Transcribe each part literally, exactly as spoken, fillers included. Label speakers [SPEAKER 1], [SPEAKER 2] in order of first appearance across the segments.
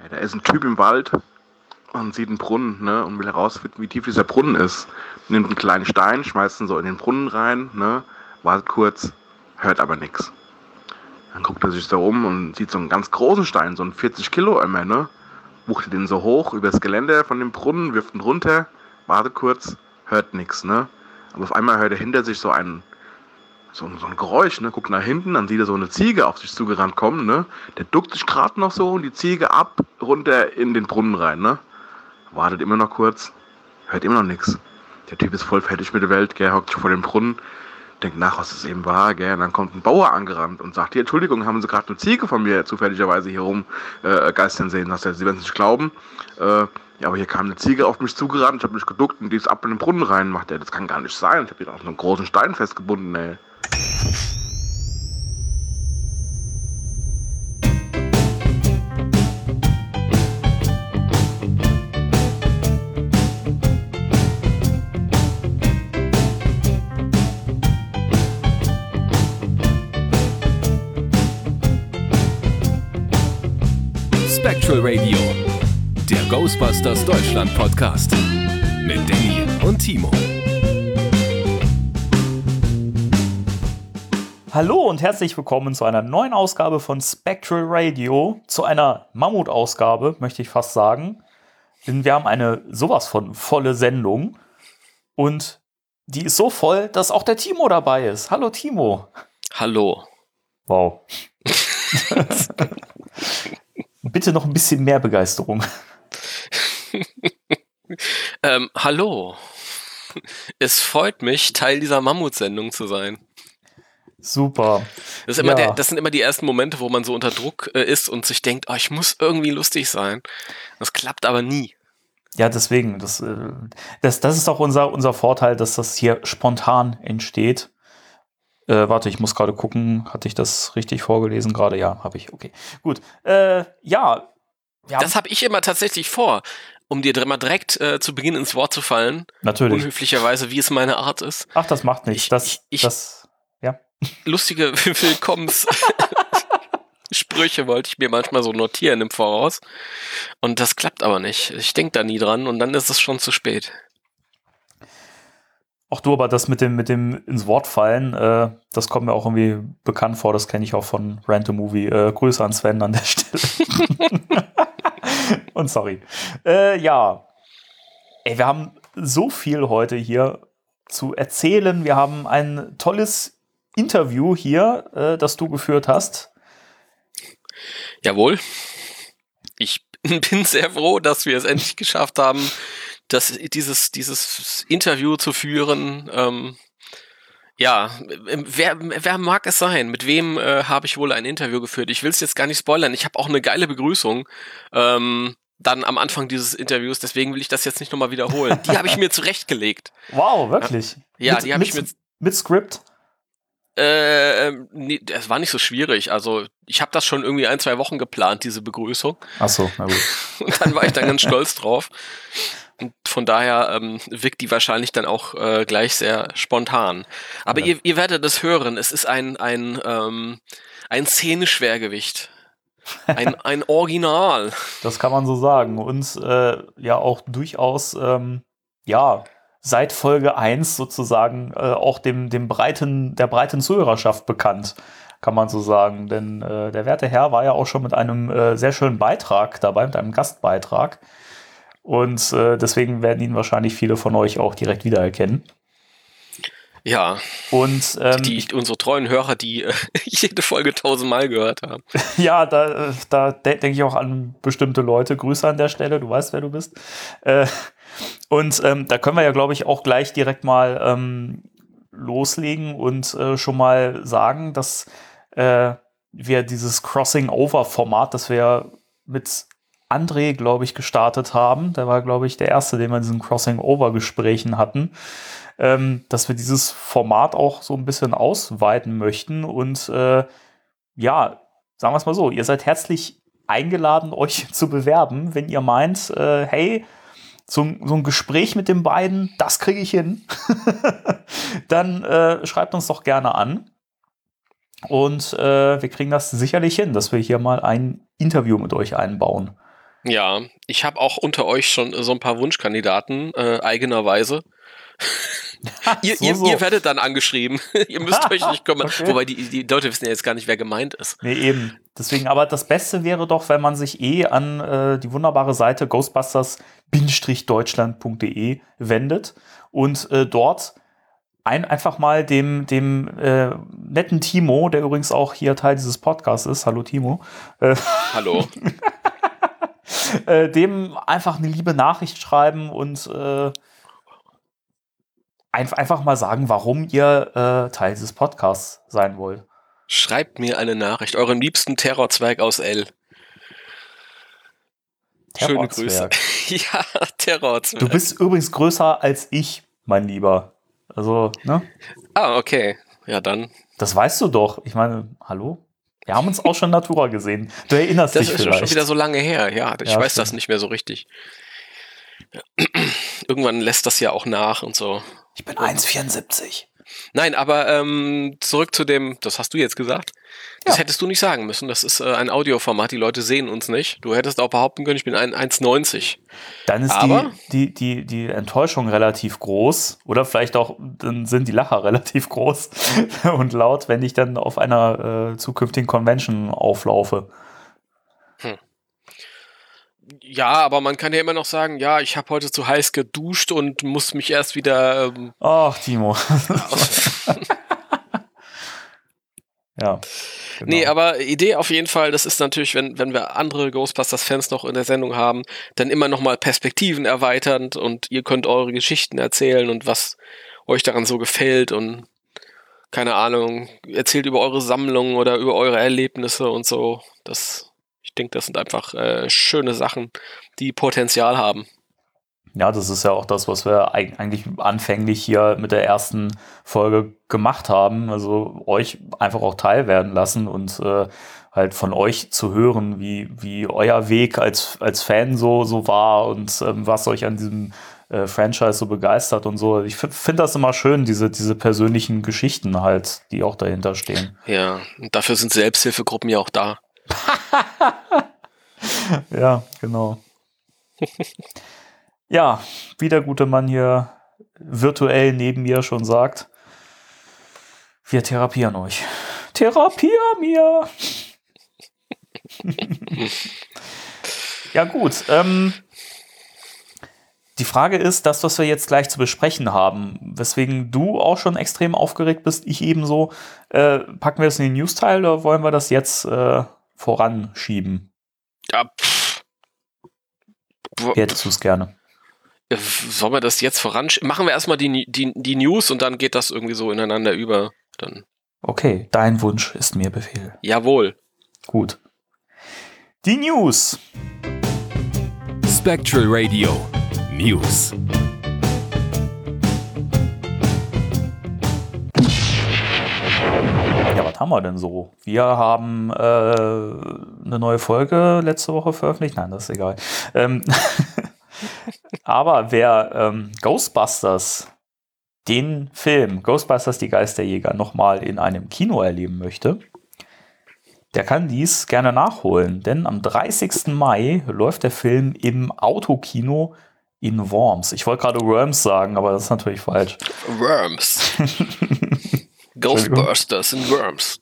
[SPEAKER 1] Da ist ein Typ im Wald und sieht einen Brunnen, ne, und will herausfinden, wie tief dieser Brunnen ist. Nimmt einen kleinen Stein, schmeißt ihn so in den Brunnen rein, ne, wartet kurz, hört aber nichts. Dann guckt er sich so um und sieht so einen ganz großen Stein, so einen vierzig Kilo immer, ne, wuchtet den so hoch übers Geländer von dem Brunnen, wirft ihn runter, wartet kurz, hört nichts, ne. Aber auf einmal hört er hinter sich so ein, so, so ein Geräusch, ne, guckt nach hinten, dann sieht er so eine Ziege auf sich zugerannt kommen, ne. Der duckt sich gerade noch so und die Ziege ab, runter in den Brunnen rein, ne. Wartet immer noch kurz, hört immer noch nichts. Der Typ ist voll fertig mit der Welt, gell, hockt vor dem Brunnen, denkt nach, was es eben war, gell, und dann kommt ein Bauer angerannt und sagt, hier, Entschuldigung, haben Sie gerade eine Ziege von mir zufälligerweise hier rum äh, geistern sehen? Sagt er, Sie werden es nicht glauben, äh, ja, aber hier kam eine Ziege auf mich zugerannt, ich habe mich geduckt und die ist ab in den Brunnen rein. Macht er, das kann gar nicht sein, ich habe die auf so einen großen Stein festgebunden, ey.
[SPEAKER 2] Spectral Radio, der Ghostbusters Deutschland Podcast mit Danny und Timo.
[SPEAKER 3] Hallo und herzlich willkommen zu einer neuen Ausgabe von Spectral Radio, zu einer Mammutausgabe, möchte ich fast sagen. Denn wir haben eine sowas von volle Sendung und die ist so voll, dass auch der Timo dabei ist. Hallo Timo.
[SPEAKER 4] Hallo.
[SPEAKER 3] Wow. Bitte noch ein bisschen mehr Begeisterung.
[SPEAKER 4] ähm, hallo. Es freut mich, Teil dieser Mammutsendung zu sein.
[SPEAKER 3] Super.
[SPEAKER 4] Das, ist immer
[SPEAKER 3] ja.
[SPEAKER 4] der, das sind immer die ersten Momente, wo man so unter Druck äh, ist und sich denkt, oh, ich muss irgendwie lustig sein. Das klappt aber nie.
[SPEAKER 3] Ja, deswegen. Das, äh, das, das ist auch unser, unser Vorteil, dass das hier spontan entsteht. Äh, warte, ich muss gerade gucken, hatte ich das richtig vorgelesen gerade? Ja, habe ich, okay. Gut, äh, ja.
[SPEAKER 4] Das habe ich immer tatsächlich vor, um dir mal direkt äh, zu Beginn ins Wort zu fallen.
[SPEAKER 3] Natürlich.
[SPEAKER 4] Unhöflicherweise, wie es meine Art ist.
[SPEAKER 3] Ach, das macht nichts.
[SPEAKER 4] Ich,
[SPEAKER 3] das,
[SPEAKER 4] ich, ich,
[SPEAKER 3] das, ja.
[SPEAKER 4] Lustige Willkommenssprüche wollte ich mir manchmal so notieren im Voraus. Und das klappt aber nicht. Ich denke da nie dran und dann ist es schon zu spät.
[SPEAKER 3] Auch du, aber das mit dem, mit dem ins Wort fallen, äh, das kommt mir auch irgendwie bekannt vor, das kenne ich auch von Rant a Movie. Äh, Grüße an Sven an der Stelle. Und sorry. Äh, ja. Ey, wir haben so viel heute hier zu erzählen. Wir haben ein tolles Interview hier, äh, das du geführt hast.
[SPEAKER 4] Jawohl. Ich bin sehr froh, dass wir es endlich geschafft haben, das, dieses, dieses Interview zu führen. Ähm, ja, wer, wer mag es sein? Mit wem äh, habe ich wohl ein Interview geführt? Ich will es jetzt gar nicht spoilern. Ich habe auch eine geile Begrüßung ähm, dann am Anfang dieses Interviews. Deswegen will ich das jetzt nicht nochmal wiederholen. Die habe ich mir zurechtgelegt.
[SPEAKER 3] Wow, wirklich?
[SPEAKER 4] Ja,
[SPEAKER 3] mit,
[SPEAKER 4] die habe ich mir...
[SPEAKER 3] Mit Skript?
[SPEAKER 4] Äh, nee, es war nicht so schwierig. Also ich habe das schon irgendwie ein, zwei Wochen geplant, diese Begrüßung.
[SPEAKER 3] Ach so, na gut.
[SPEAKER 4] Und dann war ich dann ganz stolz drauf. Und von daher ähm, wirkt die wahrscheinlich dann auch äh, gleich sehr spontan. Aber ja. ihr, ihr werdet es hören. Es ist ein ein ähm, ein Szeneschwergewicht. Ein, ein Original.
[SPEAKER 3] Das kann man so sagen. Und äh, ja auch durchaus, ähm, ja, seit Folge eins sozusagen äh, auch dem, dem breiten, der breiten Zuhörerschaft bekannt, kann man so sagen. Denn äh, der werte Herr war ja auch schon mit einem äh, sehr schönen Beitrag dabei, mit einem Gastbeitrag. Und äh, deswegen werden ihn wahrscheinlich viele von euch auch direkt wiedererkennen.
[SPEAKER 4] Ja,
[SPEAKER 3] und ähm,
[SPEAKER 4] die, die, unsere treuen Hörer, die äh, jede Folge tausendmal gehört haben.
[SPEAKER 3] Ja, da, da de- denke ich auch an bestimmte Leute. Grüße an der Stelle, du weißt, wer du bist. Äh, und ähm, da können wir ja, glaube ich, auch gleich direkt mal ähm, loslegen und äh, schon mal sagen, dass äh, wir dieses Crossing-Over-Format, das wir mit André, glaube ich, gestartet haben. Der war, glaube ich, der Erste, den wir in diesen Crossing-Over-Gesprächen hatten. Ähm, dass wir dieses Format auch so ein bisschen ausweiten möchten. Und äh, ja, sagen wir es mal so, ihr seid herzlich eingeladen, euch zu bewerben, wenn ihr meint, äh, hey, so, so ein Gespräch mit den beiden, das kriege ich hin. Dann äh, schreibt uns doch gerne an. Und äh, wir kriegen das sicherlich hin, dass wir hier mal ein Interview mit euch einbauen.
[SPEAKER 4] Ja, ich habe auch unter euch schon so ein paar Wunschkandidaten, äh, eigenerweise. ihr,
[SPEAKER 3] so,
[SPEAKER 4] ihr,
[SPEAKER 3] so.
[SPEAKER 4] ihr werdet dann angeschrieben. Ihr müsst euch nicht kümmern.
[SPEAKER 3] Okay.
[SPEAKER 4] Wobei die, die Leute wissen ja jetzt gar nicht, wer gemeint ist.
[SPEAKER 3] Nee, eben. Deswegen, aber das Beste wäre doch, wenn man sich eh an äh, die wunderbare Seite ghostbusters Deutschland punkt de wendet und äh, dort ein, einfach mal dem, dem äh, netten Timo, der übrigens auch hier Teil dieses Podcasts ist, hallo Timo, äh,
[SPEAKER 4] Hallo.
[SPEAKER 3] äh, dem einfach eine liebe Nachricht schreiben und äh, ein, einfach mal sagen, warum ihr äh, Teil dieses Podcasts sein wollt.
[SPEAKER 4] Schreibt mir eine Nachricht. Euren liebsten Terrorzwerg aus L. Schöne Grüße. Ja, Terrorzwerg.
[SPEAKER 3] Du bist übrigens größer als ich, mein Lieber. Also, ne?
[SPEAKER 4] Ah, okay. Ja, dann.
[SPEAKER 3] Das weißt du doch. Ich meine, hallo? Wir haben uns auch schon Natura gesehen. Du erinnerst
[SPEAKER 4] Das
[SPEAKER 3] dich
[SPEAKER 4] ist
[SPEAKER 3] vielleicht.
[SPEAKER 4] schon wieder so lange her. Ja, ich
[SPEAKER 3] Ja,
[SPEAKER 4] weiß
[SPEAKER 3] stimmt.
[SPEAKER 4] das nicht mehr so richtig. Irgendwann lässt das ja auch nach und so.
[SPEAKER 3] Ich bin eins Komma vierundsiebzig.
[SPEAKER 4] Nein, aber ähm, zurück zu dem, das hast du jetzt gesagt. Das
[SPEAKER 3] Ja.
[SPEAKER 4] hättest du nicht sagen müssen. Das ist äh, ein Audioformat, die Leute sehen uns nicht. Du hättest auch behaupten können, ich bin ein eins neunzig.
[SPEAKER 3] Dann ist
[SPEAKER 4] Aber-
[SPEAKER 3] die, die, die, die Enttäuschung relativ groß. Oder vielleicht auch, dann sind die Lacher relativ groß und laut, wenn ich dann auf einer äh, zukünftigen Convention auflaufe.
[SPEAKER 4] Ja, aber man kann ja immer noch sagen, ja, ich habe heute zu heiß geduscht und muss mich erst wieder... Ähm,
[SPEAKER 3] Ach, Timo. Ja. Genau.
[SPEAKER 4] Nee, aber Idee auf jeden Fall, das ist natürlich, wenn, wenn wir andere Ghostbusters-Fans noch in der Sendung haben, dann immer noch mal Perspektiven erweiternd und ihr könnt eure Geschichten erzählen und was euch daran so gefällt und keine Ahnung, erzählt über eure Sammlung oder über eure Erlebnisse und so. Das, ich denke, das sind einfach äh, schöne Sachen, die Potenzial haben.
[SPEAKER 3] Ja, das ist ja auch das, was wir eig- eigentlich anfänglich hier mit der ersten Folge gemacht haben. Also euch einfach auch teilwerden lassen und äh, halt von euch zu hören, wie, wie euer Weg als, als Fan so, so war und ähm, was euch an diesem äh, Franchise so begeistert und so. Ich f- finde das immer schön, diese, diese persönlichen Geschichten halt, die auch dahinter stehen.
[SPEAKER 4] Ja, und dafür sind Selbsthilfegruppen ja auch da.
[SPEAKER 3] Ja, genau. Ja, wie der gute Mann hier virtuell neben mir schon sagt, wir therapieren euch. Therapier mir! Ja gut, ähm, die Frage ist, das, was wir jetzt gleich zu besprechen haben, weswegen du auch schon extrem aufgeregt bist, ich ebenso, äh, packen wir das in den News-Teil oder wollen wir das jetzt äh, voranschieben?
[SPEAKER 4] Ja, pff.
[SPEAKER 3] Wie hättest du es gerne?
[SPEAKER 4] Sollen wir das jetzt voran? Machen wir erstmal die, die, die News und dann geht das irgendwie so ineinander über. Dann.
[SPEAKER 3] Okay, dein Wunsch ist mir Befehl.
[SPEAKER 4] Jawohl.
[SPEAKER 3] Gut. Die News.
[SPEAKER 2] Spectral Radio News.
[SPEAKER 3] Ja, was haben wir denn so? Wir haben äh, eine neue Folge letzte Woche veröffentlicht. Nein, das ist egal. Ähm, aber wer ähm, Ghostbusters, den Film Ghostbusters, die Geisterjäger, nochmal in einem Kino erleben möchte, der kann dies gerne nachholen. Denn am dreißigsten Mai läuft der Film im Autokino in Worms. Ich wollte gerade Worms sagen, aber das ist natürlich falsch.
[SPEAKER 4] Worms. Ghostbusters in Worms.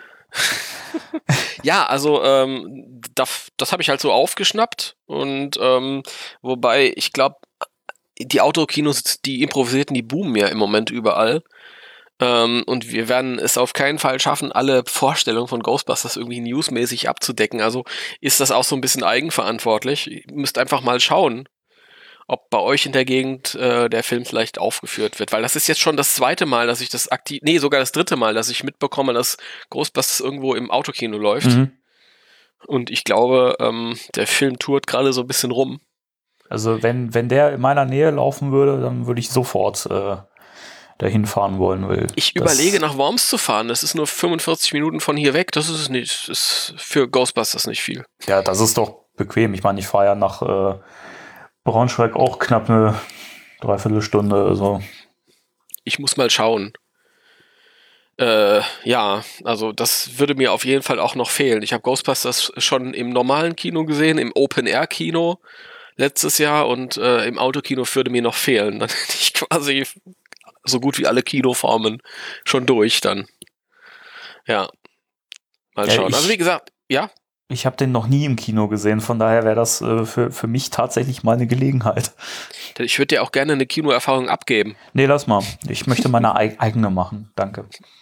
[SPEAKER 4] Ja, also ähm, das, das habe ich halt so aufgeschnappt und ähm, wobei ich glaube, die Autokinos, die improvisierten, die boomen ja im Moment überall. Ähm, und wir werden es auf keinen Fall schaffen, alle Vorstellungen von Ghostbusters irgendwie newsmäßig abzudecken. Also ist das auch so ein bisschen eigenverantwortlich. Ihr müsst einfach mal schauen, ob bei euch in der Gegend äh, der Film vielleicht aufgeführt wird. Weil das ist jetzt schon das zweite Mal, dass ich das aktiv, nee, sogar das dritte Mal, dass ich mitbekomme, dass Ghostbusters irgendwo im Autokino läuft.
[SPEAKER 3] Mhm.
[SPEAKER 4] Und ich glaube, ähm, der Film tourt gerade so ein bisschen rum.
[SPEAKER 3] Also wenn, wenn der in meiner Nähe laufen würde, dann würde ich sofort äh, dahin fahren wollen. Weil
[SPEAKER 4] Ich
[SPEAKER 3] das,
[SPEAKER 4] überlege, nach Worms zu fahren. Das ist nur fünfundvierzig Minuten von hier weg. Das ist nicht, das ist für Ghostbusters nicht viel.
[SPEAKER 3] Ja, das ist doch bequem. Ich meine, ich fahre ja nach äh, Braunschweig auch knapp eine Dreiviertelstunde. Also.
[SPEAKER 4] Ich muss mal schauen. Äh, ja, also das würde mir auf jeden Fall auch noch fehlen. Ich habe Ghostbusters schon im normalen Kino gesehen, im Open-Air-Kino letztes Jahr und äh, im Autokino würde mir noch fehlen. Dann hätte ich quasi so gut wie alle Kinoformen schon durch dann. Ja, mal
[SPEAKER 3] Ja,
[SPEAKER 4] schauen.
[SPEAKER 3] ich-
[SPEAKER 4] Also wie gesagt, ja,
[SPEAKER 3] Ich habe den noch nie im Kino gesehen, von daher wäre das äh, für, für mich tatsächlich mal eine Gelegenheit.
[SPEAKER 4] ich würde dir auch gerne eine Kinoerfahrung abgeben.
[SPEAKER 3] Nee, lass mal. Ich möchte meine eig- eigene machen. Danke.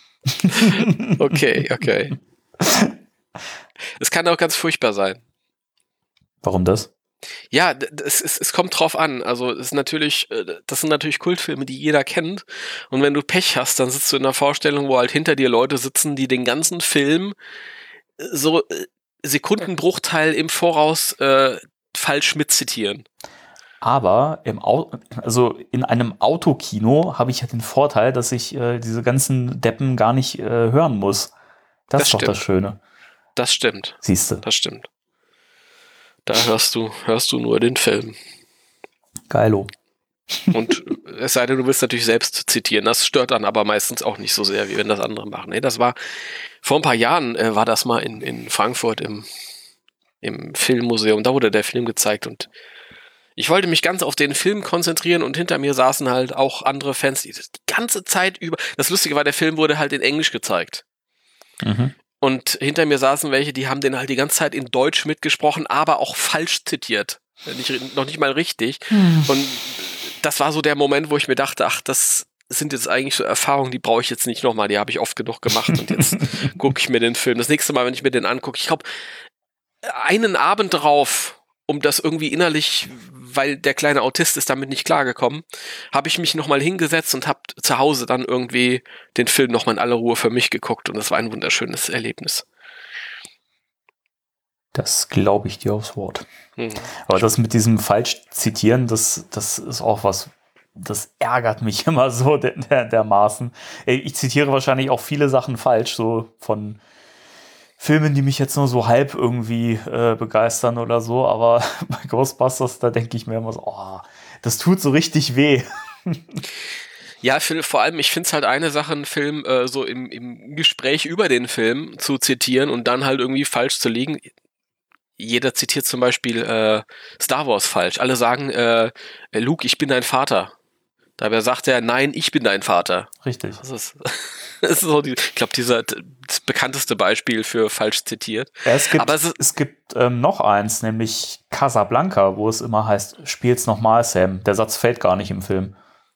[SPEAKER 4] Okay, okay. Es kann auch ganz furchtbar sein.
[SPEAKER 3] Warum das?
[SPEAKER 4] Ja, d- d- es, es, es kommt drauf an. Also es ist natürlich, äh, das sind natürlich Kultfilme, die jeder kennt. Und wenn du Pech hast, dann sitzt du in einer Vorstellung, wo halt hinter dir Leute sitzen, die den ganzen Film äh, so äh, Sekundenbruchteil im Voraus äh, falsch mitzitieren.
[SPEAKER 3] Aber im Au also in einem Autokino habe ich ja den Vorteil, dass ich äh, diese ganzen Deppen gar nicht äh, hören muss. Das,
[SPEAKER 4] Das
[SPEAKER 3] ist doch
[SPEAKER 4] stimmt.
[SPEAKER 3] das Schöne.
[SPEAKER 4] Das stimmt,
[SPEAKER 3] Siehst du.
[SPEAKER 4] das stimmt. Da hörst du, hörst du nur den Film.
[SPEAKER 3] Geilo.
[SPEAKER 4] Und es sei denn, du willst natürlich selbst zitieren. Das stört dann aber meistens auch nicht so sehr, wie wenn das andere machen. Nee, das war, vor ein paar Jahren äh, war das mal in, in Frankfurt im, im Filmmuseum. Da wurde der Film gezeigt und ich wollte mich ganz auf den Film konzentrieren und hinter mir saßen halt auch andere Fans, die die ganze Zeit über. Das Lustige war, der Film wurde halt in Englisch gezeigt.
[SPEAKER 3] Mhm.
[SPEAKER 4] Und hinter mir saßen welche, die haben den halt die ganze Zeit in Deutsch mitgesprochen, aber auch falsch zitiert. Nicht, noch nicht mal richtig. Und das war so der Moment, wo ich mir dachte, ach, das sind jetzt eigentlich so Erfahrungen, die brauche ich jetzt nicht nochmal, die habe ich oft genug gemacht und jetzt gucke ich mir den Film. Das nächste Mal, wenn ich mir den angucke, ich glaube, einen Abend drauf, um das irgendwie innerlich, weil der kleine Autist ist damit nicht klargekommen, habe ich mich nochmal hingesetzt und habe zu Hause dann irgendwie den Film nochmal in aller Ruhe für mich geguckt und das war ein wunderschönes Erlebnis.
[SPEAKER 3] Das glaube ich dir aufs Wort.
[SPEAKER 4] Hm.
[SPEAKER 3] Aber das mit diesem falsch zitieren, das, das ist auch was, das ärgert mich immer so der, der, dermaßen. Ich zitiere wahrscheinlich auch viele Sachen falsch, so von Filmen, die mich jetzt nur so halb irgendwie äh, begeistern oder so, aber bei Ghostbusters, da denke ich mir immer so, oh, das tut so richtig weh.
[SPEAKER 4] Ja, für, vor allem, ich finde es halt eine Sache, einen Film äh, so im, im Gespräch über den Film zu zitieren und dann halt irgendwie falsch zu liegen. Jeder zitiert zum Beispiel äh, Star Wars falsch. Alle sagen, äh, Luke, ich bin dein Vater. Dabei sagt er, nein, ich bin dein Vater.
[SPEAKER 3] Richtig.
[SPEAKER 4] Das ist, das ist so die, ich glaube, dieser das bekannteste Beispiel für falsch zitiert.
[SPEAKER 3] Ja, es gibt,
[SPEAKER 4] Aber es ist,
[SPEAKER 3] es gibt ähm, noch eins, nämlich Casablanca, wo es immer heißt, spiel's nochmal, Sam. Der Satz fällt gar nicht im Film.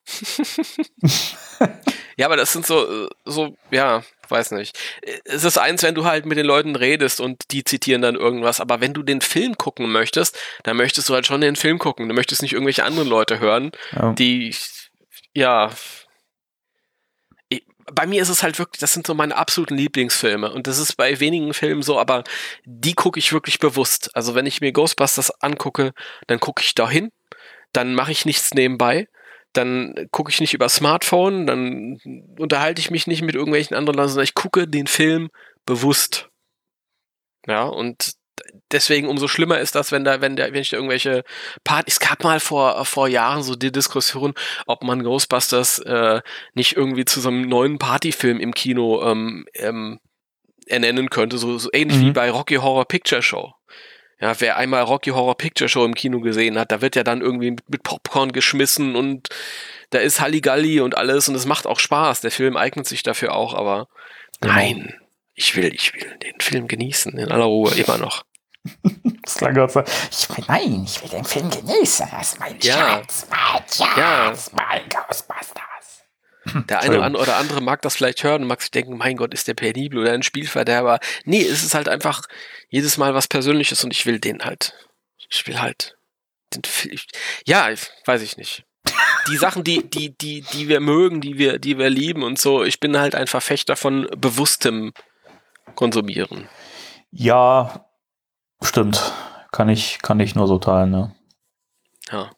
[SPEAKER 4] ja, aber das sind so, so, ja, weiß nicht. Es ist eins, wenn du halt mit den Leuten redest und die zitieren dann irgendwas, aber wenn du den Film gucken möchtest, dann möchtest du halt schon den Film gucken. Du möchtest nicht irgendwelche anderen Leute hören,
[SPEAKER 3] Ja.
[SPEAKER 4] die, ja, ich, bei mir ist es halt wirklich, das sind so meine absoluten Lieblingsfilme und das ist bei wenigen Filmen so, aber die gucke ich wirklich bewusst. Also wenn ich mir Ghostbusters angucke, dann gucke ich da hin, dann mache ich nichts nebenbei. Dann gucke ich nicht über Smartphone, dann unterhalte ich mich nicht mit irgendwelchen anderen Leuten, sondern ich gucke den Film bewusst. Ja, und deswegen umso schlimmer ist das, wenn da, wenn der, wenn ich da irgendwelche Partys, es gab mal vor, vor Jahren so die Diskussion, ob man Ghostbusters äh, nicht irgendwie zu so einem neuen Partyfilm im Kino ähm, ähm, ernennen könnte, so, so ähnlich
[SPEAKER 3] Mhm.
[SPEAKER 4] wie bei Rocky Horror Picture Show. Ja, wer einmal Rocky Horror Picture Show im Kino gesehen hat, da wird ja dann irgendwie mit Popcorn geschmissen und da ist Halligalli und alles und es macht auch Spaß. Der Film eignet sich dafür auch, aber
[SPEAKER 3] Genau.
[SPEAKER 4] nein, ich will, ich will den Film genießen, in aller Ruhe, immer noch.
[SPEAKER 3] Das klang gerade so, ich will, nein, ich will den Film genießen. Das ist mein
[SPEAKER 4] Ja.
[SPEAKER 3] Schatz, mein Schatz, mein Ghostbusters.
[SPEAKER 4] Der eine oder andere- oder andere mag das vielleicht hören und mag sich denken, mein Gott, ist der penibel oder ein Spielverderber. Nee, es ist halt einfach jedes Mal was Persönliches und ich will den halt. Ich will halt den Film. Ja, ich- weiß ich nicht. Die Sachen, die, die, die, die wir mögen, die wir, die wir lieben und so, ich bin halt ein Verfechter von bewusstem Konsumieren.
[SPEAKER 3] Ja, stimmt. Kann ich, kann ich nur so teilen, ne?
[SPEAKER 4] Ja.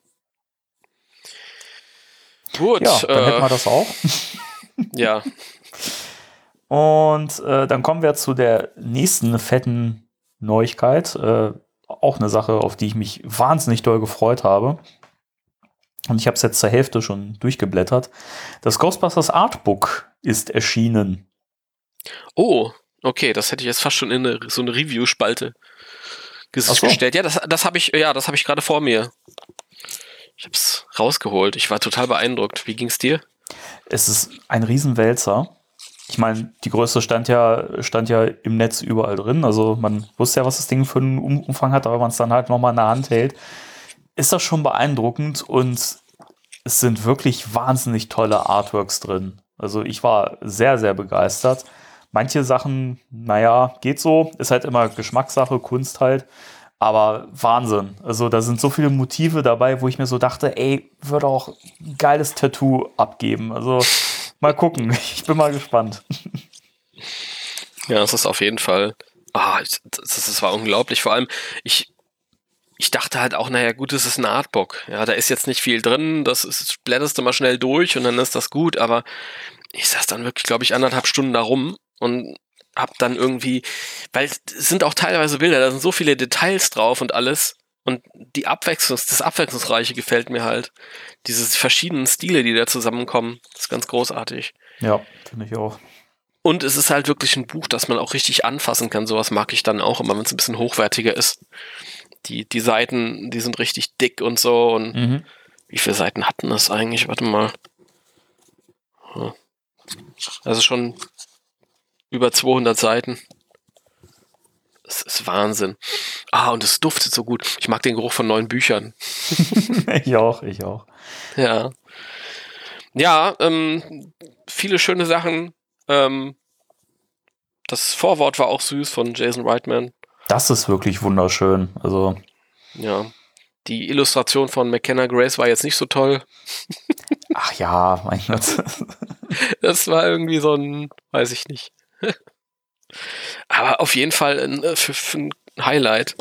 [SPEAKER 4] Gut,
[SPEAKER 3] Ja, dann hätten wir
[SPEAKER 4] äh,
[SPEAKER 3] das auch.
[SPEAKER 4] ja.
[SPEAKER 3] Und äh, dann kommen wir zu der nächsten fetten Neuigkeit. Äh, auch eine Sache, auf die ich mich wahnsinnig doll gefreut habe. Und ich habe es jetzt zur Hälfte schon durchgeblättert. Das Ghostbusters Artbook ist erschienen.
[SPEAKER 4] Oh, okay, das hätte ich jetzt fast schon in eine, so eine Review-Spalte ges-
[SPEAKER 3] Ach so.
[SPEAKER 4] gestellt. Ja, das, das habe ich, ja, das habe ich gerade vor mir. Ich habe es rausgeholt. Ich war total beeindruckt. Wie ging's dir?
[SPEAKER 3] Es ist ein Riesenwälzer. Ich meine, die Größe stand ja, stand ja im Netz überall drin. Also man wusste ja, was das Ding für einen Um- Umfang hat, aber wenn man es dann halt nochmal in der Hand hält, ist das schon beeindruckend und es sind wirklich wahnsinnig tolle Artworks drin. Also ich war sehr, sehr begeistert. Manche Sachen, naja, geht so. Ist halt immer Geschmackssache, Kunst halt. Aber Wahnsinn. Also da sind so viele Motive dabei, wo ich mir so dachte, ey, würde auch ein geiles Tattoo abgeben. Also mal gucken. Ich bin mal gespannt.
[SPEAKER 4] Ja, das ist auf jeden Fall. Ah, das, das, das war unglaublich. Vor allem, ich, ich dachte halt auch, naja, gut, es ist ein Artbook. Ja, da ist jetzt nicht viel drin. Das ist, blätterst du mal schnell durch und dann ist das gut. Aber ich saß dann wirklich, glaube ich, anderthalb Stunden da rum und hab dann irgendwie, weil es sind auch teilweise Bilder, da sind so viele Details drauf und alles. Und die Abwechslungs, das Abwechslungsreiche gefällt mir halt. Diese verschiedenen Stile, die da zusammenkommen, das ist ganz großartig.
[SPEAKER 3] Ja, finde ich auch.
[SPEAKER 4] Und es ist halt wirklich ein Buch, das man auch richtig anfassen kann. Sowas mag ich dann auch immer, wenn es ein bisschen hochwertiger ist. Die, die Seiten, die sind richtig dick und so. Und
[SPEAKER 3] Mhm.
[SPEAKER 4] wie viele Seiten hatten das eigentlich? Warte mal. Also schon über zweihundert Seiten. Das ist Wahnsinn. Ah, und es duftet so gut. Ich mag den Geruch von neuen Büchern.
[SPEAKER 3] Ich auch, ich auch.
[SPEAKER 4] Ja. Ja, ähm, viele schöne Sachen. Ähm, das Vorwort war auch süß von Jason Reitman.
[SPEAKER 3] Das ist wirklich wunderschön. Also,
[SPEAKER 4] Ja. Die Illustration von McKenna Grace war jetzt nicht so toll.
[SPEAKER 3] ach ja, mein Gott.
[SPEAKER 4] Das war irgendwie so ein, weiß ich nicht. Aber auf jeden Fall ein, für, für ein Highlight.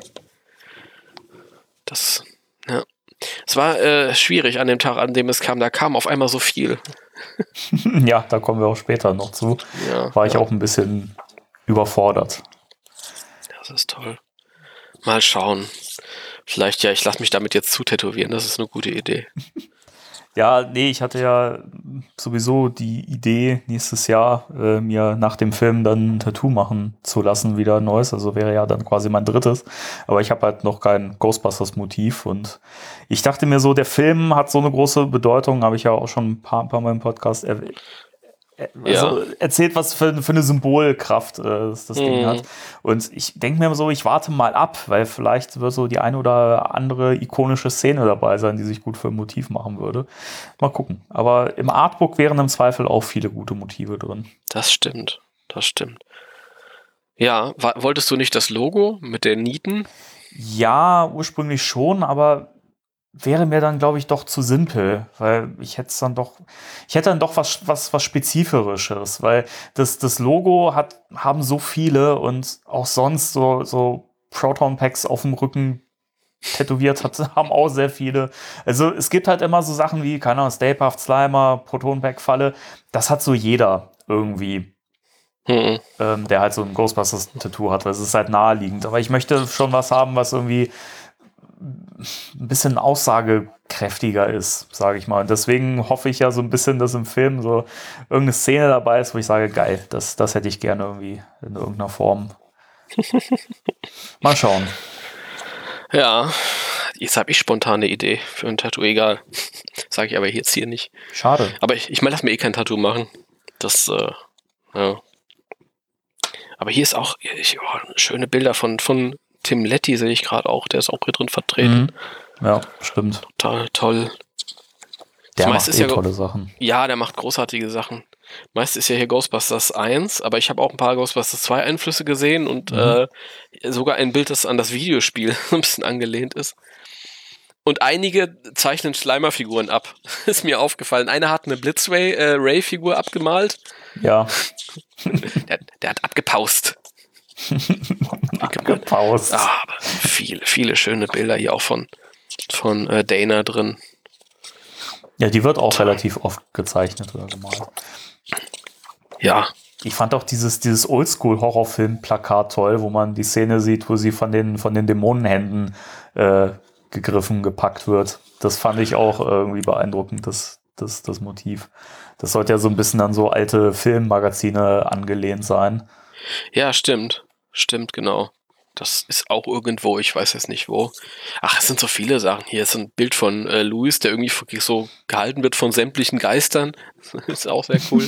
[SPEAKER 4] Das, ja. Es war äh, schwierig an dem Tag, an dem es kam. Da kam auf einmal so viel.
[SPEAKER 3] Ja, da kommen wir auch später noch zu.
[SPEAKER 4] Ja,
[SPEAKER 3] War ich
[SPEAKER 4] ja.
[SPEAKER 3] auch ein bisschen überfordert.
[SPEAKER 4] Das ist toll. Mal schauen. Vielleicht, ja, ich lasse mich damit jetzt zutätowieren. Das ist eine gute Idee.
[SPEAKER 3] Ja, nee, ich hatte ja sowieso die Idee, nächstes Jahr äh, mir nach dem Film dann ein Tattoo machen zu lassen, wieder ein neues. Also wäre ja dann quasi mein drittes. Aber ich habe halt noch kein Ghostbusters-Motiv. Und ich dachte mir so, der Film hat so eine große Bedeutung, habe ich ja auch schon ein paar, ein paar Mal im Podcast erwähnt. Also
[SPEAKER 4] Ja.
[SPEAKER 3] erzählt, was für, für eine Symbolkraft äh, das, das Ding
[SPEAKER 4] Mhm.
[SPEAKER 3] hat. Und ich denke mir so, ich warte mal ab, weil vielleicht wird so die eine oder andere ikonische Szene dabei sein, die sich gut für ein Motiv machen würde. Mal gucken. Aber im Artbook wären im Zweifel auch viele gute Motive drin.
[SPEAKER 4] Das stimmt. Das stimmt. Ja, wa- wolltest du nicht das Logo mit den Nieten?
[SPEAKER 3] Ja, ursprünglich schon, aber wäre mir dann, glaube ich, doch zu simpel, weil ich hätte dann doch, ich hätte dann doch was, was, was Spezifischeres, weil das, das Logo hat, haben so viele und auch sonst so, so Proton-Packs auf dem Rücken tätowiert hat, haben auch sehr viele. Also es gibt halt immer so Sachen wie, keine Ahnung, Stay Puft Slimer, Proton-Pack-Falle, das hat so jeder irgendwie.
[SPEAKER 4] Hm.
[SPEAKER 3] Ähm, der halt so ein Ghostbusters-Tattoo hat, weil es ist halt naheliegend. Aber ich möchte schon was haben, was irgendwie ein bisschen aussagekräftiger ist, sage ich mal. Und deswegen hoffe ich ja so ein bisschen, dass im Film so irgendeine Szene dabei ist, wo ich sage, geil, das, das hätte ich gerne irgendwie in irgendeiner Form. Mal schauen.
[SPEAKER 4] Ja, jetzt habe ich spontan eine Idee für ein Tattoo. Egal. Sage ich aber jetzt hier nicht.
[SPEAKER 3] Schade.
[SPEAKER 4] Aber ich, ich meine, lass mir eh kein Tattoo machen. Das, äh, ja. Aber hier ist auch ich, oh, schöne Bilder von, von Tim Letty, sehe ich gerade auch. Der ist auch hier drin vertreten.
[SPEAKER 3] Mhm. Ja, stimmt.
[SPEAKER 4] Total toll.
[SPEAKER 3] Der
[SPEAKER 4] Zumeist
[SPEAKER 3] macht
[SPEAKER 4] ist
[SPEAKER 3] eh
[SPEAKER 4] ja go-
[SPEAKER 3] tolle Sachen.
[SPEAKER 4] Ja, der macht großartige Sachen. Meist ist ja hier Ghostbusters eins, aber ich habe auch ein paar Ghostbusters zwei Einflüsse gesehen und
[SPEAKER 3] Mhm.
[SPEAKER 4] äh, sogar ein Bild, das an das Videospiel ein bisschen angelehnt ist. Und einige zeichnen Schleimerfiguren ab. Ist mir aufgefallen. Einer hat eine Blitzray-Ray-Figur abgemalt.
[SPEAKER 3] Ja.
[SPEAKER 4] Der, der hat abgepaust.
[SPEAKER 3] Abgepaust.
[SPEAKER 4] Ah, aber viele, viele schöne Bilder hier auch von, von äh, Dana drin.
[SPEAKER 3] Ja, die wird auch relativ oft gezeichnet oder gemalt.
[SPEAKER 4] Ja,
[SPEAKER 3] Ich fand auch dieses, dieses Oldschool-Horrorfilm-Plakat toll, wo man die Szene sieht, wo sie von den, von den Dämonenhänden äh, gegriffen, gepackt wird. Das fand ich auch irgendwie beeindruckend. Das, das, das Motiv. Das sollte ja so ein bisschen an so alte Filmmagazine angelehnt sein.
[SPEAKER 4] Ja, stimmt. Stimmt, genau. Das ist auch irgendwo, ich weiß jetzt nicht wo. Ach, es sind so viele Sachen. Hier ist ein Bild von äh, Louis, der irgendwie wirklich so gehalten wird von sämtlichen Geistern. Das ist auch sehr cool.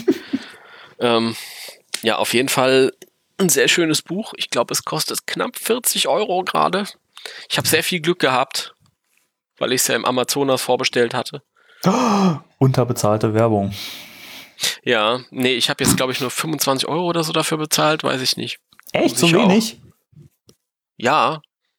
[SPEAKER 4] ähm, ja, auf jeden Fall ein sehr schönes Buch. Ich glaube, es kostet knapp vierzig Euro gerade. Ich habe sehr viel Glück gehabt, weil ich es ja im Amazonas vorbestellt hatte.
[SPEAKER 3] Oh, unterbezahlte Werbung.
[SPEAKER 4] Ja, nee, ich habe jetzt, glaube ich, nur fünfundzwanzig Euro oder so dafür bezahlt, weiß ich nicht.
[SPEAKER 3] Echt, so
[SPEAKER 4] Sicher
[SPEAKER 3] wenig?
[SPEAKER 4] Auch. Ja.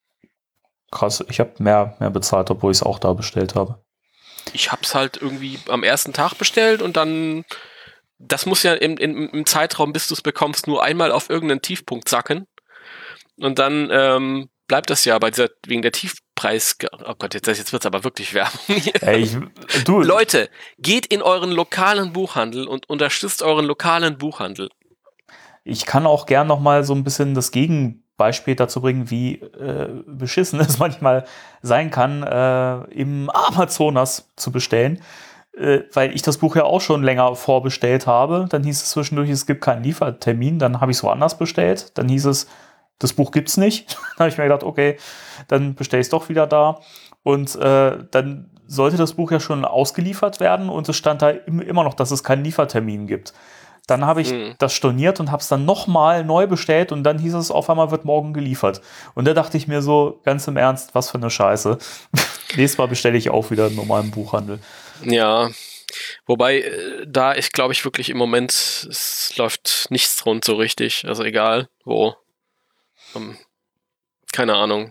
[SPEAKER 3] Krass, ich habe mehr, mehr bezahlt, obwohl ich es auch da bestellt habe.
[SPEAKER 4] Ich habe es halt irgendwie am ersten Tag bestellt und dann, das muss ja im, im, im Zeitraum, bis du es bekommst, nur einmal auf irgendeinen Tiefpunkt sacken. Und dann ähm, bleibt das ja bei dieser, wegen der Tiefpreis, oh Gott, jetzt, jetzt wird es aber wirklich Werbung hier.
[SPEAKER 3] Ey, ich, du,
[SPEAKER 4] Leute, geht in euren lokalen Buchhandel und unterstützt euren lokalen Buchhandel.
[SPEAKER 3] Ich kann auch gern noch mal so ein bisschen das Gegenbeispiel dazu bringen, wie äh, beschissen es manchmal sein kann, äh, im Amazonas zu bestellen, äh, weil ich das Buch ja auch schon länger vorbestellt habe. Dann hieß es zwischendurch, es gibt keinen Liefertermin. Dann habe ich es woanders bestellt. Dann hieß es, das Buch gibt's nicht. Dann habe ich mir gedacht, okay, dann bestelle ich es doch wieder da. Und äh, dann sollte das Buch ja schon ausgeliefert werden und es stand da im, immer noch, dass es keinen Liefertermin gibt. Dann habe ich mhm. das storniert und habe es dann nochmal neu bestellt und dann hieß es, auf einmal wird morgen geliefert. Und da dachte ich mir so, ganz im Ernst, was für eine Scheiße. Nächstes Mal bestelle ich auch wieder einen normalen Buchhandel.
[SPEAKER 4] Ja, wobei, äh, da ist, glaube ich, wirklich im Moment, es läuft nichts rund so richtig. Also egal, wo. Um, keine Ahnung.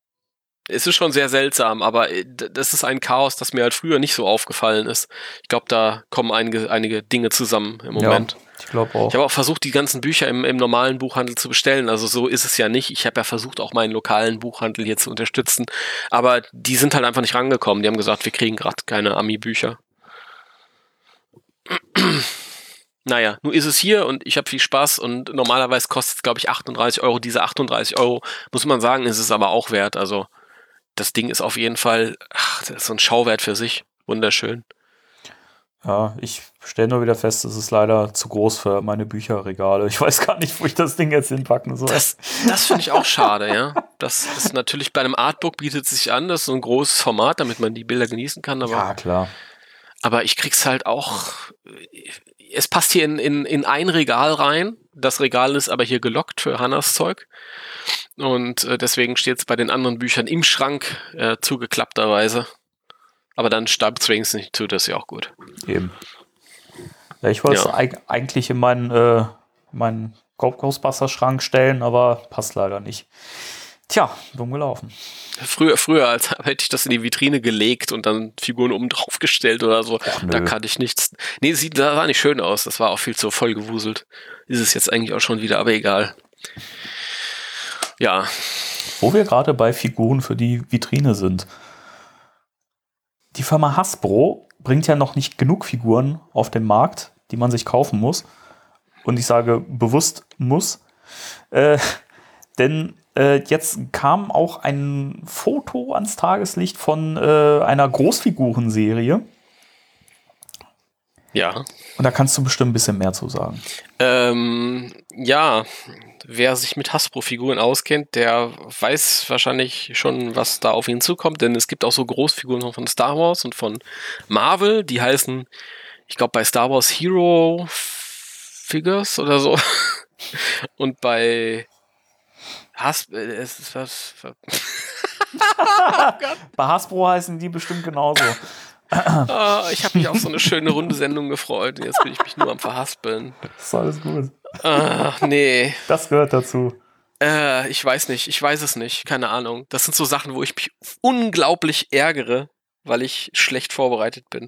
[SPEAKER 4] Es ist schon sehr seltsam, aber das ist ein Chaos, das mir halt früher nicht so aufgefallen ist. Ich glaube, da kommen einige, einige Dinge zusammen im Moment.
[SPEAKER 3] Ja, ich glaube auch.
[SPEAKER 4] Ich habe auch versucht, die ganzen Bücher im, im normalen Buchhandel zu bestellen. Also so ist es ja nicht. Ich habe ja versucht, auch meinen lokalen Buchhandel hier zu unterstützen. Aber die sind halt einfach nicht rangekommen. Die haben gesagt, wir kriegen gerade keine Ami-Bücher. Naja, nun ist es hier und ich habe viel Spaß und normalerweise kostet es, glaube ich, achtunddreißig Euro. Diese achtunddreißig Euro, muss man sagen, ist es aber auch wert. Also das Ding ist auf jeden Fall, ach, das ist so ein Schauwert für sich. Wunderschön.
[SPEAKER 3] Ja, ich stelle nur wieder fest, es ist leider zu groß für meine Bücherregale. Ich weiß gar nicht, wo ich das Ding jetzt hinpacken soll.
[SPEAKER 4] Das, das finde ich auch schade, ja. Das ist natürlich bei einem Artbook bietet es sich an, das ist so ein großes Format, damit man die Bilder genießen kann. Aber,
[SPEAKER 3] ja, klar.
[SPEAKER 4] Aber ich krieg's halt auch, es passt hier in, in, in ein Regal rein. Das Regal ist aber hier gelockt für Hannas Zeug. Und äh, deswegen steht es bei den anderen Büchern im Schrank, äh, zugeklappterweise. Aber dann zwingt es nicht zu, das ist ja auch gut.
[SPEAKER 3] Eben. Ja, ich wollte es
[SPEAKER 4] Ja.
[SPEAKER 3] eig- eigentlich in meinen, äh, meinen Ghostbusters-Schrank stellen, aber passt leider nicht. Tja, dumm gelaufen.
[SPEAKER 4] Früher, früher als hätte ich das in die Vitrine gelegt und dann Figuren oben drauf gestellt oder so.
[SPEAKER 3] Ach,
[SPEAKER 4] Da
[SPEAKER 3] nö.
[SPEAKER 4] kannte ich nichts. Nee, sieht, das sah nicht schön aus. Das war auch viel zu voll gewuselt. Ist es jetzt eigentlich auch schon wieder, aber egal. Ja.
[SPEAKER 3] Wo wir gerade bei Figuren für die Vitrine sind. Die Firma Hasbro bringt ja noch nicht genug Figuren auf den Markt, die man sich kaufen muss. Und ich sage bewusst muss. Äh, denn äh, jetzt kam auch ein Foto ans Tageslicht von äh, einer Großfigurenserie.
[SPEAKER 4] Ja.
[SPEAKER 3] Und da kannst du bestimmt ein bisschen mehr zu sagen.
[SPEAKER 4] Ähm, ja. Wer sich mit Hasbro-Figuren auskennt, der weiß wahrscheinlich schon, was da auf ihn zukommt, denn es gibt auch so Großfiguren von Star Wars und von Marvel, die heißen, ich glaube bei Star Wars Hero Figures oder so. Und bei Hasbro, es ist was.
[SPEAKER 3] Bei Hasbro heißen die bestimmt genauso.
[SPEAKER 4] Ah, ich habe mich auf so eine schöne runde Sendung gefreut. Jetzt bin ich mich nur am Verhaspeln.
[SPEAKER 3] Ist alles gut.
[SPEAKER 4] Ah, nee.
[SPEAKER 3] Das gehört dazu.
[SPEAKER 4] Äh, ich weiß nicht. Ich weiß es nicht. Keine Ahnung. Das sind so Sachen, wo ich mich unglaublich ärgere, weil ich schlecht vorbereitet bin.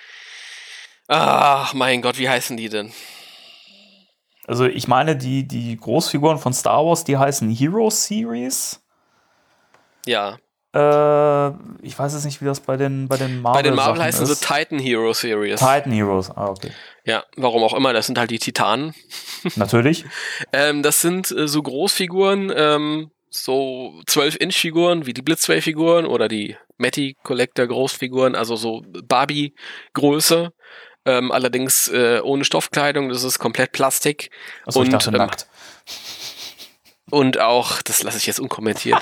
[SPEAKER 4] Ach, mein Gott, wie heißen die denn?
[SPEAKER 3] Also ich meine, die, die Großfiguren von Star Wars, die heißen Hero Series.
[SPEAKER 4] Ja.
[SPEAKER 3] Äh, ich weiß jetzt nicht, wie das bei den, bei den Marvel
[SPEAKER 4] Bei den Marvel
[SPEAKER 3] Sachen
[SPEAKER 4] heißen
[SPEAKER 3] ist.
[SPEAKER 4] sie Titan Hero Series.
[SPEAKER 3] Titan Heroes, ah, okay.
[SPEAKER 4] Ja, warum auch immer, das sind halt die Titanen.
[SPEAKER 3] Natürlich.
[SPEAKER 4] Ähm, das sind äh, so Großfiguren, ähm, so zwölf Inch Figuren wie die Blitzway-Figuren oder die Matty Collector Großfiguren, also so Barbie-Größe. Ähm, allerdings äh, ohne Stoffkleidung, das ist komplett Plastik.
[SPEAKER 3] Achso, ich dachte
[SPEAKER 4] ähm,
[SPEAKER 3] nackt.
[SPEAKER 4] Und auch, das lasse ich jetzt unkommentiert.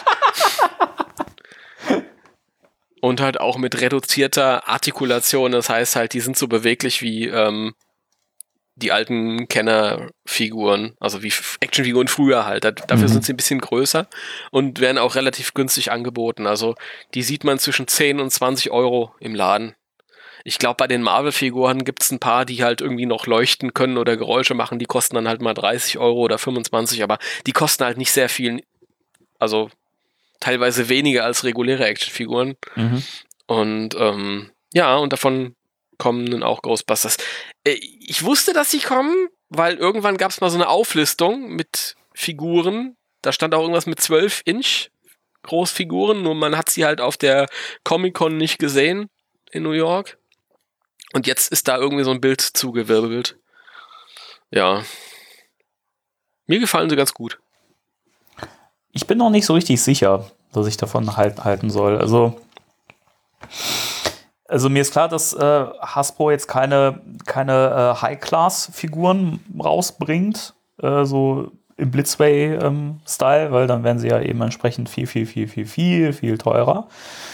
[SPEAKER 4] Und halt auch mit reduzierter Artikulation, das heißt halt, die sind so beweglich wie ähm, die alten Kenner-Figuren, also wie Actionfiguren früher halt. Da, dafür mhm. sind sie ein bisschen größer und werden auch relativ günstig angeboten. Also die sieht man zwischen zehn und zwanzig Euro im Laden. Ich glaube, bei den Marvel-Figuren gibt es ein paar, die halt irgendwie noch leuchten können oder Geräusche machen, die kosten dann halt mal dreißig Euro oder fünfundzwanzig, aber die kosten halt nicht sehr viel, also teilweise weniger als reguläre Actionfiguren. Mhm. Und ähm, ja, und davon kommen dann auch Ghostbusters. Ich wusste, dass sie kommen, weil irgendwann gab es mal so eine Auflistung mit Figuren. Da stand auch irgendwas mit zwölf Inch Großfiguren, nur man hat sie halt auf der Comic-Con nicht gesehen in New York. Und jetzt ist da irgendwie so ein Bild zugewirbelt. Ja. Mir gefallen sie ganz gut.
[SPEAKER 3] Ich bin noch nicht so richtig sicher, was ich davon halt, halten soll. Also, also mir ist klar, dass äh, Hasbro jetzt keine, keine äh, High-Class-Figuren rausbringt, äh, so im Blitzway-Style, ähm, weil dann werden sie ja eben entsprechend viel, viel, viel, viel, viel, viel teurer.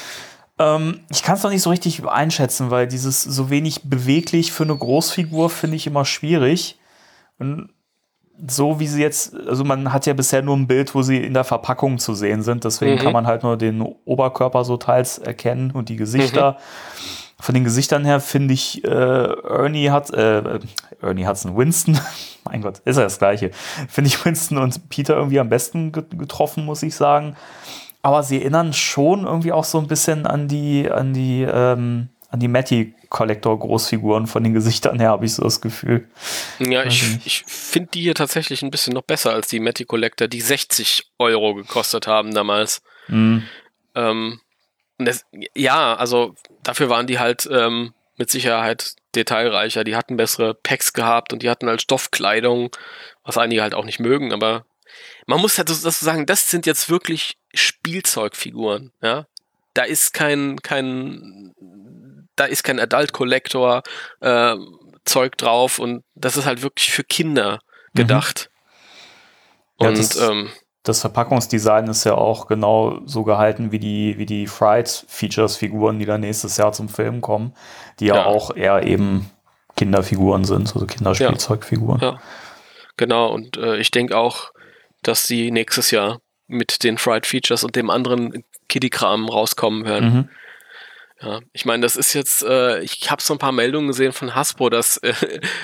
[SPEAKER 3] Ähm, ich kann es noch nicht so richtig einschätzen, weil dieses so wenig beweglich für eine Großfigur finde ich immer schwierig. Und so wie sie jetzt, also man hat ja bisher nur ein Bild, wo sie in der Verpackung zu sehen sind, deswegen mhm. kann man halt nur den Oberkörper so teils erkennen und die Gesichter. Mhm. Von den Gesichtern her finde ich, äh, Ernie hat, äh, Ernie Hudson, Winston, mein Gott, ist ja das Gleiche, finde ich Winston und Peter irgendwie am besten getroffen, muss ich sagen. Aber sie erinnern schon irgendwie auch so ein bisschen an die, an die, ähm, an die Matty-Collector-Großfiguren von den Gesichtern her, habe ich so das Gefühl.
[SPEAKER 4] Ja, ich, ich finde die hier tatsächlich ein bisschen noch besser als die Matty-Collector, die sechzig Euro gekostet haben damals. Mhm. Ähm, das, ja, also dafür waren die halt ähm, mit Sicherheit detailreicher. Die hatten bessere Packs gehabt und die hatten halt Stoffkleidung, was einige halt auch nicht mögen, aber man muss halt das sagen, das sind jetzt wirklich Spielzeugfiguren, ja. Da ist kein, kein, da ist kein Adult Collector äh, Zeug drauf und das ist halt wirklich für Kinder gedacht.
[SPEAKER 3] Mhm. Ja,
[SPEAKER 4] und
[SPEAKER 3] das,
[SPEAKER 4] ähm,
[SPEAKER 3] das Verpackungsdesign ist ja auch genau so gehalten wie die, wie die Fright Features Figuren, die dann nächstes Jahr zum Film kommen, die ja, ja. auch eher eben Kinderfiguren sind, also Kinderspielzeugfiguren.
[SPEAKER 4] Ja, ja. Genau, und äh, ich denke auch, dass sie nächstes Jahr mit den Fright Features und dem anderen Kiddie-Kram rauskommen werden. Mhm. Ja, ich meine, das ist jetzt, äh, ich habe so ein paar Meldungen gesehen von Hasbro, dass äh,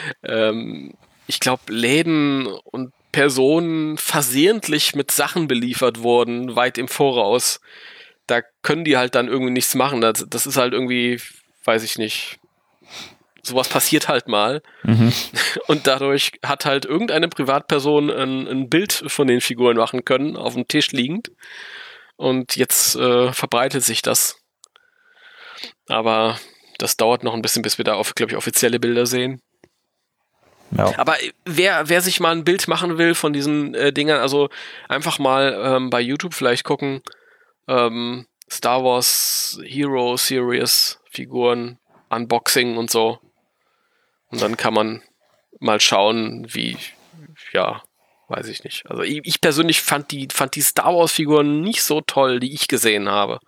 [SPEAKER 4] ähm, ich glaube, Läden und Personen versehentlich mit Sachen beliefert wurden, weit im Voraus. Da können die halt dann irgendwie nichts machen. Das, das ist halt irgendwie, weiß ich nicht, sowas passiert halt mal. Mhm. Und dadurch hat halt irgendeine Privatperson ein, ein Bild von den Figuren machen können, auf dem Tisch liegend. Und jetzt äh, verbreitet sich das. Aber das dauert noch ein bisschen, bis wir da, glaube ich, offizielle Bilder sehen. Ja. Aber wer, wer sich mal ein Bild machen will von diesen äh, Dingern, also einfach mal ähm, bei YouTube vielleicht gucken, ähm, Star Wars Hero Series Figuren, Unboxing und so. Und dann kann man mal schauen, wie, ja, weiß ich nicht. Also ich, ich persönlich fand die, fand die Star Wars Figuren nicht so toll, die ich gesehen habe.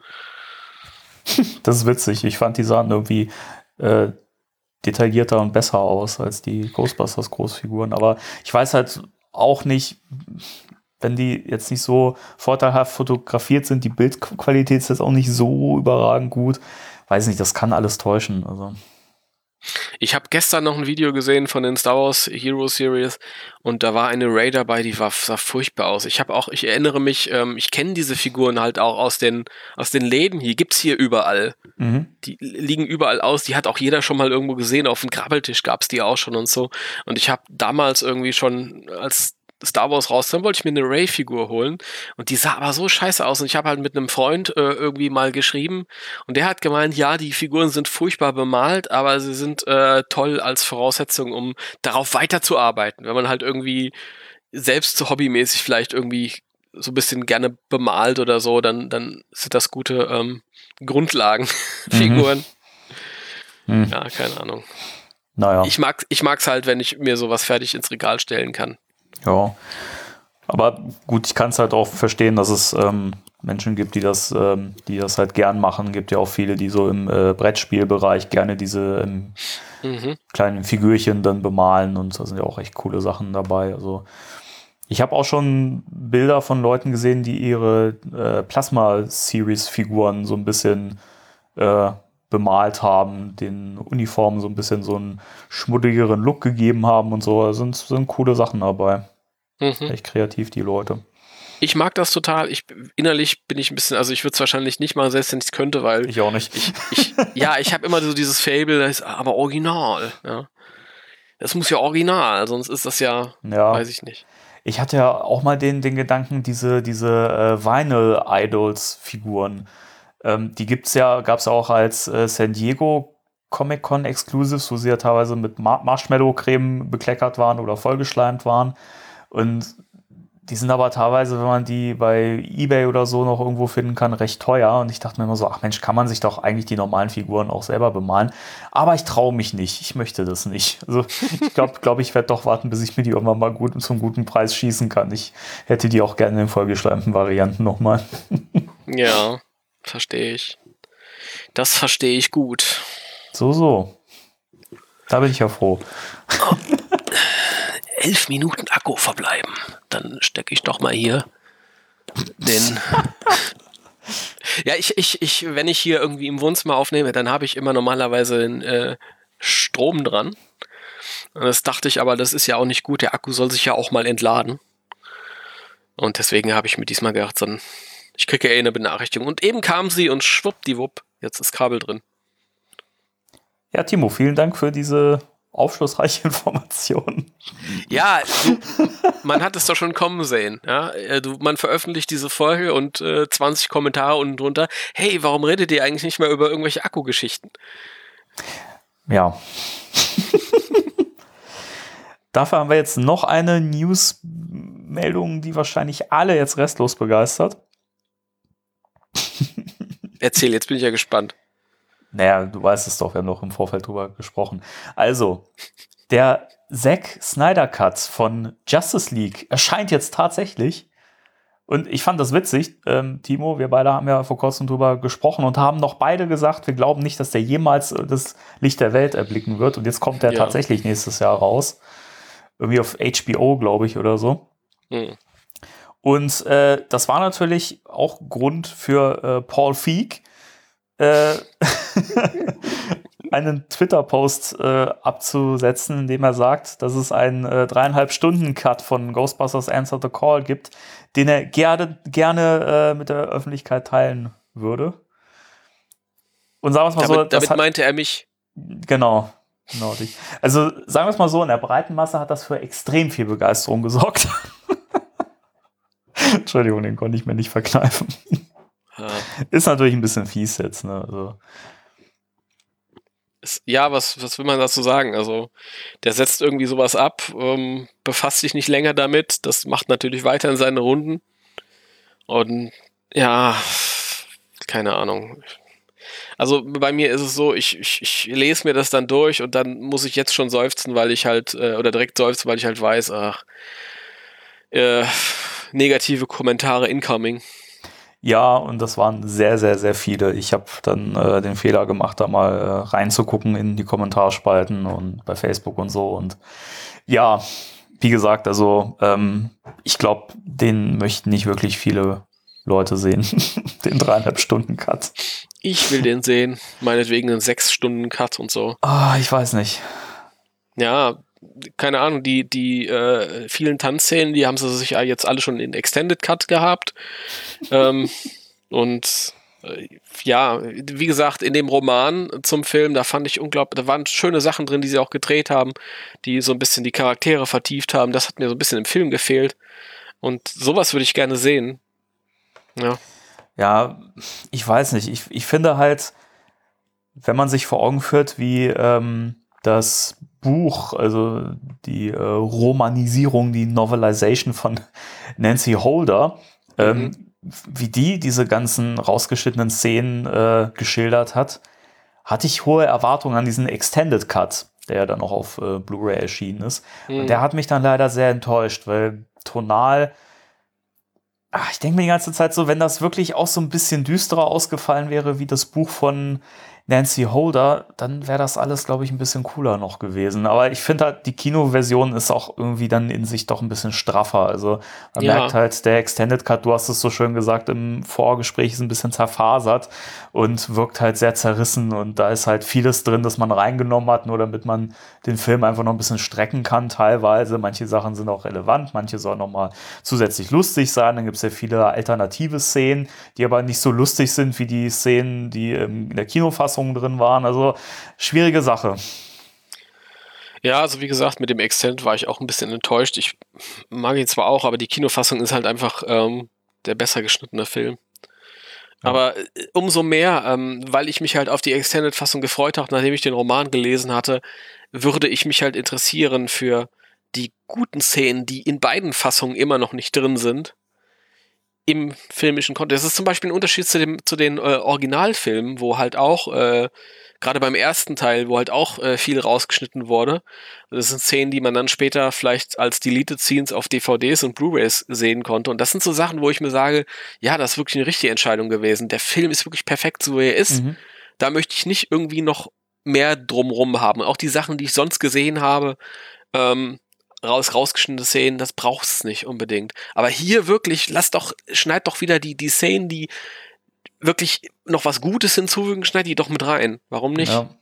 [SPEAKER 3] Das ist witzig. Ich fand, die sahen irgendwie äh, detaillierter und besser aus als die Ghostbusters Großfiguren. Aber ich weiß halt auch nicht, wenn die jetzt nicht so vorteilhaft fotografiert sind, die Bildqualität ist jetzt auch nicht so überragend gut. Weiß nicht, das kann alles täuschen. Also.
[SPEAKER 4] Ich habe gestern noch ein Video gesehen von den Star Wars Hero Series und da war eine Rey dabei, die war, sah furchtbar aus. Ich habe auch, ich erinnere mich, ähm, ich kenne diese Figuren halt auch aus den aus den Läden hier, gibt's hier überall. Mhm. Die liegen überall aus, die hat auch jeder schon mal irgendwo gesehen, auf dem Grabbeltisch gab's die auch schon und so. Und ich habe damals irgendwie schon, als Star Wars raus, dann wollte ich mir eine Rey-Figur holen und die sah aber so scheiße aus und ich habe halt mit einem Freund äh, irgendwie mal geschrieben und der hat gemeint, ja, die Figuren sind furchtbar bemalt, aber sie sind äh, toll als Voraussetzung, um darauf weiterzuarbeiten, wenn man halt irgendwie selbst so hobbymäßig vielleicht irgendwie so ein bisschen gerne bemalt oder so, dann, dann sind das gute ähm, Grundlagenfiguren.
[SPEAKER 3] Mhm.
[SPEAKER 4] Ja, keine Ahnung.
[SPEAKER 3] Naja.
[SPEAKER 4] Ich mag ich mag's halt, wenn ich mir sowas fertig ins Regal stellen kann.
[SPEAKER 3] Ja. Aber gut, ich kann es halt auch verstehen, dass es ähm, Menschen gibt, die das, ähm, die das halt gern machen. Gibt ja auch viele, die so im äh, Brettspielbereich gerne diese ähm,
[SPEAKER 4] Mhm.
[SPEAKER 3] kleinen Figürchen dann bemalen und da sind ja auch echt coole Sachen dabei. Also ich habe auch schon Bilder von Leuten gesehen, die ihre äh, Plasma-Series-Figuren so ein bisschen äh, bemalt haben, den Uniformen so ein bisschen so einen schmuddigeren Look gegeben haben und so. Da sind, sind coole Sachen dabei.
[SPEAKER 4] Mhm.
[SPEAKER 3] Echt kreativ, die Leute.
[SPEAKER 4] Ich mag das total. Ich innerlich bin ich ein bisschen, also ich würde es wahrscheinlich nicht machen, selbst wenn ich es könnte, weil
[SPEAKER 3] Ich auch nicht.
[SPEAKER 4] ich, ich ja, ich habe immer so dieses Fable, das ist aber original. Ja. Das muss ja original, sonst ist das ja,
[SPEAKER 3] Ja.
[SPEAKER 4] weiß ich nicht.
[SPEAKER 3] Ich hatte ja auch mal den, den Gedanken, diese, diese äh, Vinyl-Idols-Figuren, ähm, die gibt's ja, gab es ja auch als äh, San Diego Comic-Con Exclusives, wo sie ja teilweise mit Mar Marshmallow-Creme bekleckert waren oder vollgeschleimt waren. Und die sind aber teilweise, wenn man die bei eBay oder so noch irgendwo finden kann, recht teuer. Und ich dachte mir immer so, ach Mensch, kann man sich doch eigentlich die normalen Figuren auch selber bemalen. Aber ich traue mich nicht. Ich möchte das nicht. Also ich glaube, glaub, ich werde doch warten, bis ich mir die irgendwann mal gut, zum guten Preis schießen kann. Ich hätte die auch gerne in vollgeschleimten Varianten nochmal.
[SPEAKER 4] Ja, verstehe ich. Das verstehe ich gut.
[SPEAKER 3] So, so. Da bin ich ja froh.
[SPEAKER 4] Elf Minuten Akku verbleiben. Dann stecke ich doch mal hier den. Ja, ich, ich, ich, wenn ich hier irgendwie im Wohnzimmer aufnehme, dann habe ich immer normalerweise den äh, Strom dran. Und das dachte ich aber, das ist ja auch nicht gut. Der Akku soll sich ja auch mal entladen. Und deswegen habe ich mir diesmal gedacht, so ein, ich kriege ja eh eine Benachrichtigung. Und eben kam sie und schwuppdiwupp, jetzt ist Kabel drin.
[SPEAKER 3] Ja, Timo, vielen Dank für diese aufschlussreiche Informationen.
[SPEAKER 4] Ja, du, man hat es doch schon kommen sehen. Ja? Du, man veröffentlicht diese Folge und äh, zwanzig Kommentare unten drunter. Hey, warum redet ihr eigentlich nicht mehr über irgendwelche Akkugeschichten?
[SPEAKER 3] Ja. Dafür haben wir jetzt noch eine News-Meldung, die wahrscheinlich alle jetzt restlos begeistert.
[SPEAKER 4] Erzähl, jetzt bin ich ja gespannt.
[SPEAKER 3] Naja, du weißt es doch, wir haben noch im Vorfeld drüber gesprochen. Also, der Zack Snyder Cut von Justice League erscheint jetzt tatsächlich. Und ich fand das witzig, ähm, Timo, wir beide haben ja vor kurzem drüber gesprochen und haben noch beide gesagt, wir glauben nicht, dass der jemals das Licht der Welt erblicken wird. Und jetzt kommt der
[SPEAKER 4] Ja.
[SPEAKER 3] tatsächlich nächstes Jahr raus. Irgendwie auf H B O, glaube ich, oder so.
[SPEAKER 4] Hm.
[SPEAKER 3] Und äh, das war natürlich auch Grund für äh, Paul Feig, äh, einen Twitter-Post äh, abzusetzen, in dem er sagt, dass es einen äh, dreieinhalb Stunden Cut von Ghostbusters Answer the Call gibt, den er gerne, gerne äh, mit der Öffentlichkeit teilen würde. Und sagen wir es mal
[SPEAKER 4] Damit,
[SPEAKER 3] so,
[SPEAKER 4] damit
[SPEAKER 3] das hat,
[SPEAKER 4] meinte er mich.
[SPEAKER 3] genau, genau dich. Also sagen wir es mal so, in der breiten Masse hat das für extrem viel Begeisterung gesorgt. Entschuldigung, den konnte ich mir nicht verkneifen.
[SPEAKER 4] Ja,
[SPEAKER 3] Ist natürlich ein bisschen fies jetzt, ne? Also,
[SPEAKER 4] es, ja was, was will man dazu sagen? Also, der setzt irgendwie sowas ab, ähm, befasst sich nicht länger damit. Das macht natürlich weiterhin seine Runden. Und ja, keine Ahnung. Also bei mir ist es so, ich, ich, ich lese mir das dann durch und dann muss ich jetzt schon seufzen, weil ich halt, äh, oder direkt seufzen, weil ich halt weiß, ach, äh, negative Kommentare incoming.
[SPEAKER 3] ja, und das waren sehr, sehr, sehr viele. Ich habe dann äh, den Fehler gemacht, da mal äh, reinzugucken in die Kommentarspalten und bei Facebook und so. Und ja, wie gesagt, also ähm, ich glaube, den möchten nicht wirklich viele Leute sehen. Den dreieinhalb Stunden Cut.
[SPEAKER 4] Ich will den sehen. Meinetwegen einen sechs Stunden Cut und so.
[SPEAKER 3] Ah, ich weiß nicht.
[SPEAKER 4] Ja, keine Ahnung, die, die äh, vielen Tanzszenen, die haben sie sich ja jetzt alle schon in Extended Cut gehabt. ähm, und äh, ja, wie gesagt, in dem Roman zum Film, da fand ich unglaublich, da waren schöne Sachen drin, die sie auch gedreht haben, die so ein bisschen die Charaktere vertieft haben. Das hat mir so ein bisschen im Film gefehlt. Und sowas würde ich gerne sehen. Ja.
[SPEAKER 3] Ja, ich weiß nicht. Ich, ich finde halt, wenn man sich vor Augen führt, wie ähm, das Buch, also die äh, Romanisierung, die Novelization von Nancy Holder, ähm, wie die diese ganzen rausgeschnittenen Szenen äh, geschildert hat, hatte ich hohe Erwartungen an diesen Extended Cut, der ja dann auch auf äh, Blu-ray erschienen ist.
[SPEAKER 4] Mhm.
[SPEAKER 3] Und der hat mich dann leider sehr enttäuscht, weil tonal, ach, ich denke mir die ganze Zeit so, wenn das wirklich auch so ein bisschen düsterer ausgefallen wäre wie das Buch von Nancy Holder, dann wäre das alles, glaube ich, ein bisschen cooler noch gewesen. Aber ich finde halt, die Kinoversion ist auch irgendwie dann in sich doch ein bisschen straffer. Also man
[SPEAKER 4] Ja.
[SPEAKER 3] merkt halt, der Extended Cut, du hast es so schön gesagt, im Vorgespräch ist ein bisschen zerfasert und wirkt halt sehr zerrissen. Und da ist halt vieles drin, das man reingenommen hat, nur damit man den Film einfach noch ein bisschen strecken kann teilweise. Manche Sachen sind auch relevant, manche sollen noch mal zusätzlich lustig sein. Dann gibt es ja viele alternative Szenen, die aber nicht so lustig sind wie die Szenen, die ähm, in der Kinofassung drin waren. Also schwierige Sache.
[SPEAKER 4] Ja, also wie gesagt, mit dem Extend war ich auch ein bisschen enttäuscht. Ich mag ihn zwar auch, aber die Kinofassung ist halt einfach ähm, der besser geschnittene Film.
[SPEAKER 3] Ja.
[SPEAKER 4] Aber äh, umso mehr, ähm, weil ich mich halt auf die Extended-Fassung gefreut habe, nachdem ich den Roman gelesen hatte, würde ich mich halt interessieren für die guten Szenen, die in beiden Fassungen immer noch nicht drin sind, im filmischen Kontext. Das ist zum Beispiel ein Unterschied zu, dem, zu den äh, Originalfilmen, wo halt auch, äh, gerade beim ersten Teil, wo halt auch äh, viel rausgeschnitten wurde. Das sind Szenen, die man dann später vielleicht als Deleted Scenes auf D V Ds und Blu-rays sehen konnte. Und das sind so Sachen, wo ich mir sage, ja, das ist wirklich eine richtige Entscheidung gewesen. Der Film ist wirklich perfekt, so wie er ist.
[SPEAKER 3] Mhm.
[SPEAKER 4] Da möchte ich nicht irgendwie noch mehr drumrum haben. Auch die Sachen, die ich sonst gesehen habe, ähm, raus, rausgeschnittene Szenen, das braucht es nicht unbedingt. Aber hier wirklich, lass doch, schneid doch wieder die, die Szenen, die wirklich noch was Gutes hinzufügen, schneid die doch mit rein. Warum nicht?
[SPEAKER 3] Ja.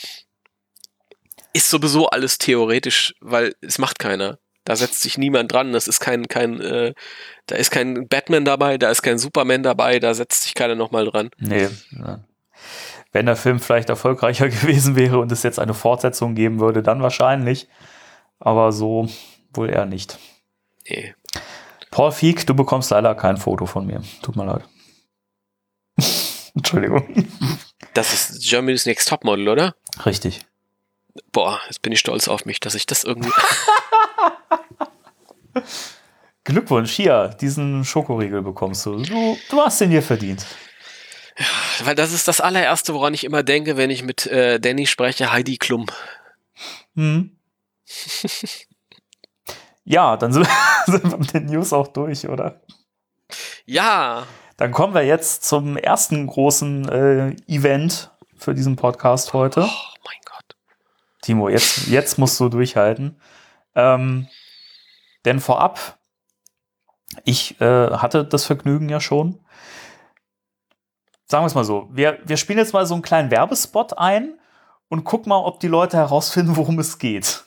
[SPEAKER 4] Ist sowieso alles theoretisch, weil es macht keiner. Da setzt sich niemand dran. Das ist kein, kein, äh, da ist kein Batman dabei, da ist kein Superman dabei, da setzt sich keiner nochmal dran.
[SPEAKER 3] Nee. Ja. Wenn der Film vielleicht erfolgreicher gewesen wäre und es jetzt eine Fortsetzung geben würde, dann wahrscheinlich. Aber so wohl eher nicht.
[SPEAKER 4] Nee.
[SPEAKER 3] Paul Feig, du bekommst leider kein Foto von mir. Tut mir leid. Entschuldigung.
[SPEAKER 4] Das ist Germany's Next Topmodel, oder?
[SPEAKER 3] Richtig.
[SPEAKER 4] Boah, jetzt bin ich stolz auf mich, dass ich das irgendwie...
[SPEAKER 3] Glückwunsch, hier, diesen Schokoriegel bekommst du. Du, du hast den dir verdient.
[SPEAKER 4] Weil das ist das allererste, woran ich immer denke, wenn ich mit äh, Danny spreche, Heidi Klum.
[SPEAKER 3] Hm. Ja, dann sind wir, sind wir mit den News auch durch, oder?
[SPEAKER 4] Ja,
[SPEAKER 3] Dann kommen wir jetzt zum ersten großen äh, Event für diesen Podcast heute.
[SPEAKER 4] oh mein Gott.
[SPEAKER 3] Timo, jetzt, jetzt musst du durchhalten. Ähm, denn vorab, ich äh, hatte das Vergnügen ja schon. Sagen wir es mal so, wir, wir spielen jetzt mal so einen kleinen Werbespot ein und gucken mal, ob die Leute herausfinden, worum es geht.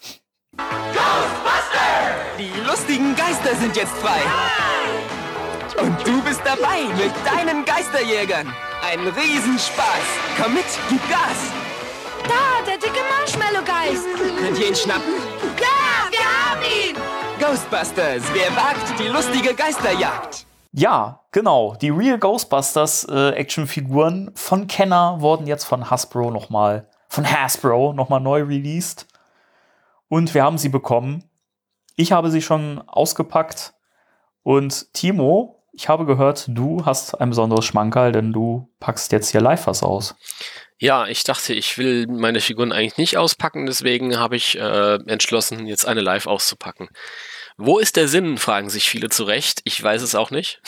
[SPEAKER 5] Die lustigen Geister sind jetzt frei. Und du bist dabei mit deinen Geisterjägern. Ein Riesenspaß. Komm mit, gib Gas.
[SPEAKER 6] Da, der dicke Marshmallow-Geist.
[SPEAKER 5] Könnt ihr ihn schnappen?
[SPEAKER 6] Ja, wir haben ihn.
[SPEAKER 5] Ghostbusters, wer wagt die lustige Geisterjagd?
[SPEAKER 3] Ja, genau. Die Real Ghostbusters äh, Actionfiguren von Kenner wurden jetzt von Hasbro nochmal, von Hasbro nochmal neu released. Und wir haben sie bekommen. Ich habe sie schon ausgepackt. Und Timo, ich habe gehört, du hast ein besonderes Schmankerl, denn du packst jetzt hier live was aus.
[SPEAKER 4] Ja, ich dachte, ich will meine Figuren eigentlich nicht auspacken, deswegen habe ich äh, entschlossen, jetzt eine live auszupacken. Wo ist der Sinn, fragen sich viele zu Recht. Ich weiß es auch nicht.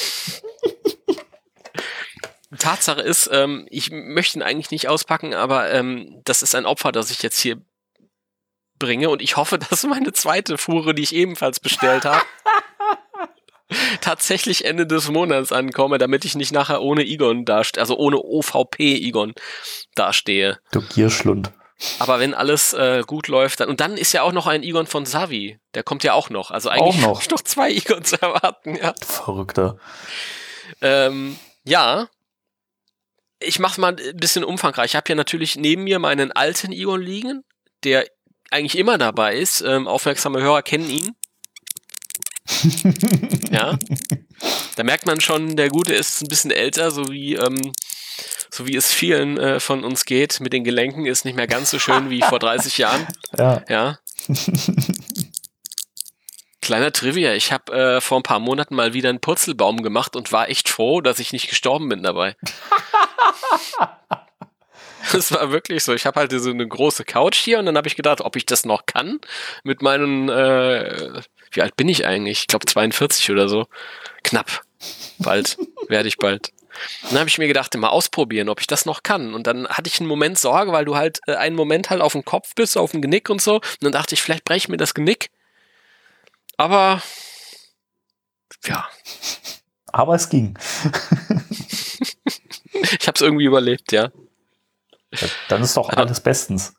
[SPEAKER 4] Tatsache ist, ähm, ich möchte ihn eigentlich nicht auspacken, aber ähm, das ist ein Opfer, das ich jetzt hier bringe und ich hoffe, dass meine zweite Fuhre, die ich ebenfalls bestellt habe, tatsächlich Ende des Monats ankomme, damit ich nicht nachher ohne Egon dastehe, also ohne O V P Egon dastehe.
[SPEAKER 3] Du Gierschlund.
[SPEAKER 4] Aber wenn alles äh, gut läuft, dann, und dann ist ja auch noch ein Egon von Savi, der kommt ja auch noch. Also eigentlich
[SPEAKER 3] Auch noch.
[SPEAKER 4] habe ich noch zwei Egons erwarten, ja.
[SPEAKER 3] Verrückter.
[SPEAKER 4] Ähm, ja. Ich mach's mal ein bisschen umfangreich. Ich habe hier natürlich neben mir meinen alten Egon liegen, der eigentlich immer dabei ist. Ähm, aufmerksame Hörer kennen ihn. Ja. Da merkt man schon, der Gute ist ein bisschen älter, so wie, ähm, so wie es vielen äh, von uns geht. Mit den Gelenken ist nicht mehr ganz so schön wie vor dreißig Jahren.
[SPEAKER 3] Ja.
[SPEAKER 4] Ja. Kleiner Trivia, ich habe äh, vor ein paar Monaten mal wieder einen Purzelbaum gemacht und war echt froh, dass ich nicht gestorben bin dabei. Das war wirklich so. Ich habe halt so eine große Couch hier und dann habe ich gedacht, ob ich das noch kann mit meinen, äh, wie alt bin ich eigentlich? Ich glaube zweiundvierzig oder so. Knapp. Bald. Werde ich bald. Dann habe ich mir gedacht, mal ausprobieren, ob ich das noch kann. Und dann hatte ich einen Moment Sorge, weil du halt äh, einen Moment halt auf dem Kopf bist, auf dem Genick und so. Und dann dachte ich, vielleicht breche ich mir das Genick. Aber ja.
[SPEAKER 3] Aber es ging.
[SPEAKER 4] Ich habe es irgendwie überlebt, ja.
[SPEAKER 3] Ja, dann ist doch alles bestens.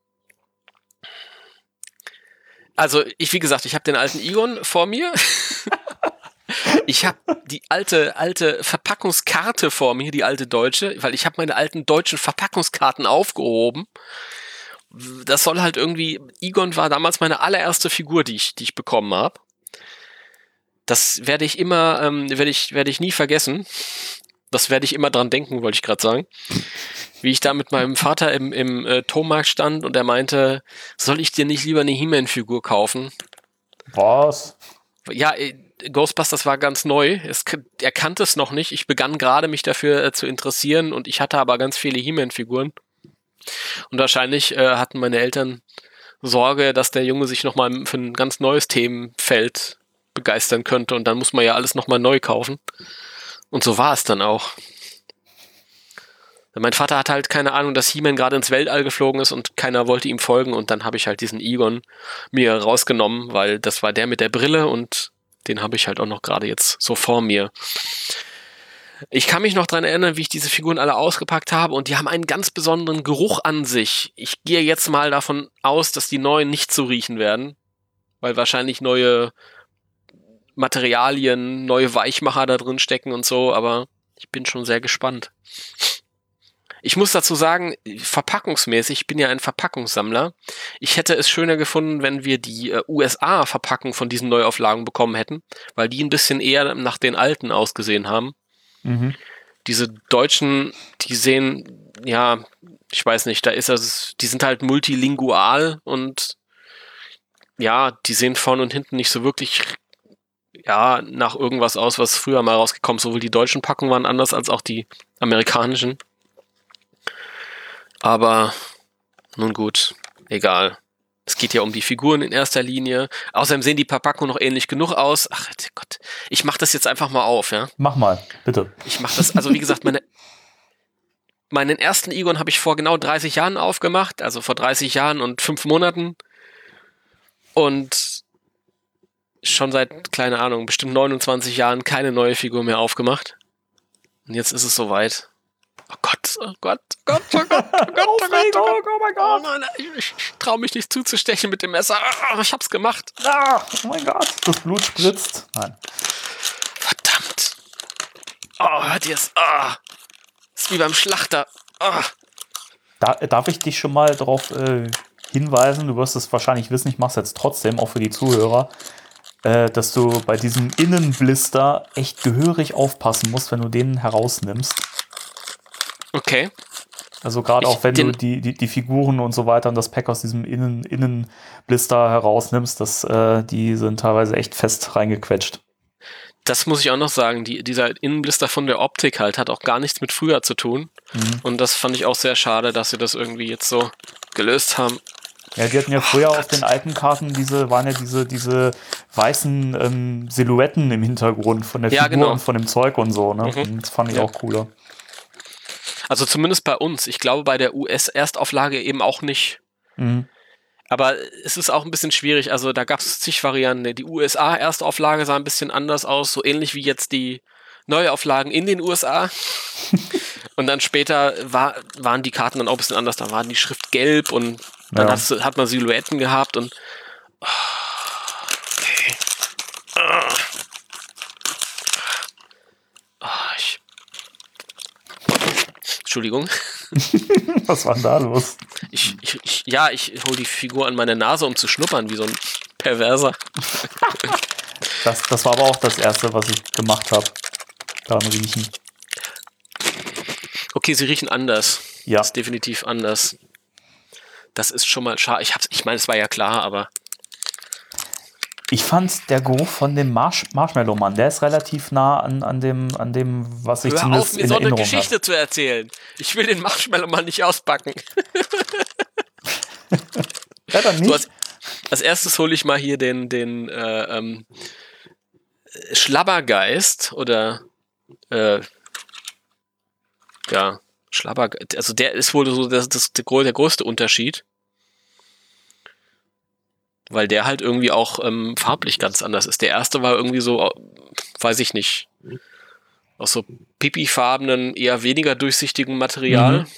[SPEAKER 4] Also ich, wie gesagt, ich habe den alten Egon vor mir. Ich habe die alte alte Verpackungskarte vor mir, die alte deutsche, weil ich habe meine alten deutschen Verpackungskarten aufgehoben. Das soll halt irgendwie, Egon war damals meine allererste Figur, die ich die ich bekommen habe. Das werde ich immer, ähm, werde ich werde ich nie vergessen. Das werde ich immer dran denken, wollte ich gerade sagen. Wie ich da mit meinem Vater im im äh, Tomarkt stand und er meinte, soll ich dir nicht lieber eine He-Man-Figur kaufen?
[SPEAKER 3] Was?
[SPEAKER 4] Ja, äh, Ghostbusters war ganz neu. Es, er kannte es noch nicht. Ich begann gerade, mich dafür äh, zu interessieren und ich hatte aber ganz viele He-Man-Figuren. Und wahrscheinlich äh, hatten meine Eltern Sorge, dass der Junge sich nochmal für ein ganz neues Themenfeld begeistern könnte und dann muss man ja alles nochmal neu kaufen. Und so war es dann auch. Mein Vater hatte halt keine Ahnung, dass He-Man gerade ins Weltall geflogen ist und keiner wollte ihm folgen und dann habe ich halt diesen Egon mir rausgenommen, weil das war der mit der Brille und den habe ich halt auch noch gerade jetzt so vor mir. Ich kann mich noch dran erinnern, wie ich diese Figuren alle ausgepackt habe und die haben einen ganz besonderen Geruch an sich. Ich gehe jetzt mal davon aus, dass die neuen nicht so riechen werden, weil wahrscheinlich neue Materialien, neue Weichmacher da drin stecken und so, aber ich bin schon sehr gespannt. Ich muss dazu sagen, verpackungsmäßig, ich bin ja ein Verpackungssammler. Ich hätte es schöner gefunden, wenn wir die äh, U S A-Verpackung von diesen Neuauflagen bekommen hätten, weil die ein bisschen eher nach den alten ausgesehen haben. Mhm. Diese deutschen, die sehen, ja, ich weiß nicht, da ist das, die sind halt multilingual und ja, die sehen vorne und hinten nicht so wirklich ja, nach irgendwas aus, was früher mal rausgekommen ist. Sowohl die deutschen Packungen waren anders als auch die amerikanischen. Aber nun gut, egal. Es geht ja um die Figuren in erster Linie. Außerdem sehen die Verpackungen noch ähnlich genug aus. Ach Gott, ich mach das jetzt einfach mal auf, ja?
[SPEAKER 3] Mach mal, bitte.
[SPEAKER 4] Ich mach das, also wie gesagt, meine, meinen ersten Egon habe ich vor genau dreißig Jahren aufgemacht, also vor dreißig Jahren und fünf Monaten. Und schon seit, keine Ahnung, bestimmt neunundzwanzig Jahren keine neue Figur mehr aufgemacht. Und jetzt ist es soweit. Oh Gott, oh Gott, oh Gott, oh Gott, oh Gott, oh Gott, oh Gott, oh mein Gott. Oh nein, ich, ich traue mich nicht zuzustechen mit dem Messer. Oh, ich hab's gemacht.
[SPEAKER 3] Ah, oh mein Gott, das Blut spritzt. Nein.
[SPEAKER 4] Verdammt. Oh, hört ihr es? Oh, ist wie beim Schlachter. Oh.
[SPEAKER 3] Da, darf ich dich schon mal darauf äh, hinweisen, du wirst es wahrscheinlich wissen, ich mach's jetzt trotzdem, auch für die Zuhörer, äh, dass du bei diesem Innenblister echt gehörig aufpassen musst, wenn du den herausnimmst.
[SPEAKER 4] Okay.
[SPEAKER 3] Also gerade auch wenn du die, die, die Figuren und so weiter und das Pack aus diesem Innen, Innenblister herausnimmst, das, äh, die sind teilweise echt fest reingequetscht.
[SPEAKER 4] Das muss ich auch noch sagen, die, dieser Innenblister von der Optik halt hat auch gar nichts mit früher zu tun. Mhm. Und das fand ich auch sehr schade, dass sie das irgendwie jetzt so gelöst haben.
[SPEAKER 3] Ja, die hatten ja früher oh, auf den alten Karten, diese waren ja diese, diese weißen ähm, Silhouetten im Hintergrund von der
[SPEAKER 4] ja,
[SPEAKER 3] Figur
[SPEAKER 4] genau.
[SPEAKER 3] und von dem Zeug und so, ne?
[SPEAKER 4] Mhm.
[SPEAKER 3] Und das fand ich
[SPEAKER 4] ja.
[SPEAKER 3] auch cooler.
[SPEAKER 4] Also zumindest bei uns. Ich glaube, bei der U S-Erstauflage eben auch nicht.
[SPEAKER 3] Mhm.
[SPEAKER 4] Aber es ist auch ein bisschen schwierig. Also da gab es zig Varianten. Die U S A-Erstauflage sah ein bisschen anders aus, so ähnlich wie jetzt die Neuauflagen in den U S A. Und dann später war, waren die Karten dann auch ein bisschen anders. Da war die Schrift gelb und dann
[SPEAKER 3] ja.
[SPEAKER 4] hast, hat man Silhouetten gehabt und oh, okay. Oh. Oh, ich Entschuldigung.
[SPEAKER 3] Was war denn da los?
[SPEAKER 4] Ich, ich, ich, ja, ich hole die Figur an meine Nase, um zu schnuppern, wie so ein Perverser.
[SPEAKER 3] Das, das war aber auch das Erste, was ich gemacht habe. Daran riechen.
[SPEAKER 4] Okay, sie riechen anders.
[SPEAKER 3] Ja.
[SPEAKER 4] Das ist definitiv anders. Das ist schon mal schade. Ich, hab's, ich meine, es war ja klar, aber...
[SPEAKER 3] Ich fand der Geruch von dem Marsh- Marshmallow-Mann, der ist relativ nah an, an, dem, an dem, was ich
[SPEAKER 4] Hör
[SPEAKER 3] zumindest
[SPEAKER 4] auf, mir
[SPEAKER 3] in
[SPEAKER 4] so eine
[SPEAKER 3] Erinnerung
[SPEAKER 4] Geschichte
[SPEAKER 3] habe.
[SPEAKER 4] zu erzählen. Ich will den Marshmallow-Mann nicht auspacken.
[SPEAKER 3] Ja, dann nicht.
[SPEAKER 4] Du hast, als erstes hole ich mal hier den, den äh, ähm, Schlabbergeist oder äh, ja, Schlabbergeist. Also der ist wohl so das, das, der, der größte Unterschied. Weil der halt irgendwie auch ähm, farblich ganz anders ist. Der erste war irgendwie so, weiß ich nicht, aus so pipifarbenen, eher weniger durchsichtigen Material.
[SPEAKER 3] Mhm.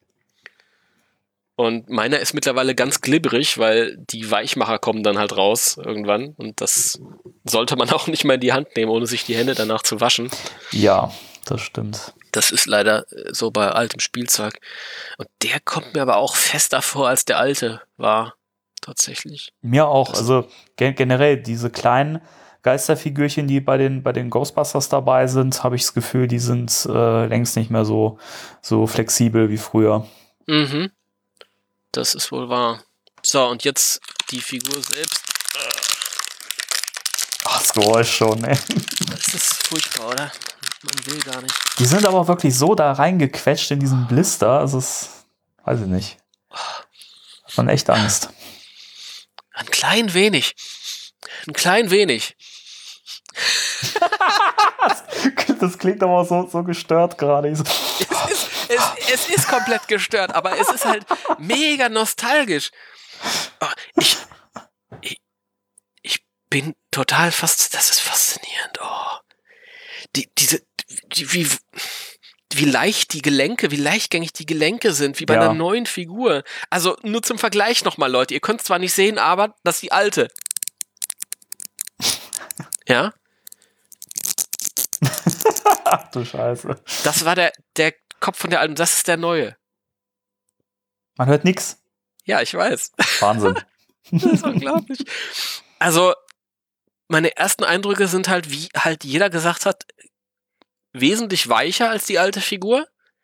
[SPEAKER 4] Und meiner ist mittlerweile ganz glibberig, weil die Weichmacher kommen dann halt raus irgendwann. Und das sollte man auch nicht mal in die Hand nehmen, ohne sich die Hände danach zu waschen.
[SPEAKER 3] Ja, das stimmt.
[SPEAKER 4] Das ist leider so bei altem Spielzeug. Und der kommt mir aber auch fester vor, als der alte war. Tatsächlich.
[SPEAKER 3] Mir auch.
[SPEAKER 4] Das-
[SPEAKER 3] Also gen- generell diese kleinen Geisterfigürchen, die bei den, bei den Ghostbusters dabei sind, habe ich das Gefühl, die sind äh, längst nicht mehr so, so flexibel wie früher.
[SPEAKER 4] Mhm. Das ist wohl wahr. So, und jetzt die Figur selbst.
[SPEAKER 3] Ach, das Geräusch schon, ey.
[SPEAKER 4] Das ist furchtbar, oder? Man will gar nicht.
[SPEAKER 3] Die sind aber auch wirklich so da reingequetscht in diesen Blister. Also es weiß ich nicht. Hat man echt Angst.
[SPEAKER 4] Ein klein wenig. Ein klein wenig.
[SPEAKER 3] Das klingt aber so, so gestört gerade. Ich so,
[SPEAKER 4] Es ist, es, es ist komplett gestört, aber es ist halt mega nostalgisch. Oh, ich, ich, ich bin total fast, das ist faszinierend. Oh. Die, diese, die, wie, wie leicht die Gelenke, wie leichtgängig die Gelenke sind, wie bei
[SPEAKER 3] Ja.
[SPEAKER 4] einer neuen Figur. Also nur zum Vergleich nochmal, Leute. Ihr könnt es zwar nicht sehen, aber das ist die alte. Ja?
[SPEAKER 3] ach du Scheiße.
[SPEAKER 4] Das war der, der Kopf von der alten, das ist der neue.
[SPEAKER 3] Man hört nix.
[SPEAKER 4] Ja, ich weiß.
[SPEAKER 3] Wahnsinn.
[SPEAKER 4] Das ist unglaublich. Also, meine ersten Eindrücke sind halt, wie halt jeder gesagt hat, wesentlich weicher als die alte Figur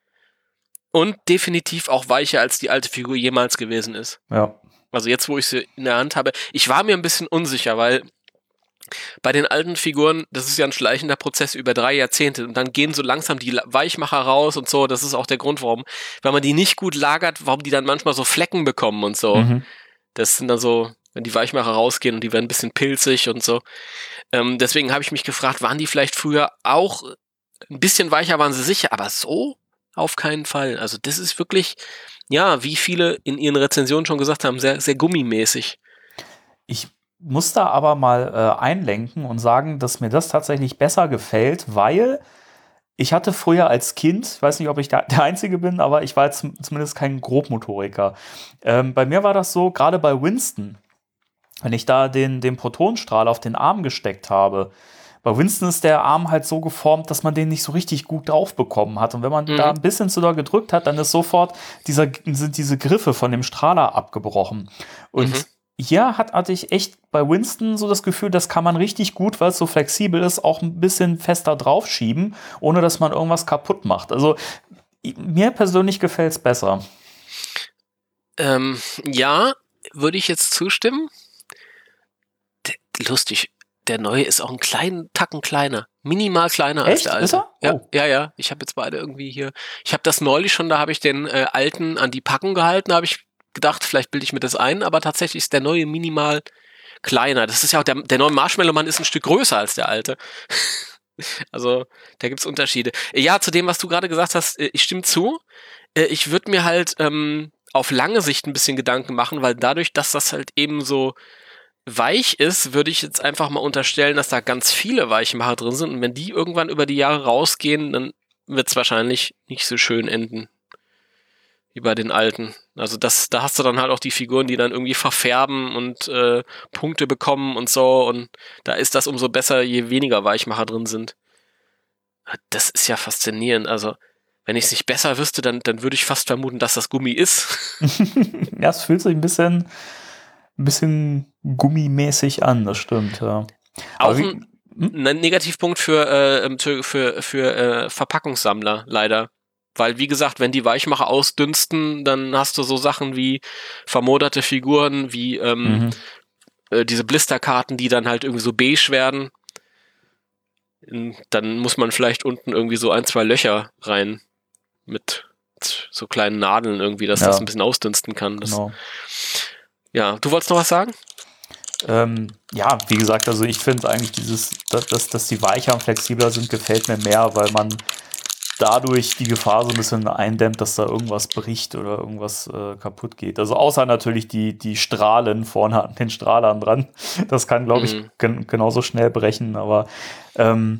[SPEAKER 4] und definitiv auch weicher als die alte Figur jemals gewesen ist.
[SPEAKER 3] Ja.
[SPEAKER 4] Also jetzt, wo ich sie in der Hand habe, ich war mir ein bisschen unsicher, weil bei den alten Figuren, das ist ja ein schleichender Prozess über drei Jahrzehnte und dann gehen so langsam die Weichmacher raus und so, das ist auch der Grund, warum, wenn man die nicht gut lagert, warum die dann manchmal so Flecken bekommen und so.
[SPEAKER 3] Mhm.
[SPEAKER 4] Das sind dann so, wenn die Weichmacher rausgehen und die werden ein bisschen pilzig und so. Ähm, deswegen habe ich mich gefragt, waren die vielleicht früher auch ein bisschen weicher, waren sie sicher, aber so auf keinen Fall. Also das ist wirklich, ja, wie viele in ihren Rezensionen schon gesagt haben, sehr, sehr gummimäßig.
[SPEAKER 3] Ich muss da aber mal äh, einlenken und sagen, dass mir das tatsächlich besser gefällt, weil ich hatte früher als Kind, ich weiß nicht, ob ich da der Einzige bin, aber ich war jetzt zum- zumindest kein Grobmotoriker. Ähm, bei mir war das so, gerade bei Winston, wenn ich da den, den Protonstrahl auf den Arm gesteckt habe, bei Winston ist der Arm halt so geformt, dass man den nicht so richtig gut drauf bekommen hat. Und wenn man
[SPEAKER 4] Mhm.
[SPEAKER 3] da ein bisschen zu doll gedrückt hat, dann ist sofort dieser, sind diese Griffe von dem Strahler abgebrochen. Und
[SPEAKER 4] Mhm.
[SPEAKER 3] hier hat, hatte ich echt bei Winston so das Gefühl, das kann man richtig gut, weil es so flexibel ist, auch ein bisschen fester draufschieben, ohne dass man irgendwas kaputt macht. Also i- mir persönlich gefällt es besser.
[SPEAKER 4] Ähm, ja, würde ich jetzt zustimmen. D- lustig, der neue ist auch einen kleinen Tacken kleiner. Minimal kleiner als
[SPEAKER 3] Echt?
[SPEAKER 4] der alte.
[SPEAKER 3] Ist er?
[SPEAKER 4] Ja,
[SPEAKER 3] Oh.
[SPEAKER 4] ja, ja. Ich habe jetzt beide irgendwie hier. Ich habe das neulich schon, da habe ich den äh, alten an die Packung gehalten, da habe ich gedacht, vielleicht bilde ich mir das ein, aber tatsächlich ist der neue minimal kleiner. Das ist ja auch, der, der neue Marshmallow-Mann ist ein Stück größer als der alte. Also, da gibt's Unterschiede. Ja, zu dem, was du gerade gesagt hast, äh, ich stimme zu. Äh, Ich würde mir halt ähm, auf lange Sicht ein bisschen Gedanken machen, weil dadurch, dass das halt eben so weich ist, würde ich jetzt einfach mal unterstellen, dass da ganz viele Weichmacher drin sind und wenn die irgendwann über die Jahre rausgehen, dann wird's wahrscheinlich nicht so schön enden wie bei den alten. Also das, da hast du dann halt auch die Figuren, die dann irgendwie verfärben und äh, Punkte bekommen und so und da ist das umso besser, je weniger Weichmacher drin sind. Das ist ja faszinierend. Also wenn ich es nicht besser wüsste, dann, dann würde ich fast vermuten, dass das Gummi ist.
[SPEAKER 3] Ja, es fühlt sich ein bisschen, ein bisschen gummimäßig an, das stimmt, ja.
[SPEAKER 4] Auch
[SPEAKER 3] Aber wie-
[SPEAKER 4] ein, ein Negativpunkt für, äh, für, für, für äh, Verpackungssammler, leider. Weil, wie gesagt, wenn die Weichmacher ausdünsten, dann hast du so Sachen wie vermoderte Figuren, wie ähm,
[SPEAKER 3] Mhm.
[SPEAKER 4] äh, diese Blisterkarten, die dann halt irgendwie so beige werden. Dann muss man vielleicht unten irgendwie so ein, zwei Löcher rein mit so kleinen Nadeln irgendwie, dass
[SPEAKER 3] Ja.
[SPEAKER 4] das ein bisschen ausdünsten kann. Das,
[SPEAKER 3] Genau.
[SPEAKER 4] Ja, du wolltest noch was sagen?
[SPEAKER 3] Ähm, ja, wie gesagt, also ich finde eigentlich dieses, dass, dass, dass die weicher und flexibler sind, gefällt mir mehr, weil man dadurch die Gefahr so ein bisschen eindämmt, dass da irgendwas bricht oder irgendwas äh, kaputt geht. Also außer natürlich die, die Strahlen vorne an den Strahlern dran. Das kann, glaube ich,
[SPEAKER 4] Mhm.
[SPEAKER 3] gen genauso schnell brechen. Aber ähm,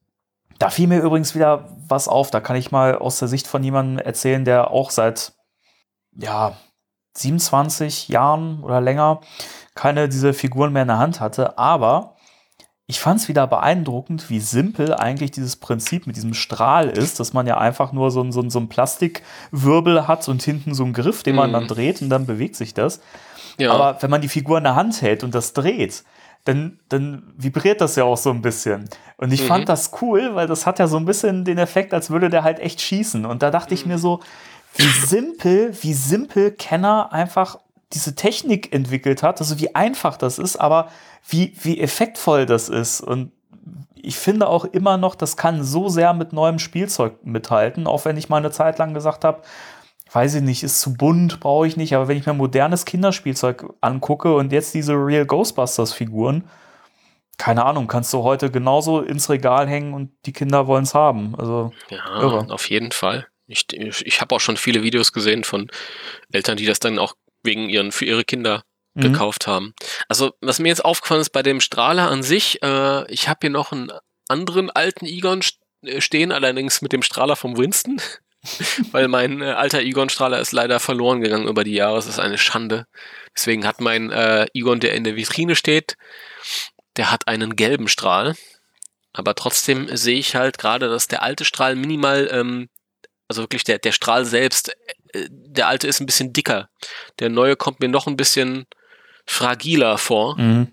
[SPEAKER 3] da fiel mir übrigens wieder was auf. Da kann ich mal aus der Sicht von jemandem erzählen, der auch seit ja, siebenundzwanzig Jahren oder länger keine dieser Figuren mehr in der Hand hatte. Aber ich fand es wieder beeindruckend, wie simpel eigentlich dieses Prinzip mit diesem Strahl ist, dass man ja einfach nur so, ein- so, ein- so einen Plastikwirbel hat und hinten so einen Griff, den man
[SPEAKER 4] Mhm.
[SPEAKER 3] dann dreht und dann bewegt sich das.
[SPEAKER 4] Ja.
[SPEAKER 3] Aber wenn man die Figur in der Hand hält und das dreht, dann, dann vibriert das ja auch so ein bisschen. Und ich
[SPEAKER 4] Mhm.
[SPEAKER 3] fand das cool, weil das hat ja so ein bisschen den Effekt, als würde der halt echt schießen. Und da dachte ich mir so, wie simpel, wie simpel Kenner einfach diese Technik entwickelt hat, also wie einfach das ist, aber wie, wie effektvoll das ist. Und ich finde auch immer noch, das kann so sehr mit neuem Spielzeug mithalten, auch wenn ich mal eine Zeit lang gesagt habe, weiß ich nicht, ist zu bunt, brauche ich nicht, aber wenn ich mir modernes Kinderspielzeug angucke und jetzt diese Real Ghostbusters-Figuren, keine Ahnung, kannst du heute genauso ins Regal hängen und die Kinder wollen es haben. Also,
[SPEAKER 4] Ja,
[SPEAKER 3] irre.
[SPEAKER 4] auf jeden Fall. Ich, ich, ich habe auch schon viele Videos gesehen von Eltern, die das dann auch wegen ihren, für ihre Kinder
[SPEAKER 3] Mhm.
[SPEAKER 4] gekauft haben. Also, was mir jetzt aufgefallen ist bei dem Strahler an sich, äh, ich habe hier noch einen anderen alten Egon st- äh, stehen, allerdings mit dem Strahler vom Winston, weil mein äh, alter Egon-Strahler ist leider verloren gegangen über die Jahre. Es ist eine Schande. Deswegen hat mein äh, Egon, der in der Vitrine steht, der hat einen gelben Strahl. Aber trotzdem sehe ich halt gerade, dass der alte Strahl minimal, ähm, also wirklich der, der Strahl selbst, äh, der alte ist ein bisschen dicker. Der neue kommt mir noch ein bisschen fragiler vor.
[SPEAKER 3] Mhm.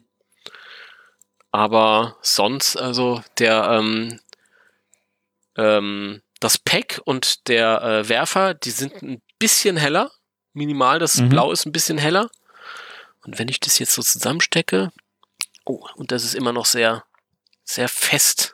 [SPEAKER 4] Aber sonst, also der, ähm, ähm, das Pack und der äh, Werfer, die sind ein bisschen heller. Minimal, das
[SPEAKER 3] Mhm.
[SPEAKER 4] Blau ist ein bisschen heller. Und wenn ich das jetzt so zusammenstecke, oh, und das ist immer noch sehr, sehr fest.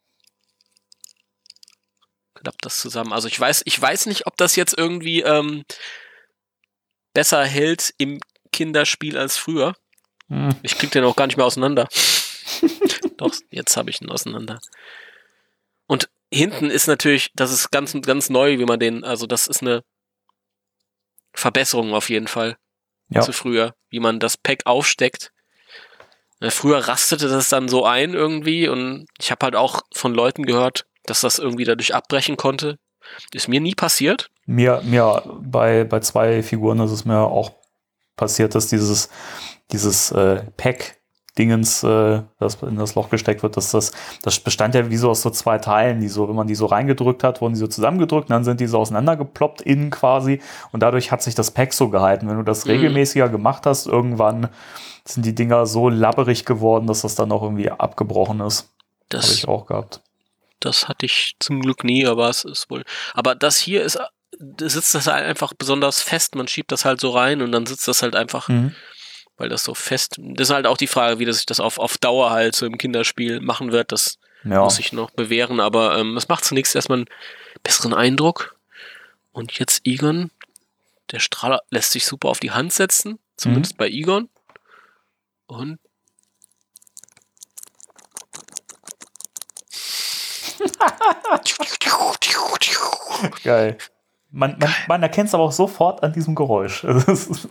[SPEAKER 4] Klappt das zusammen. Also ich weiß, ich weiß nicht, ob das jetzt irgendwie ähm, besser hält im Kinderspiel als früher.
[SPEAKER 3] Mhm.
[SPEAKER 4] Ich krieg den auch gar nicht mehr auseinander. Doch, jetzt habe ich ihn auseinander. Und hinten ist natürlich, das ist ganz, ganz neu, wie man den, also das ist eine Verbesserung auf jeden Fall
[SPEAKER 3] Ja.
[SPEAKER 4] zu früher, wie man das Pack aufsteckt. Äh, Früher rastete das dann so ein irgendwie und ich habe halt auch von Leuten gehört, dass das irgendwie dadurch abbrechen konnte. Ist mir nie passiert.
[SPEAKER 3] Mir, mir bei, bei zwei Figuren ist es mir auch passiert, dass dieses, dieses äh, Pack-Dingens, äh, das in das Loch gesteckt wird, dass das, das bestand ja wie so aus so zwei Teilen, die so, wenn man die so reingedrückt hat, wurden die so zusammengedrückt, und dann sind die so auseinandergeploppt innen quasi und dadurch hat sich das Pack so gehalten. Wenn du das
[SPEAKER 4] Mhm.
[SPEAKER 3] regelmäßiger gemacht hast, irgendwann sind die Dinger so labberig geworden, dass das dann auch irgendwie abgebrochen ist. Habe
[SPEAKER 4] Das,
[SPEAKER 3] ich auch gehabt.
[SPEAKER 4] das hatte ich zum Glück nie, aber es ist wohl. Aber das hier ist, da sitzt das halt einfach besonders fest. Man schiebt das halt so rein und dann sitzt das halt einfach,
[SPEAKER 3] Mhm.
[SPEAKER 4] weil das so fest. Das ist halt auch die Frage, wie das sich das auf, auf Dauer halt so im Kinderspiel machen wird. Das
[SPEAKER 3] Ja.
[SPEAKER 4] muss ich noch bewähren, aber ähm, es macht zunächst erstmal einen besseren Eindruck. Und jetzt Egon, der Strahler lässt sich super auf die Hand setzen, zumindest bei Egon. Und
[SPEAKER 3] Geil. Man, man, man erkennt es aber auch sofort an diesem Geräusch. Also es ist-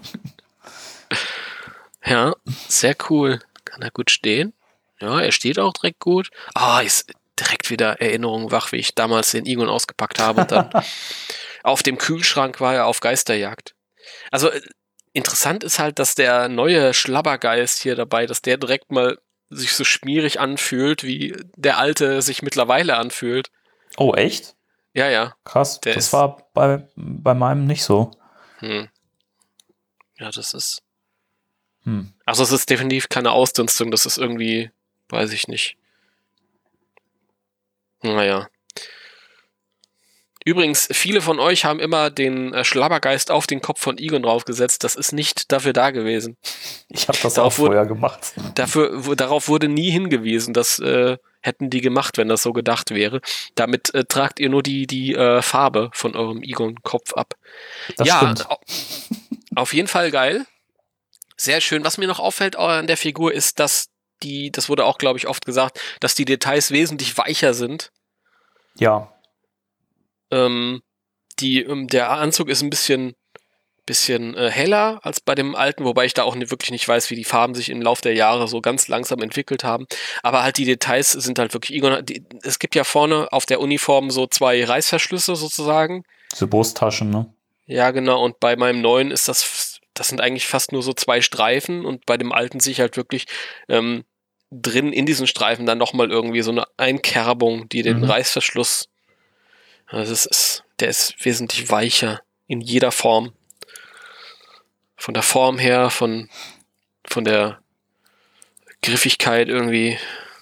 [SPEAKER 4] ja, sehr cool. Kann er gut stehen? Ja, er steht auch direkt gut. Ah, ist direkt wieder Erinnerungen wach, wie ich damals den Egon ausgepackt habe und dann auf dem Kühlschrank war er auf Geisterjagd. Also äh, interessant ist halt, dass der neue Schlabbergeist hier dabei, dass der direkt mal sich so schmierig anfühlt, wie der alte sich mittlerweile anfühlt.
[SPEAKER 3] Oh, echt?
[SPEAKER 4] Ja, ja.
[SPEAKER 3] Krass.
[SPEAKER 4] Der
[SPEAKER 3] das
[SPEAKER 4] ist-
[SPEAKER 3] war bei, bei meinem nicht so.
[SPEAKER 4] Hm. Ja, das ist.
[SPEAKER 3] Hm.
[SPEAKER 4] Also es ist definitiv keine Ausdünstung, das ist irgendwie, weiß ich nicht. Naja. Übrigens, viele von euch haben immer den äh, Schlabbergeist auf den Kopf von Egon draufgesetzt. Das ist nicht dafür da gewesen.
[SPEAKER 3] Ich habe das
[SPEAKER 4] Darauf
[SPEAKER 3] auch vorher gemacht.
[SPEAKER 4] Dafür, wo, darauf wurde nie hingewiesen. Das äh, hätten die gemacht, wenn das so gedacht wäre. Damit äh, tragt ihr nur die, die äh, Farbe von eurem Egon-Kopf ab.
[SPEAKER 3] Das
[SPEAKER 4] ja,
[SPEAKER 3] stimmt.
[SPEAKER 4] au- auf jeden Fall geil. Sehr schön. Was mir noch auffällt an der Figur ist, dass die, das wurde auch, glaube ich, oft gesagt, dass die Details wesentlich weicher sind.
[SPEAKER 3] Ja.
[SPEAKER 4] Ähm, die, ähm, der Anzug ist ein bisschen, bisschen äh, heller als bei dem alten, wobei ich da auch nicht, wirklich nicht weiß, wie die Farben sich im Laufe der Jahre so ganz langsam entwickelt haben. Aber halt die Details sind halt wirklich, Egon, die, es gibt ja vorne auf der Uniform so zwei Reißverschlüsse sozusagen.
[SPEAKER 3] Diese Brusttaschen, ne?
[SPEAKER 4] Ja, genau. Und bei meinem neuen ist das, das sind eigentlich fast nur so zwei Streifen und bei dem alten sehe ich halt wirklich ähm, drin in diesen Streifen dann nochmal irgendwie so eine Einkerbung, die den
[SPEAKER 3] Mhm.
[SPEAKER 4] Reißverschluss. Also es ist, der ist wesentlich weicher in jeder Form. Von der Form her, von, von der Griffigkeit irgendwie.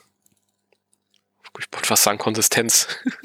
[SPEAKER 4] Ich wollte fast sagen Konsistenz.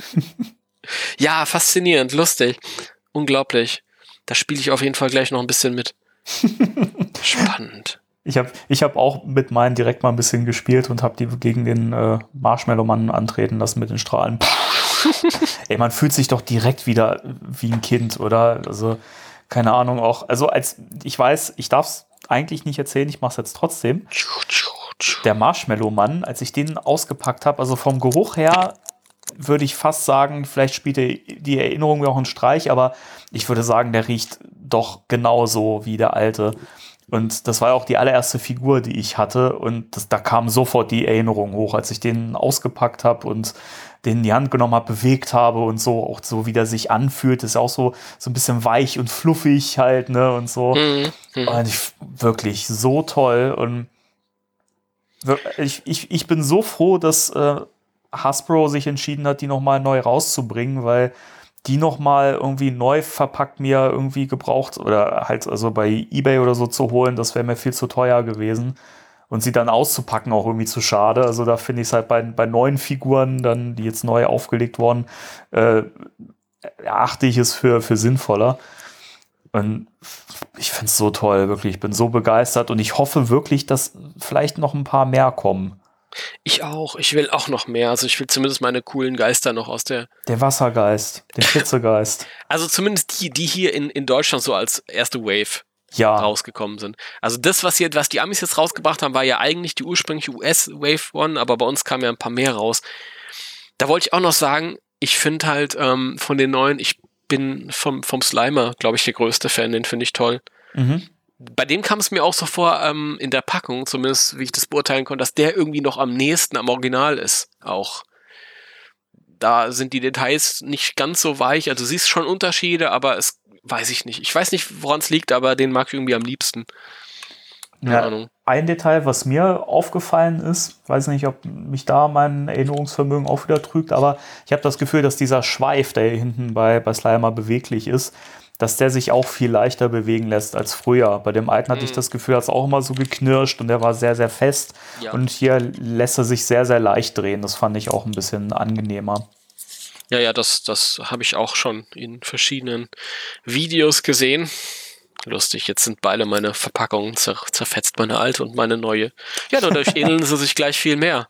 [SPEAKER 4] Ja, faszinierend, lustig, unglaublich. Da spiele ich auf jeden Fall gleich noch ein bisschen mit. Spannend.
[SPEAKER 3] Ich habe ich hab auch mit meinen direkt mal ein bisschen gespielt und habe die gegen den äh, Marshmallow-Mann antreten lassen mit den Strahlen. Ey, man fühlt sich doch direkt wieder wie ein Kind, oder? Also, keine Ahnung, auch. Also, als ich weiß, ich darf es eigentlich nicht erzählen, ich mache es jetzt trotzdem. Der Marshmallow-Mann, als ich den ausgepackt habe, also vom Geruch her würde ich fast sagen, vielleicht spielt die Erinnerung mir auch einen Streich, aber ich würde sagen, der riecht doch genauso wie der alte. Und das war auch die allererste Figur, die ich hatte. Und das, da kam sofort die Erinnerung hoch, als ich den ausgepackt habe und den in die Hand genommen habe, bewegt habe und so, auch so wie der sich anfühlt. Das ist auch so, so ein bisschen weich und fluffig halt, ne, und so.
[SPEAKER 4] Mhm. Mhm.
[SPEAKER 3] Und ich, wirklich so toll. Und wir- ich, ich, ich bin so froh, dass äh, Hasbro sich entschieden hat, die nochmal neu rauszubringen, weil die nochmal irgendwie neu verpackt mir irgendwie gebraucht oder halt also bei eBay oder so zu holen, das wäre mir viel zu teuer gewesen. Und sie dann auszupacken auch irgendwie zu schade. Also da finde ich es halt bei, bei neuen Figuren, dann, die jetzt neu aufgelegt wurden, äh, erachte ich es für, für sinnvoller. Und ich finde es so toll, wirklich. Ich bin so begeistert und ich hoffe wirklich, dass vielleicht noch ein paar mehr kommen.
[SPEAKER 4] Ich auch. Ich will auch noch mehr. Also ich will zumindest meine coolen Geister noch aus der.
[SPEAKER 3] Der Wassergeist, der Hitzegeist.
[SPEAKER 4] Also zumindest die, die hier in, in Deutschland so als erste Wave
[SPEAKER 3] Ja,
[SPEAKER 4] rausgekommen sind. Also das, was, hier, was die Amis jetzt rausgebracht haben, war ja eigentlich die ursprüngliche U S-Wave One, aber bei uns kamen ja ein paar mehr raus. Da wollte ich auch noch sagen, ich finde halt ähm, von den neuen, ich bin vom, vom Slimer, glaube ich, der größte Fan, den finde ich toll.
[SPEAKER 3] mhm.
[SPEAKER 4] Bei dem kam es mir auch so vor, ähm, in der Packung, zumindest wie ich das beurteilen konnte, dass der irgendwie noch am nächsten am Original ist. Auch da sind die Details nicht ganz so weich. Also du siehst schon Unterschiede, aber es weiß ich nicht. Ich weiß nicht, woran es liegt, aber den mag ich irgendwie am liebsten. Keine
[SPEAKER 3] Ja,
[SPEAKER 4] Ahnung.
[SPEAKER 3] ein Detail, was mir aufgefallen ist, weiß nicht, ob mich da mein Erinnerungsvermögen auch wieder trügt, aber ich habe das Gefühl, dass dieser Schweif, der hier hinten bei, bei Slimer beweglich ist, dass der sich auch viel leichter bewegen lässt als früher. Bei dem alten hatte ich
[SPEAKER 4] Mhm.
[SPEAKER 3] das Gefühl, hat es auch immer so geknirscht und der war sehr, sehr fest.
[SPEAKER 4] Ja.
[SPEAKER 3] Und hier lässt er sich sehr, sehr leicht drehen. Das fand ich auch ein bisschen angenehmer.
[SPEAKER 4] Ja, ja, das, das habe ich auch schon in verschiedenen Videos gesehen. Lustig, jetzt sind beide meine Verpackungen zer zerfetzt, meine alte und meine neue. Ja, dadurch ähneln sie sich gleich viel mehr.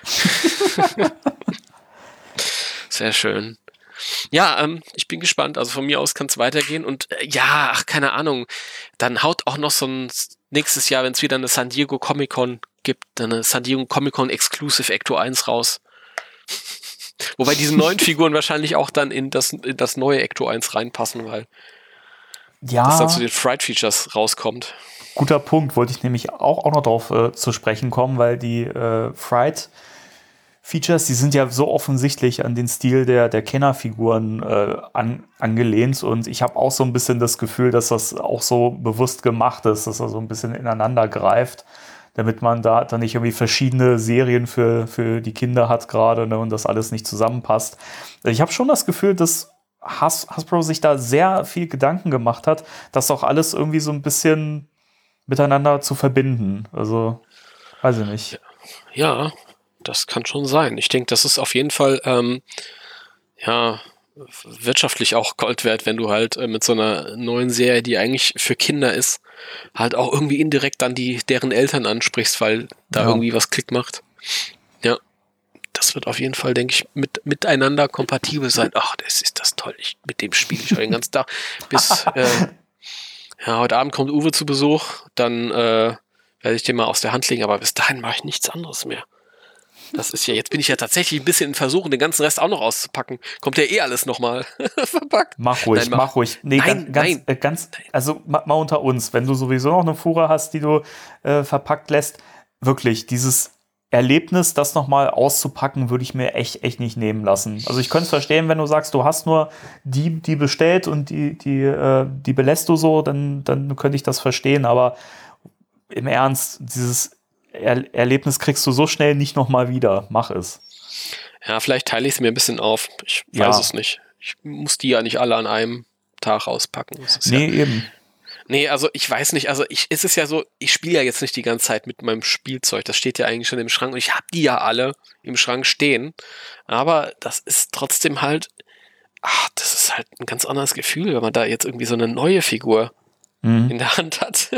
[SPEAKER 4] Sehr schön. Ja, ähm, ich bin gespannt. Also von mir aus kann es weitergehen. Und äh, ja, ach, keine Ahnung. Dann haut auch noch so ein nächstes Jahr, wenn es wieder eine San Diego Comic Con gibt, eine San Diego Comic Con Exclusive Ecto eins raus. Wobei diese neuen Figuren wahrscheinlich auch dann in das, in das neue Ecto eins reinpassen, weil
[SPEAKER 3] Ja,
[SPEAKER 4] das dann zu den Fright Features rauskommt.
[SPEAKER 3] guter Punkt. Wollte ich nämlich auch, auch noch drauf äh, zu sprechen kommen, weil die äh, Fright Features, die sind ja so offensichtlich an den Stil der, der Kennerfiguren äh, an, angelehnt und ich habe auch so ein bisschen das Gefühl, dass das auch so bewusst gemacht ist, dass er so ein bisschen ineinander greift, damit man da dann nicht irgendwie verschiedene Serien für, für die Kinder hat gerade, ne, und das alles nicht zusammenpasst. Ich habe schon das Gefühl, dass Has, Hasbro sich da sehr viel Gedanken gemacht hat, das auch alles irgendwie so ein bisschen miteinander zu verbinden. Also, weiß ich nicht.
[SPEAKER 4] Ja, das kann schon sein. Ich denke, das ist auf jeden Fall, ähm, ja, wirtschaftlich auch Gold wert, wenn du halt äh, mit so einer neuen Serie, die eigentlich für Kinder ist, halt auch irgendwie indirekt dann die deren Eltern ansprichst, weil da
[SPEAKER 3] Ja.
[SPEAKER 4] irgendwie was Klick macht. Ja, das wird auf jeden Fall, denke ich, mit miteinander kompatibel sein. Ach, das ist das toll. Ich, mit dem spiele ich heute den ganzen Tag. Bis äh, ja, heute Abend kommt Uwe zu Besuch, dann äh, werde ich den mal aus der Hand legen, aber bis dahin mache ich nichts anderes mehr. Das ist ja, jetzt bin ich ja tatsächlich ein bisschen in Versuchen, den ganzen Rest auch noch auszupacken. Kommt ja eh alles nochmal verpackt.
[SPEAKER 3] Mach ruhig,
[SPEAKER 4] Nein, mach-
[SPEAKER 3] mach ruhig. Nee,
[SPEAKER 4] Nein,
[SPEAKER 3] ganz, ganz,
[SPEAKER 4] nein.
[SPEAKER 3] äh, ganz, also ma- mal unter uns, wenn du sowieso noch eine Fuhre hast, die du äh, verpackt lässt, wirklich, dieses Erlebnis, das nochmal auszupacken, würde ich mir echt, echt nicht nehmen lassen. Also ich könnte es verstehen, wenn du sagst, du hast nur die, die bestellt und die, die, äh, die belässt du so, dann, dann könnte ich das verstehen, aber im Ernst, dieses er Erlebnis kriegst du so schnell nicht nochmal wieder. Mach es.
[SPEAKER 4] Ja, vielleicht teile ich es mir ein bisschen auf. Ich
[SPEAKER 3] Ja.
[SPEAKER 4] weiß es nicht. Ich muss die ja nicht alle an einem Tag auspacken. Das ist
[SPEAKER 3] Nee,
[SPEAKER 4] ja,
[SPEAKER 3] eben.
[SPEAKER 4] nee, also ich weiß nicht. Also ich, es ist ja so, ich spiele ja jetzt nicht die ganze Zeit mit meinem Spielzeug. Das steht ja eigentlich schon im Schrank und ich habe die ja alle im Schrank stehen. Aber das ist trotzdem halt, ach, das ist halt ein ganz anderes Gefühl, wenn man da jetzt irgendwie so eine neue Figur
[SPEAKER 3] Mhm.
[SPEAKER 4] in der Hand hat.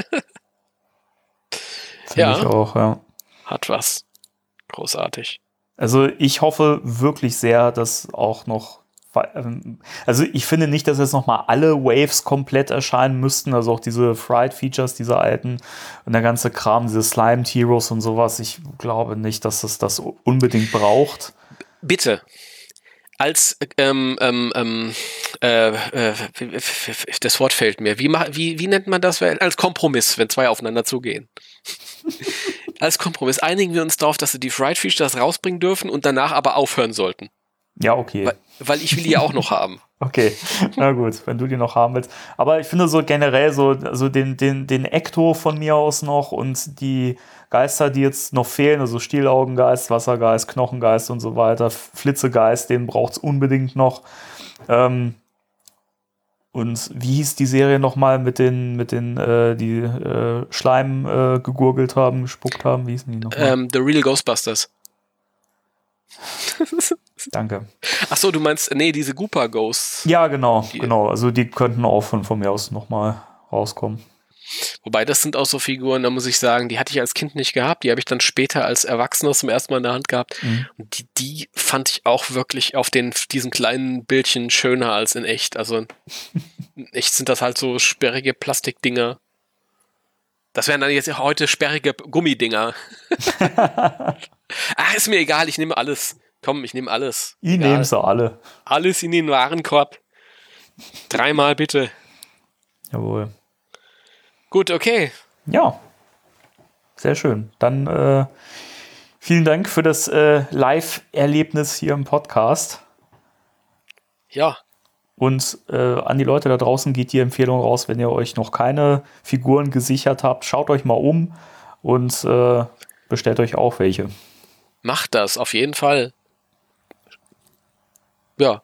[SPEAKER 3] Finde
[SPEAKER 4] Ja.
[SPEAKER 3] ich auch, ja.
[SPEAKER 4] Hat was. Großartig.
[SPEAKER 3] Also ich hoffe wirklich sehr, dass auch noch, ähm, also ich finde nicht, dass jetzt noch mal alle Waves komplett erscheinen müssten, also auch diese Fried-Features, diese alten und der ganze Kram, diese Slimed-Heroes und sowas. Ich glaube nicht, dass es das unbedingt braucht.
[SPEAKER 4] Bitte. Als, ähm, ähm, ähm, äh, äh, das Wort fällt mir. Wie, ma- wie, wie nennt man das? Als Kompromiss, wenn zwei aufeinander zugehen. Als Kompromiss einigen wir uns darauf, dass sie die Fried Features rausbringen dürfen und danach aber aufhören sollten.
[SPEAKER 3] Ja, okay.
[SPEAKER 4] Weil, weil ich will die ja auch noch haben.
[SPEAKER 3] Okay, na gut, wenn du die noch haben willst. Aber ich finde so generell so, also den, den, den Ekto von mir aus noch und die Geister, die jetzt noch fehlen, also Stielaugengeist, Wassergeist, Knochengeist und so weiter, Flitzegeist, den braucht es unbedingt noch. Ähm, und wie hieß die Serie nochmal mit den, mit den, äh, die äh, Schleim äh, gegurgelt haben, gespuckt haben? Wie hießen die nochmal?
[SPEAKER 4] Ähm, The Real Ghostbusters.
[SPEAKER 3] Danke.
[SPEAKER 4] Ach so, du meinst, nee, diese Goopa Ghosts.
[SPEAKER 3] Ja, genau,
[SPEAKER 4] Die-
[SPEAKER 3] genau. Also die könnten auch von, von mir aus nochmal rauskommen.
[SPEAKER 4] Wobei, das sind auch so Figuren, da muss ich sagen, die hatte ich als Kind nicht gehabt. Die habe ich dann später als Erwachsener zum ersten Mal in der Hand gehabt.
[SPEAKER 3] Mhm.
[SPEAKER 4] Und die, die fand ich auch wirklich auf den, diesen kleinen Bildchen schöner als in echt. Also in echt sind das halt so sperrige Plastikdinger. Das wären dann jetzt heute sperrige Gummidinger. Ach, ist mir egal, ich nehme alles. Komm, ich nehme alles.
[SPEAKER 3] Ich
[SPEAKER 4] Egal.
[SPEAKER 3] nehme sie alle.
[SPEAKER 4] Alles in den Warenkorb. Dreimal bitte.
[SPEAKER 3] Jawohl.
[SPEAKER 4] Gut, okay.
[SPEAKER 3] Ja, sehr schön. Dann äh, vielen Dank für das äh, Live-Erlebnis hier im Podcast.
[SPEAKER 4] Ja,
[SPEAKER 3] Und äh, an die Leute da draußen geht die Empfehlung raus, wenn ihr euch noch keine Figuren gesichert habt, schaut euch mal um und äh, bestellt euch auch welche.
[SPEAKER 4] macht das, auf jeden Fall. Ja.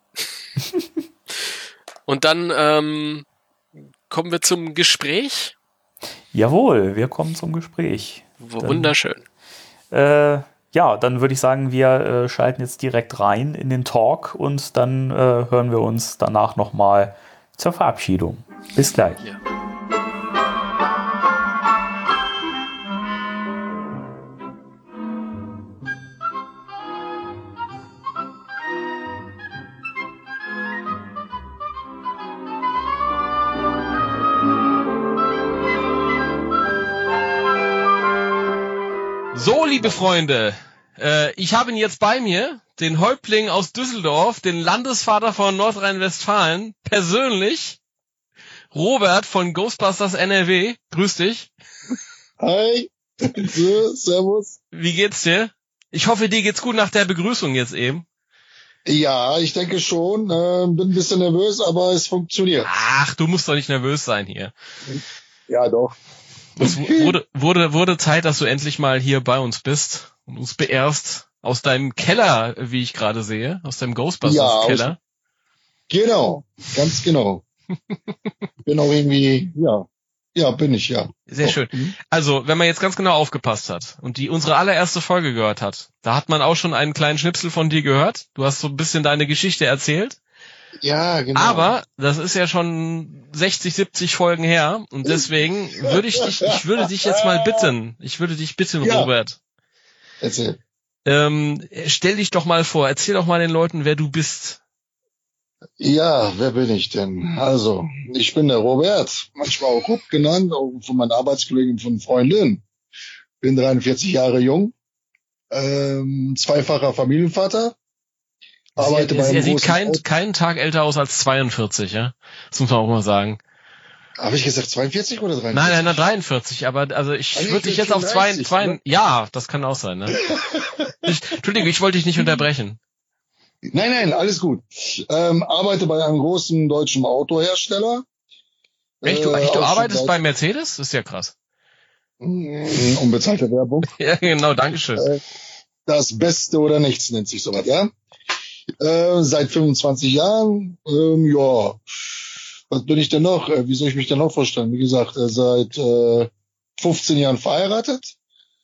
[SPEAKER 4] Und dann ähm, kommen wir zum Gespräch.
[SPEAKER 3] Jawohl, wir kommen zum Gespräch.
[SPEAKER 4] W- Wunderschön.
[SPEAKER 3] Äh, ja, dann würde ich sagen, wir äh, schalten jetzt direkt rein in den Talk und dann äh, hören wir uns danach nochmal zur Verabschiedung. Bis gleich.
[SPEAKER 4] Ja.
[SPEAKER 7] So, liebe Freunde, äh, ich habe ihn jetzt bei mir, den Häuptling aus Düsseldorf, den Landesvater von Nordrhein-Westfalen, persönlich, Robert von Ghostbusters N R W. Grüß dich.
[SPEAKER 8] Hi. So, servus.
[SPEAKER 7] Wie geht's dir? Ich hoffe, dir geht's gut nach der Begrüßung jetzt eben.
[SPEAKER 8] Ja, ich denke schon. Äh, bin ein bisschen nervös, aber es funktioniert.
[SPEAKER 7] Ach, du musst doch nicht nervös sein hier.
[SPEAKER 8] Ja, doch.
[SPEAKER 7] Es wu- wurde, wurde, wurde Zeit, dass du endlich mal hier bei uns bist und uns beehrst. Aus deinem Keller, wie ich gerade sehe. Aus deinem
[SPEAKER 8] Ja,
[SPEAKER 7] Ghostbusters-Keller.
[SPEAKER 8] Genau, ganz genau. Bin auch irgendwie, ja. Ja, bin ich, ja.
[SPEAKER 7] Sehr
[SPEAKER 8] Doch.
[SPEAKER 7] schön.
[SPEAKER 8] Mhm.
[SPEAKER 7] Also, wenn man jetzt ganz genau aufgepasst hat und die unsere allererste Folge gehört hat, da hat man auch schon einen kleinen Schnipsel von dir gehört. Du hast so ein bisschen deine Geschichte erzählt.
[SPEAKER 8] Ja, genau.
[SPEAKER 7] Aber das ist ja schon sechzig, siebzig Folgen her und deswegen würde ich dich, ich würde dich jetzt mal bitten, ich würde dich bitten,
[SPEAKER 8] Ja.
[SPEAKER 7] Robert,
[SPEAKER 8] Erzähl.
[SPEAKER 7] ähm, stell dich doch mal vor, erzähl doch mal den Leuten, wer du bist.
[SPEAKER 8] Ja, wer bin ich denn? Also, ich bin der Robert, manchmal auch Rupp genannt, auch von meinen Arbeitskollegen, von Freundin. Bin dreiundvierzig Jahre jung, ähm, zweifacher Familienvater. Arbeite
[SPEAKER 7] er,
[SPEAKER 8] bei einem
[SPEAKER 7] er sieht
[SPEAKER 8] großen
[SPEAKER 7] kein,
[SPEAKER 8] Auto-
[SPEAKER 7] keinen Tag älter aus als zweiundvierzig, ja? Das muss man auch mal sagen.
[SPEAKER 8] Habe ich gesagt zweiundvierzig oder dreiundvierzig?
[SPEAKER 7] Nein, nein, nein, dreiundvierzig, aber also ich
[SPEAKER 8] Also ich
[SPEAKER 7] würde
[SPEAKER 8] bin
[SPEAKER 7] dich jetzt auf zwei,
[SPEAKER 8] fünfunddreißig,
[SPEAKER 7] zwei,
[SPEAKER 8] ne?
[SPEAKER 7] ja, das kann auch sein, ne? ich, Entschuldigung, ich wollte dich nicht unterbrechen.
[SPEAKER 8] Nein, nein, alles gut. Ähm, arbeite bei einem großen deutschen Autohersteller.
[SPEAKER 7] Echt, du,
[SPEAKER 8] Äh,
[SPEAKER 7] echt, du
[SPEAKER 8] auch schon
[SPEAKER 7] arbeitest
[SPEAKER 8] seit-
[SPEAKER 7] bei Mercedes? Das ist ja krass.
[SPEAKER 8] Mm, Unbezahlte Werbung.
[SPEAKER 7] Ja, genau, dankeschön.
[SPEAKER 8] Äh, Das Beste oder Nichts nennt sich sowas, ja? Äh, seit fünfundzwanzig Jahren, ähm, ja. Was bin ich denn noch? Äh, wie soll ich mich denn noch vorstellen? Wie gesagt, äh, seit äh, fünfzehn Jahren verheiratet.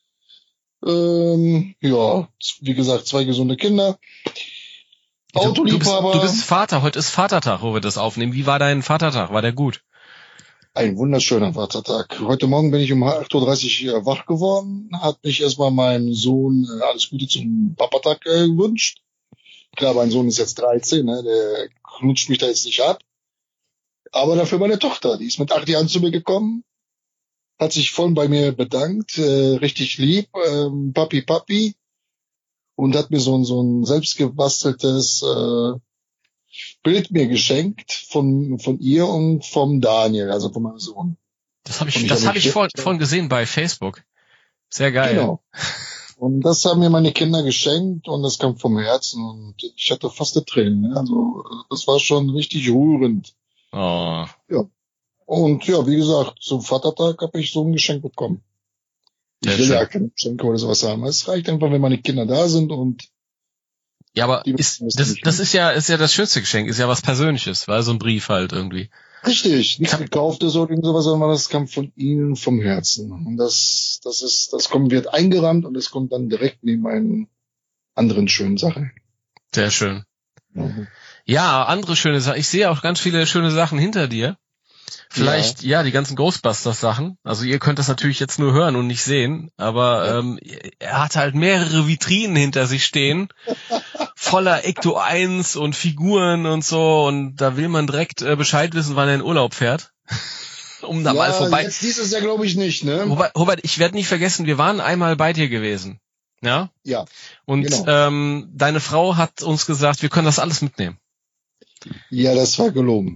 [SPEAKER 8] Ähm, ja, z- wie gesagt, zwei gesunde Kinder.
[SPEAKER 7] Du, du, bist,
[SPEAKER 8] Autoliebhaber.
[SPEAKER 7] du bist Vater, heute ist Vatertag, wo wir das aufnehmen. Wie war dein Vatertag? War der gut?
[SPEAKER 8] Ein wunderschöner Vatertag. Heute Morgen bin ich um acht Uhr dreißig äh, wach geworden, hat mich erstmal meinem Sohn äh, alles Gute zum Papatag äh, gewünscht. Klar, mein Sohn ist jetzt dreizehn, ne, der knutscht mich da jetzt nicht ab. Aber dafür meine Tochter, die ist mit acht Jahren zu mir gekommen, hat sich voll bei mir bedankt, äh, richtig lieb, ähm, Papi, Papi, und hat mir so ein, so ein selbstgebasteltes äh, Bild mir geschenkt von von ihr und vom Daniel, also von meinem Sohn.
[SPEAKER 7] Das habe
[SPEAKER 8] Und
[SPEAKER 7] ich,
[SPEAKER 8] ich
[SPEAKER 7] das
[SPEAKER 8] hab
[SPEAKER 7] habe
[SPEAKER 8] mich
[SPEAKER 7] ich vorhin
[SPEAKER 8] jetzt-
[SPEAKER 7] vorhin gesehen bei Facebook. Sehr geil.
[SPEAKER 8] Genau. Und das haben mir meine Kinder geschenkt und das kam vom Herzen und ich hatte fast eine Tränen. Ne? Also das war schon richtig rührend.
[SPEAKER 7] Oh.
[SPEAKER 8] Und ja, wie gesagt, zum Vatertag habe ich so ein Geschenk bekommen. Ich
[SPEAKER 7] Sehr
[SPEAKER 8] will
[SPEAKER 7] schön.
[SPEAKER 8] ja keine Geschenke oder sowas haben. Es reicht einfach, wenn meine Kinder da sind und
[SPEAKER 7] Ja, aber
[SPEAKER 8] Die
[SPEAKER 7] ist,
[SPEAKER 8] müssen
[SPEAKER 7] das,
[SPEAKER 8] nicht
[SPEAKER 7] das
[SPEAKER 8] hin.
[SPEAKER 7] ist ja, ist ja das schönste Geschenk, ist ja was Persönliches, weil so ein Brief halt irgendwie.
[SPEAKER 8] richtig, nichts gekauftes oder irgend sowas, sondern das kam von ihnen vom Herzen. Und das, das ist, das kommt, wird eingerahmt und es kommt dann direkt neben einen anderen schönen Sachen.
[SPEAKER 7] Sehr schön.
[SPEAKER 8] Mhm.
[SPEAKER 7] Ja, andere schöne Sachen. Ich sehe auch ganz viele schöne Sachen hinter dir. Vielleicht, ja, die ganzen Ghostbusters-Sachen. Also ihr könnt das natürlich jetzt nur hören und nicht sehen, aber
[SPEAKER 8] Ja.
[SPEAKER 7] ähm, er hat halt mehrere Vitrinen hinter sich stehen, voller Ecto eins und Figuren und so, und da will man direkt äh, Bescheid wissen, wann er in Urlaub fährt. Um da
[SPEAKER 8] Ja,
[SPEAKER 7] mal vorbei.
[SPEAKER 8] jetzt dieses Jahr glaube ich nicht, ne?
[SPEAKER 7] Robert, Robert, ich werde nicht vergessen, wir waren einmal bei dir gewesen. Ja?
[SPEAKER 8] Ja,
[SPEAKER 7] Und
[SPEAKER 8] Genau.
[SPEAKER 7] ähm, deine Frau hat uns gesagt, wir können das alles mitnehmen.
[SPEAKER 8] ja, das war gelogen.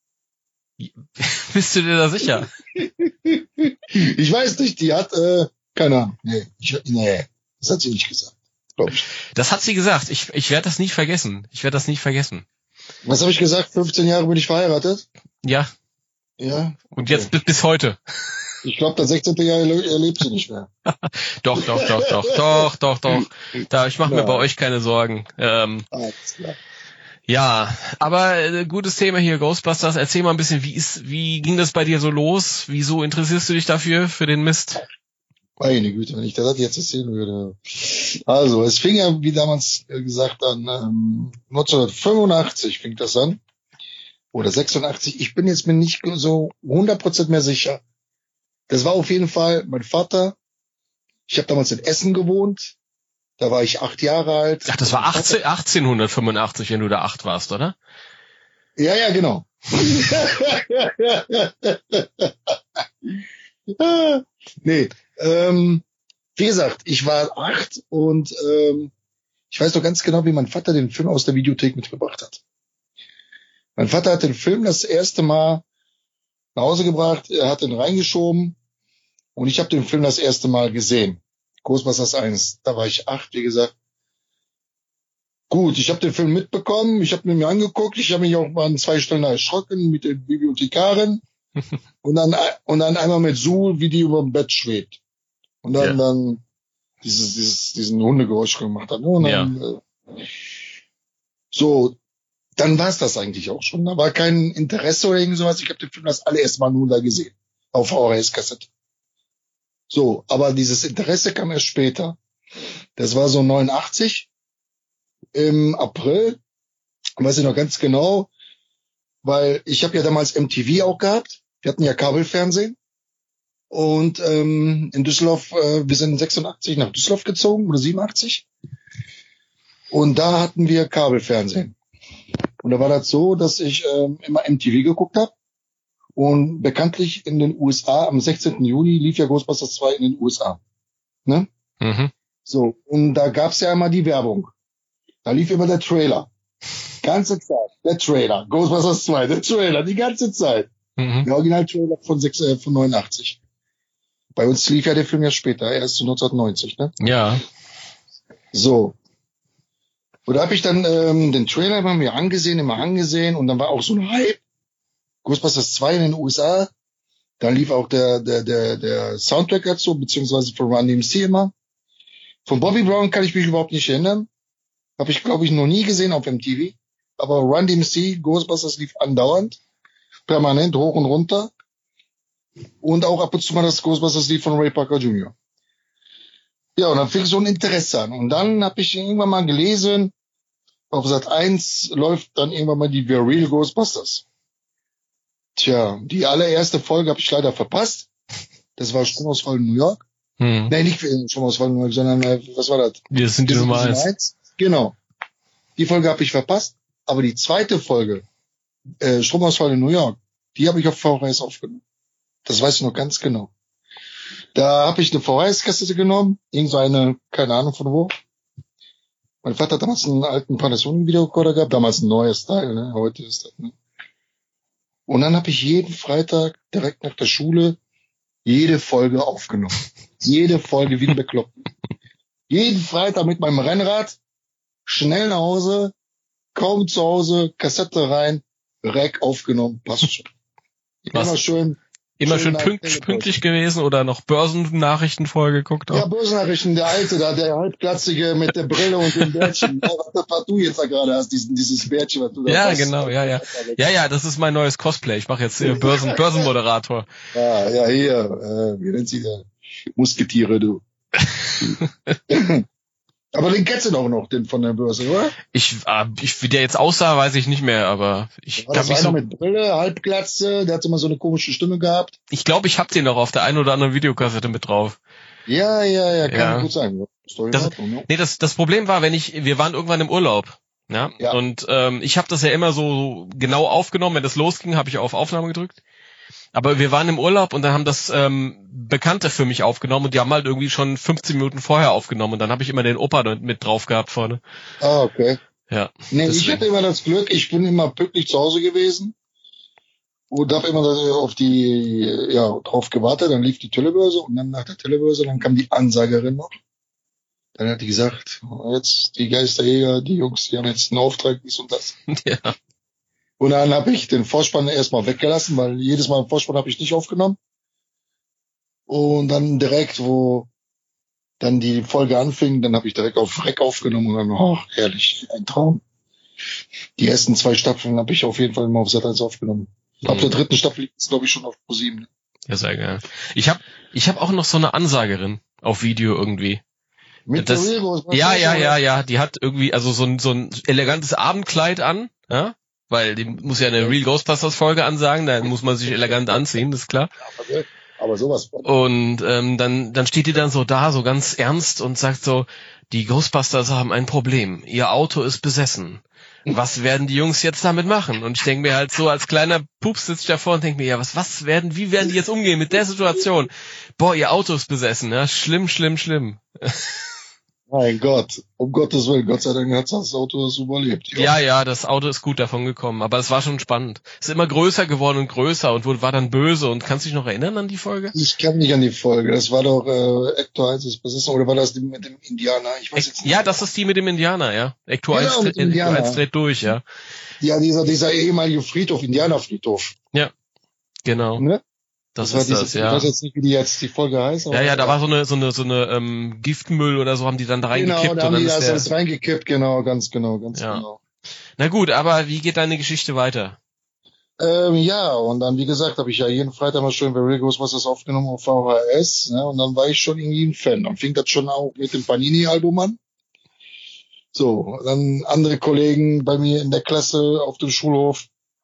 [SPEAKER 7] Bist du dir da sicher?
[SPEAKER 8] Ich weiß nicht, die hat, äh, keine Ahnung, nee, ich, nee, das hat sie nicht gesagt, glaube ich.
[SPEAKER 7] Das hat sie gesagt. Ich, ich werde das nicht vergessen. Ich werde das nicht vergessen.
[SPEAKER 8] Was habe ich gesagt? fünfzehn Jahre bin ich verheiratet?
[SPEAKER 7] Ja,
[SPEAKER 8] Ja.
[SPEAKER 7] und
[SPEAKER 8] Okay.
[SPEAKER 7] jetzt bis, bis heute.
[SPEAKER 8] Ich glaube, das sechzehnte Jahr erle- erlebt sie nicht mehr.
[SPEAKER 7] Doch, doch, doch, doch, doch, doch, doch. Da, ich mache mir
[SPEAKER 8] Ja.
[SPEAKER 7] bei euch keine Sorgen. Ähm,
[SPEAKER 8] Alles klar.
[SPEAKER 7] ja, aber äh, gutes Thema hier, Ghostbusters. Erzähl mal ein bisschen, wie ist, wie ging das bei dir so los? Wieso interessierst du dich dafür, für den Mist?
[SPEAKER 8] Meine Güte, wenn ich das jetzt erzählen würde. Also, es fing ja, wie damals äh, gesagt, an, ähm, neunzehnhundertfünfundachtzig fing das an. Oder sechsundachtzig. Ich bin jetzt mir nicht so hundert Prozent mehr sicher. Das war auf jeden Fall mein Vater. Ich habe damals in Essen gewohnt. Da war ich acht Jahre alt.
[SPEAKER 7] Ach, das war achtzehn, achtzehnhundertfünfundachtzig, wenn du da acht warst, oder?
[SPEAKER 8] Ja, ja, genau. nee, ähm, wie gesagt, ich war acht und ähm, ich weiß noch ganz genau, wie mein Vater den Film aus der Videothek mitgebracht hat. Mein Vater hat den Film das erste Mal nach Hause gebracht, er hat den reingeschoben und ich habe den Film das erste Mal gesehen. Ghostbusters eins, da war ich acht, wie gesagt. Gut, ich habe den Film mitbekommen, ich habe mir angeguckt, ich habe mich auch mal an zwei Stellen erschrocken mit der Bibliothekarin und dann und dann einmal mit Sul, wie die über dem Bett schwebt. Und dann,
[SPEAKER 7] Ja.
[SPEAKER 8] dann dieses, dieses, diesen Hundegeräusch gemacht hat. Und dann, äh, so, dann war es das eigentlich auch schon. Da war kein Interesse oder irgend sowas. Ich habe den Film das allererste Mal nur da gesehen. Auf V H S-Kassette. So, aber dieses Interesse kam erst später. Das war so neunundachtzig im April. Weiß ich noch ganz genau. weil ich habe ja damals M T V auch gehabt. Wir hatten ja Kabelfernsehen. Und ähm, in Düsseldorf, äh, wir sind sechsundachtzig nach Düsseldorf gezogen, oder siebenundachtzig. Und da hatten wir Kabelfernsehen. Und da war das so, dass ich ähm, immer M T V geguckt habe. Und bekanntlich in den U S A am sechzehnten Juni lief ja Ghostbusters zwei in den U S A. Ne?
[SPEAKER 7] Mhm.
[SPEAKER 8] So, und da gab's ja immer die Werbung. Da lief immer der Trailer. Ganze Zeit. Der Trailer. Ghostbusters zwei, der Trailer, die ganze Zeit.
[SPEAKER 7] Mhm.
[SPEAKER 8] Der Original-Trailer von, sechs, äh, von neunundachtzig. Bei uns lief ja der Film ja später, erst neunzehnhundertneunzig, ne?
[SPEAKER 7] Ja.
[SPEAKER 8] So. Und da habe ich dann ähm, den Trailer immer mir angesehen, immer angesehen und dann war auch so ein Hype. Ghostbusters zwei in den U S A. Dann lief auch der der der der Soundtrack dazu, beziehungsweise von Run D M C immer. Von Bobby Brown kann ich mich überhaupt nicht erinnern. Habe ich, glaube ich, noch nie gesehen auf M T V. Aber Run D M C, Ghostbusters lief andauernd. Permanent, hoch und runter. Und auch ab und zu mal das Ghostbusters lief von Ray Parker Junior Ja, und dann fing so ein Interesse an. Und dann habe ich irgendwann mal gelesen, auf Sat eins läuft dann irgendwann mal die The Real Ghostbusters. Tja, die allererste Folge habe ich leider verpasst. Das war Stromausfall in New York.
[SPEAKER 7] Hm.
[SPEAKER 8] Nein, nicht Stromausfall in New York, sondern, äh, was war das?
[SPEAKER 7] Wir sind die Nummer eins.
[SPEAKER 8] Genau. Die Folge habe ich verpasst. Aber die zweite Folge, äh, Stromausfall in New York, die habe ich auf V H S aufgenommen. Das weiß ich noch ganz genau. Da habe ich eine V H S-Kassette genommen, irgend so eine, keine Ahnung von wo. Mein Vater hat damals einen alten Panasonic-Videorekorder gehabt, damals ein neues Teil, ne? Heute ist das, ne? Und dann habe ich jeden Freitag direkt nach der Schule jede Folge aufgenommen. Jede Folge wie ein Bekloppten. Jeden Freitag mit meinem Rennrad, schnell nach Hause, kaum zu Hause, Kassette rein, Rack aufgenommen, passt schon.
[SPEAKER 7] Was?
[SPEAKER 8] Immer schön.
[SPEAKER 7] Immer schön
[SPEAKER 8] nach-
[SPEAKER 7] pünkt, pünktlich gewesen oder noch Börsennachrichten vorgeguckt
[SPEAKER 8] Ja,
[SPEAKER 7] auch?
[SPEAKER 8] Börsennachrichten, der Alte da, der Halbplatzige mit der Brille und dem Bärtchen. Ja, was, was du jetzt da gerade hast, diesen, dieses Bärtchen, was du da
[SPEAKER 7] Ja,
[SPEAKER 8] hast.
[SPEAKER 7] genau, ja, ja. Ja, ja, das ist mein neues Cosplay. Ich mache jetzt äh, Börsen, Börsenmoderator.
[SPEAKER 8] Ja, ja, hier, äh, wie nennt sie da? Musketiere, du. Aber den kennst du doch noch, den von der Börse, oder?
[SPEAKER 7] Ich, äh, ich, wie der jetzt aussah, weiß ich nicht mehr, aber ich
[SPEAKER 8] War
[SPEAKER 7] kann
[SPEAKER 8] das
[SPEAKER 7] mich
[SPEAKER 8] einer
[SPEAKER 7] so,
[SPEAKER 8] mit Brille, Halbglatze, der hat immer so eine komische Stimme gehabt.
[SPEAKER 7] ich glaube, ich hab den noch auf der einen oder anderen Videokassette mit drauf.
[SPEAKER 8] Ja, ja, ja, kann
[SPEAKER 7] Ja.
[SPEAKER 8] gut sein. Story
[SPEAKER 7] Das-
[SPEAKER 8] in Ordnung, ne?
[SPEAKER 7] Nee, das, das Problem war, wenn ich, wir waren irgendwann im Urlaub. Ja,
[SPEAKER 8] Ja.
[SPEAKER 7] und ähm, ich habe das ja immer so genau aufgenommen. Wenn das losging, habe ich auf Aufnahme gedrückt. Aber wir waren im Urlaub und dann haben das ähm, Bekannte für mich aufgenommen und die haben halt irgendwie schon fünfzehn Minuten vorher aufgenommen und dann habe ich immer den Opa da mit drauf gehabt vorne.
[SPEAKER 8] Ah, okay.
[SPEAKER 7] Ja.
[SPEAKER 8] Nee, ich
[SPEAKER 7] deswegen.
[SPEAKER 8] hatte immer das Glück, ich bin immer pünktlich zu Hause gewesen und habe immer auf die, ja, drauf gewartet, dann lief die Telebörse und dann nach der Telebörse, dann kam die Ansagerin noch. Dann hat die gesagt, jetzt die Geisterjäger, die Jungs, die haben jetzt einen Auftrag, dies und das.
[SPEAKER 7] Ja.
[SPEAKER 8] Und dann habe ich den Vorspann erstmal weggelassen, weil jedes Mal im Vorspann habe ich nicht aufgenommen. Und dann direkt, wo dann die Folge anfing, dann habe ich direkt auf Rec aufgenommen und dann, oh, herrlich, ein Traum. Die ersten zwei Staffeln habe ich auf jeden Fall immer auf Sat eins aufgenommen. Ab der dritten Staffel liegt es, glaube ich, schon auf Pro sieben.
[SPEAKER 7] Ja, sehr geil. Ich habe ich hab auch noch so eine Ansagerin auf Video irgendwie.
[SPEAKER 8] Mit
[SPEAKER 7] Das-
[SPEAKER 8] der Real,
[SPEAKER 7] Ja, ja, ja, ja. Die hat irgendwie also so ein so ein elegantes Abendkleid an, ja, weil die muss ja eine Real Ghostbusters Folge ansagen, da muss man sich elegant anziehen, das ist klar.
[SPEAKER 8] Aber, aber sowas.
[SPEAKER 7] Und ähm, dann dann steht die dann so da, so ganz ernst und sagt so: Die Ghostbusters haben ein Problem. Ihr Auto ist besessen. Was werden die Jungs jetzt damit machen? Und ich denke mir halt so, als kleiner Pups sitze ich davor und denke mir, ja, was, was werden, wie werden die jetzt umgehen mit der Situation? Boah, ihr Auto ist besessen, ja, schlimm, schlimm, schlimm.
[SPEAKER 8] Mein Gott, um Gottes Willen, Gott sei Dank hat das Auto das überlebt.
[SPEAKER 7] Ja, ja, das Auto ist gut davon gekommen, aber es war schon spannend. Es ist immer größer geworden und größer und wurde, war dann böse. Und kannst du dich noch erinnern an die Folge?
[SPEAKER 8] Ich kann mich an die Folge. Das war doch äh, Ecto eins ist besessen, oder war das die mit dem Indianer? Ich weiß jetzt nicht.
[SPEAKER 7] Ja, das ist die mit dem Indianer, ja. Ecto
[SPEAKER 8] Genau,
[SPEAKER 7] eins
[SPEAKER 8] mit dem
[SPEAKER 7] Ecto
[SPEAKER 8] Indianer.
[SPEAKER 7] eins dreht durch, ja.
[SPEAKER 8] Ja, dieser, dieser ehemalige Friedhof, Indianerfriedhof.
[SPEAKER 7] Genau.
[SPEAKER 8] Ne?
[SPEAKER 7] Das,
[SPEAKER 8] war
[SPEAKER 7] ist
[SPEAKER 8] diese,
[SPEAKER 7] das,
[SPEAKER 8] Ich
[SPEAKER 7] ja.
[SPEAKER 8] weiß jetzt nicht, wie die jetzt die Folge heißt. aber-
[SPEAKER 7] Ja, ja, da war so eine, so eine, so eine ähm, Giftmüll oder so, haben die dann da
[SPEAKER 8] Genau,
[SPEAKER 7] reingekippt
[SPEAKER 8] da haben
[SPEAKER 7] und
[SPEAKER 8] die
[SPEAKER 7] dann
[SPEAKER 8] das
[SPEAKER 7] ist
[SPEAKER 8] alles
[SPEAKER 7] der.
[SPEAKER 8] reingekippt, genau, ganz genau, ganz
[SPEAKER 7] Ja.
[SPEAKER 8] genau.
[SPEAKER 7] Na gut, aber wie geht deine Geschichte weiter?
[SPEAKER 8] Ähm, ja, und dann, wie gesagt, habe ich ja jeden Freitag mal schön bei Real Ghostbusters aufgenommen auf V H S, ne, und dann war ich schon irgendwie ein Fan. Dann fing das schon auch mit dem Panini-Album an. So, dann andere Kollegen bei mir in der Klasse auf dem Schulhof,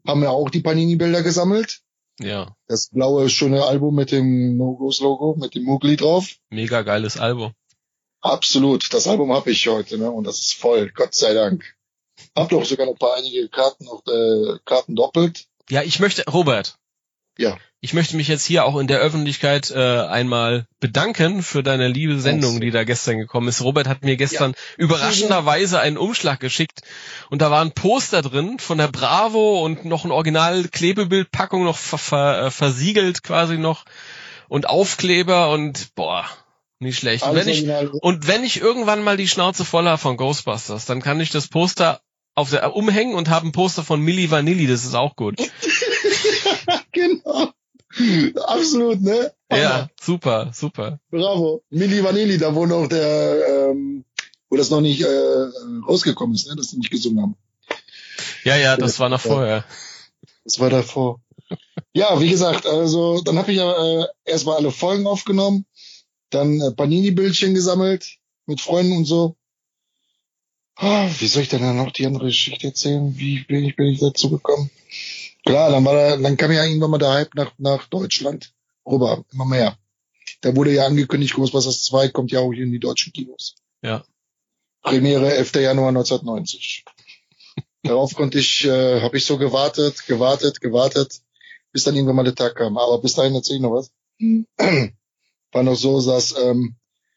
[SPEAKER 8] haben ja auch die Panini-Bilder gesammelt.
[SPEAKER 7] Ja.
[SPEAKER 8] Das blaue, schöne Album mit dem No-Gos-Logo, mit dem Mugli drauf.
[SPEAKER 7] Mega geiles Album.
[SPEAKER 8] Absolut. Das Album habe ich heute, ne? Und das ist voll. Gott sei Dank. Hab doch sogar noch ein paar einige Karten, noch äh, Karten doppelt.
[SPEAKER 7] Ja, ich möchte, Robert.
[SPEAKER 8] Ja.
[SPEAKER 7] Ich möchte mich jetzt hier auch in der Öffentlichkeit äh, einmal bedanken für deine liebe Sendung, die da gestern gekommen ist. Robert hat mir gestern ja. überraschenderweise einen Umschlag geschickt und da war ein Poster drin von der Bravo und noch ein Original-Klebebildpackung noch ver ver versiegelt quasi noch und Aufkleber und boah, nicht schlecht. Und wenn, ich, und wenn ich irgendwann mal die Schnauze voll habe von Ghostbusters, dann kann ich das Poster auf der umhängen und habe ein Poster von Milli Vanilli, das ist auch gut.
[SPEAKER 8] Genau. Absolut, ne?
[SPEAKER 7] Ja, super, super.
[SPEAKER 8] Bravo. Milli Vanilli, da wo noch der, ähm, wo das noch nicht äh, rausgekommen ist, ne? Dass sie nicht gesungen haben.
[SPEAKER 7] Ja, ja, das ja, war noch vorher.
[SPEAKER 8] Das war davor. Ja, wie gesagt, also dann habe ich ja äh, erstmal alle Folgen aufgenommen, dann äh, Panini-Bildchen gesammelt mit Freunden und so. Ah, wie soll ich denn dann noch die andere Geschichte erzählen? Wie bin ich, bin ich dazu gekommen? Klar, dann war da, dann kam ja irgendwann mal der Hype nach, nach Deutschland rüber, immer mehr. Da wurde ja angekündigt, Ghostbusters zwei kommt ja auch hier in die deutschen Kinos.
[SPEAKER 7] Ja.
[SPEAKER 8] Premiere elfter Januar neunzehnhundertneunzig. Darauf konnte ich, äh, habe ich so gewartet, gewartet, gewartet, bis dann irgendwann mal der Tag kam. Aber bis dahin erzähl ich noch was. War noch so, dass ähm,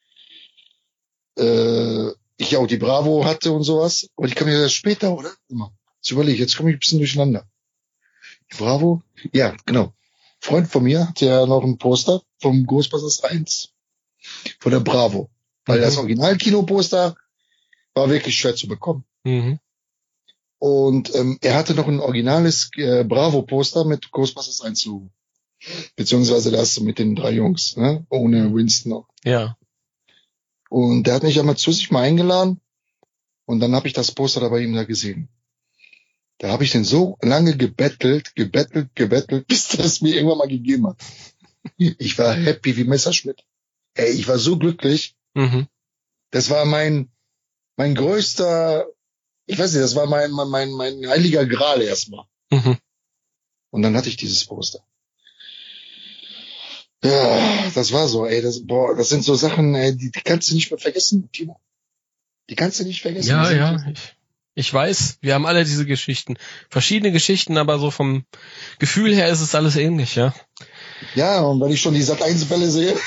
[SPEAKER 8] äh, ich ja auch die Bravo hatte und sowas. Aber die kam ja erst später, oder? Immer. Jetzt überlege ich, jetzt komme ich ein bisschen durcheinander. Bravo? Ja, genau. Freund von mir hatte ja noch ein Poster vom Ghostbusters eins. Von der Bravo. Weil mhm. das Original-Kinoposter war wirklich schwer zu bekommen.
[SPEAKER 7] Mhm.
[SPEAKER 8] Und ähm, er hatte noch ein originales äh, Bravo-Poster mit Ghostbusters eins Logo. Beziehungsweise das mit den drei Jungs, ne? Ohne Winston noch.
[SPEAKER 7] Ja.
[SPEAKER 8] Und der hat mich einmal zu sich mal eingeladen. Und dann habe ich das Poster da bei ihm da gesehen. Da habe ich den so lange gebettelt, gebettelt, gebettelt, bis das mir irgendwann mal gegeben hat. Ich war happy wie Messerschmidt. Ey, ich war so glücklich.
[SPEAKER 7] Mhm.
[SPEAKER 8] Das war mein mein größter, ich weiß nicht, das war mein mein mein, mein heiliger Gral erstmal.
[SPEAKER 7] Mhm.
[SPEAKER 8] Und dann hatte ich dieses Poster. Ja, das war so, ey, das boah, das sind so Sachen, ey, die, die kannst du nicht mehr vergessen, Timo. Die kannst du nicht vergessen.
[SPEAKER 7] Ja, ja, ich Ich weiß, wir haben alle diese Geschichten. Verschiedene Geschichten, aber so vom Gefühl her ist es alles ähnlich, ja.
[SPEAKER 8] Ja, und wenn ich schon die Sat eins Bälle sehe.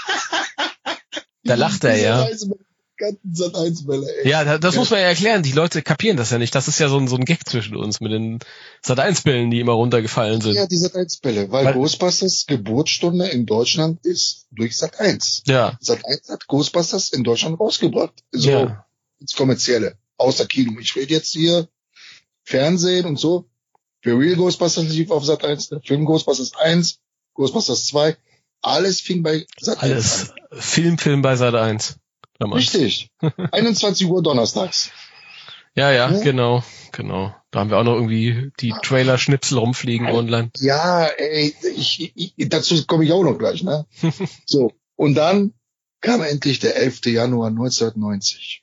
[SPEAKER 7] Da lacht er, ja.
[SPEAKER 8] Sat eins Bälle, ey.
[SPEAKER 7] Ja, das
[SPEAKER 8] ja.
[SPEAKER 7] muss man ja erklären. Die Leute kapieren das ja nicht. Das ist ja so ein, so ein Gag zwischen uns mit den Sat eins Bällen, die immer runtergefallen sind.
[SPEAKER 8] Ja, die Sat eins Bälle, weil, weil Ghostbusters Geburtsstunde in Deutschland ist durch Sat eins.
[SPEAKER 7] Ja.
[SPEAKER 8] Sat eins hat Ghostbusters in Deutschland rausgebracht. So
[SPEAKER 7] ja.
[SPEAKER 8] ins Kommerzielle. Außer Kino. Ich rede jetzt hier Fernsehen und so. The Real Ghostbusters lief auf Sat eins, der Film Ghostbusters eins, Ghostbusters zwei. Alles fing bei Sat eins an.
[SPEAKER 7] Alles Film, Film bei Sat eins. Damals.
[SPEAKER 8] Richtig. einundzwanzig Uhr donnerstags.
[SPEAKER 7] Ja, ja, ja, genau, genau. Da haben wir auch noch irgendwie die Trailer-Schnipsel rumfliegen online.
[SPEAKER 8] Ja, ey, ich, ich, dazu komme ich auch noch gleich, ne? So. Und dann kam endlich der elfter Januar neunzehnhundertneunzig.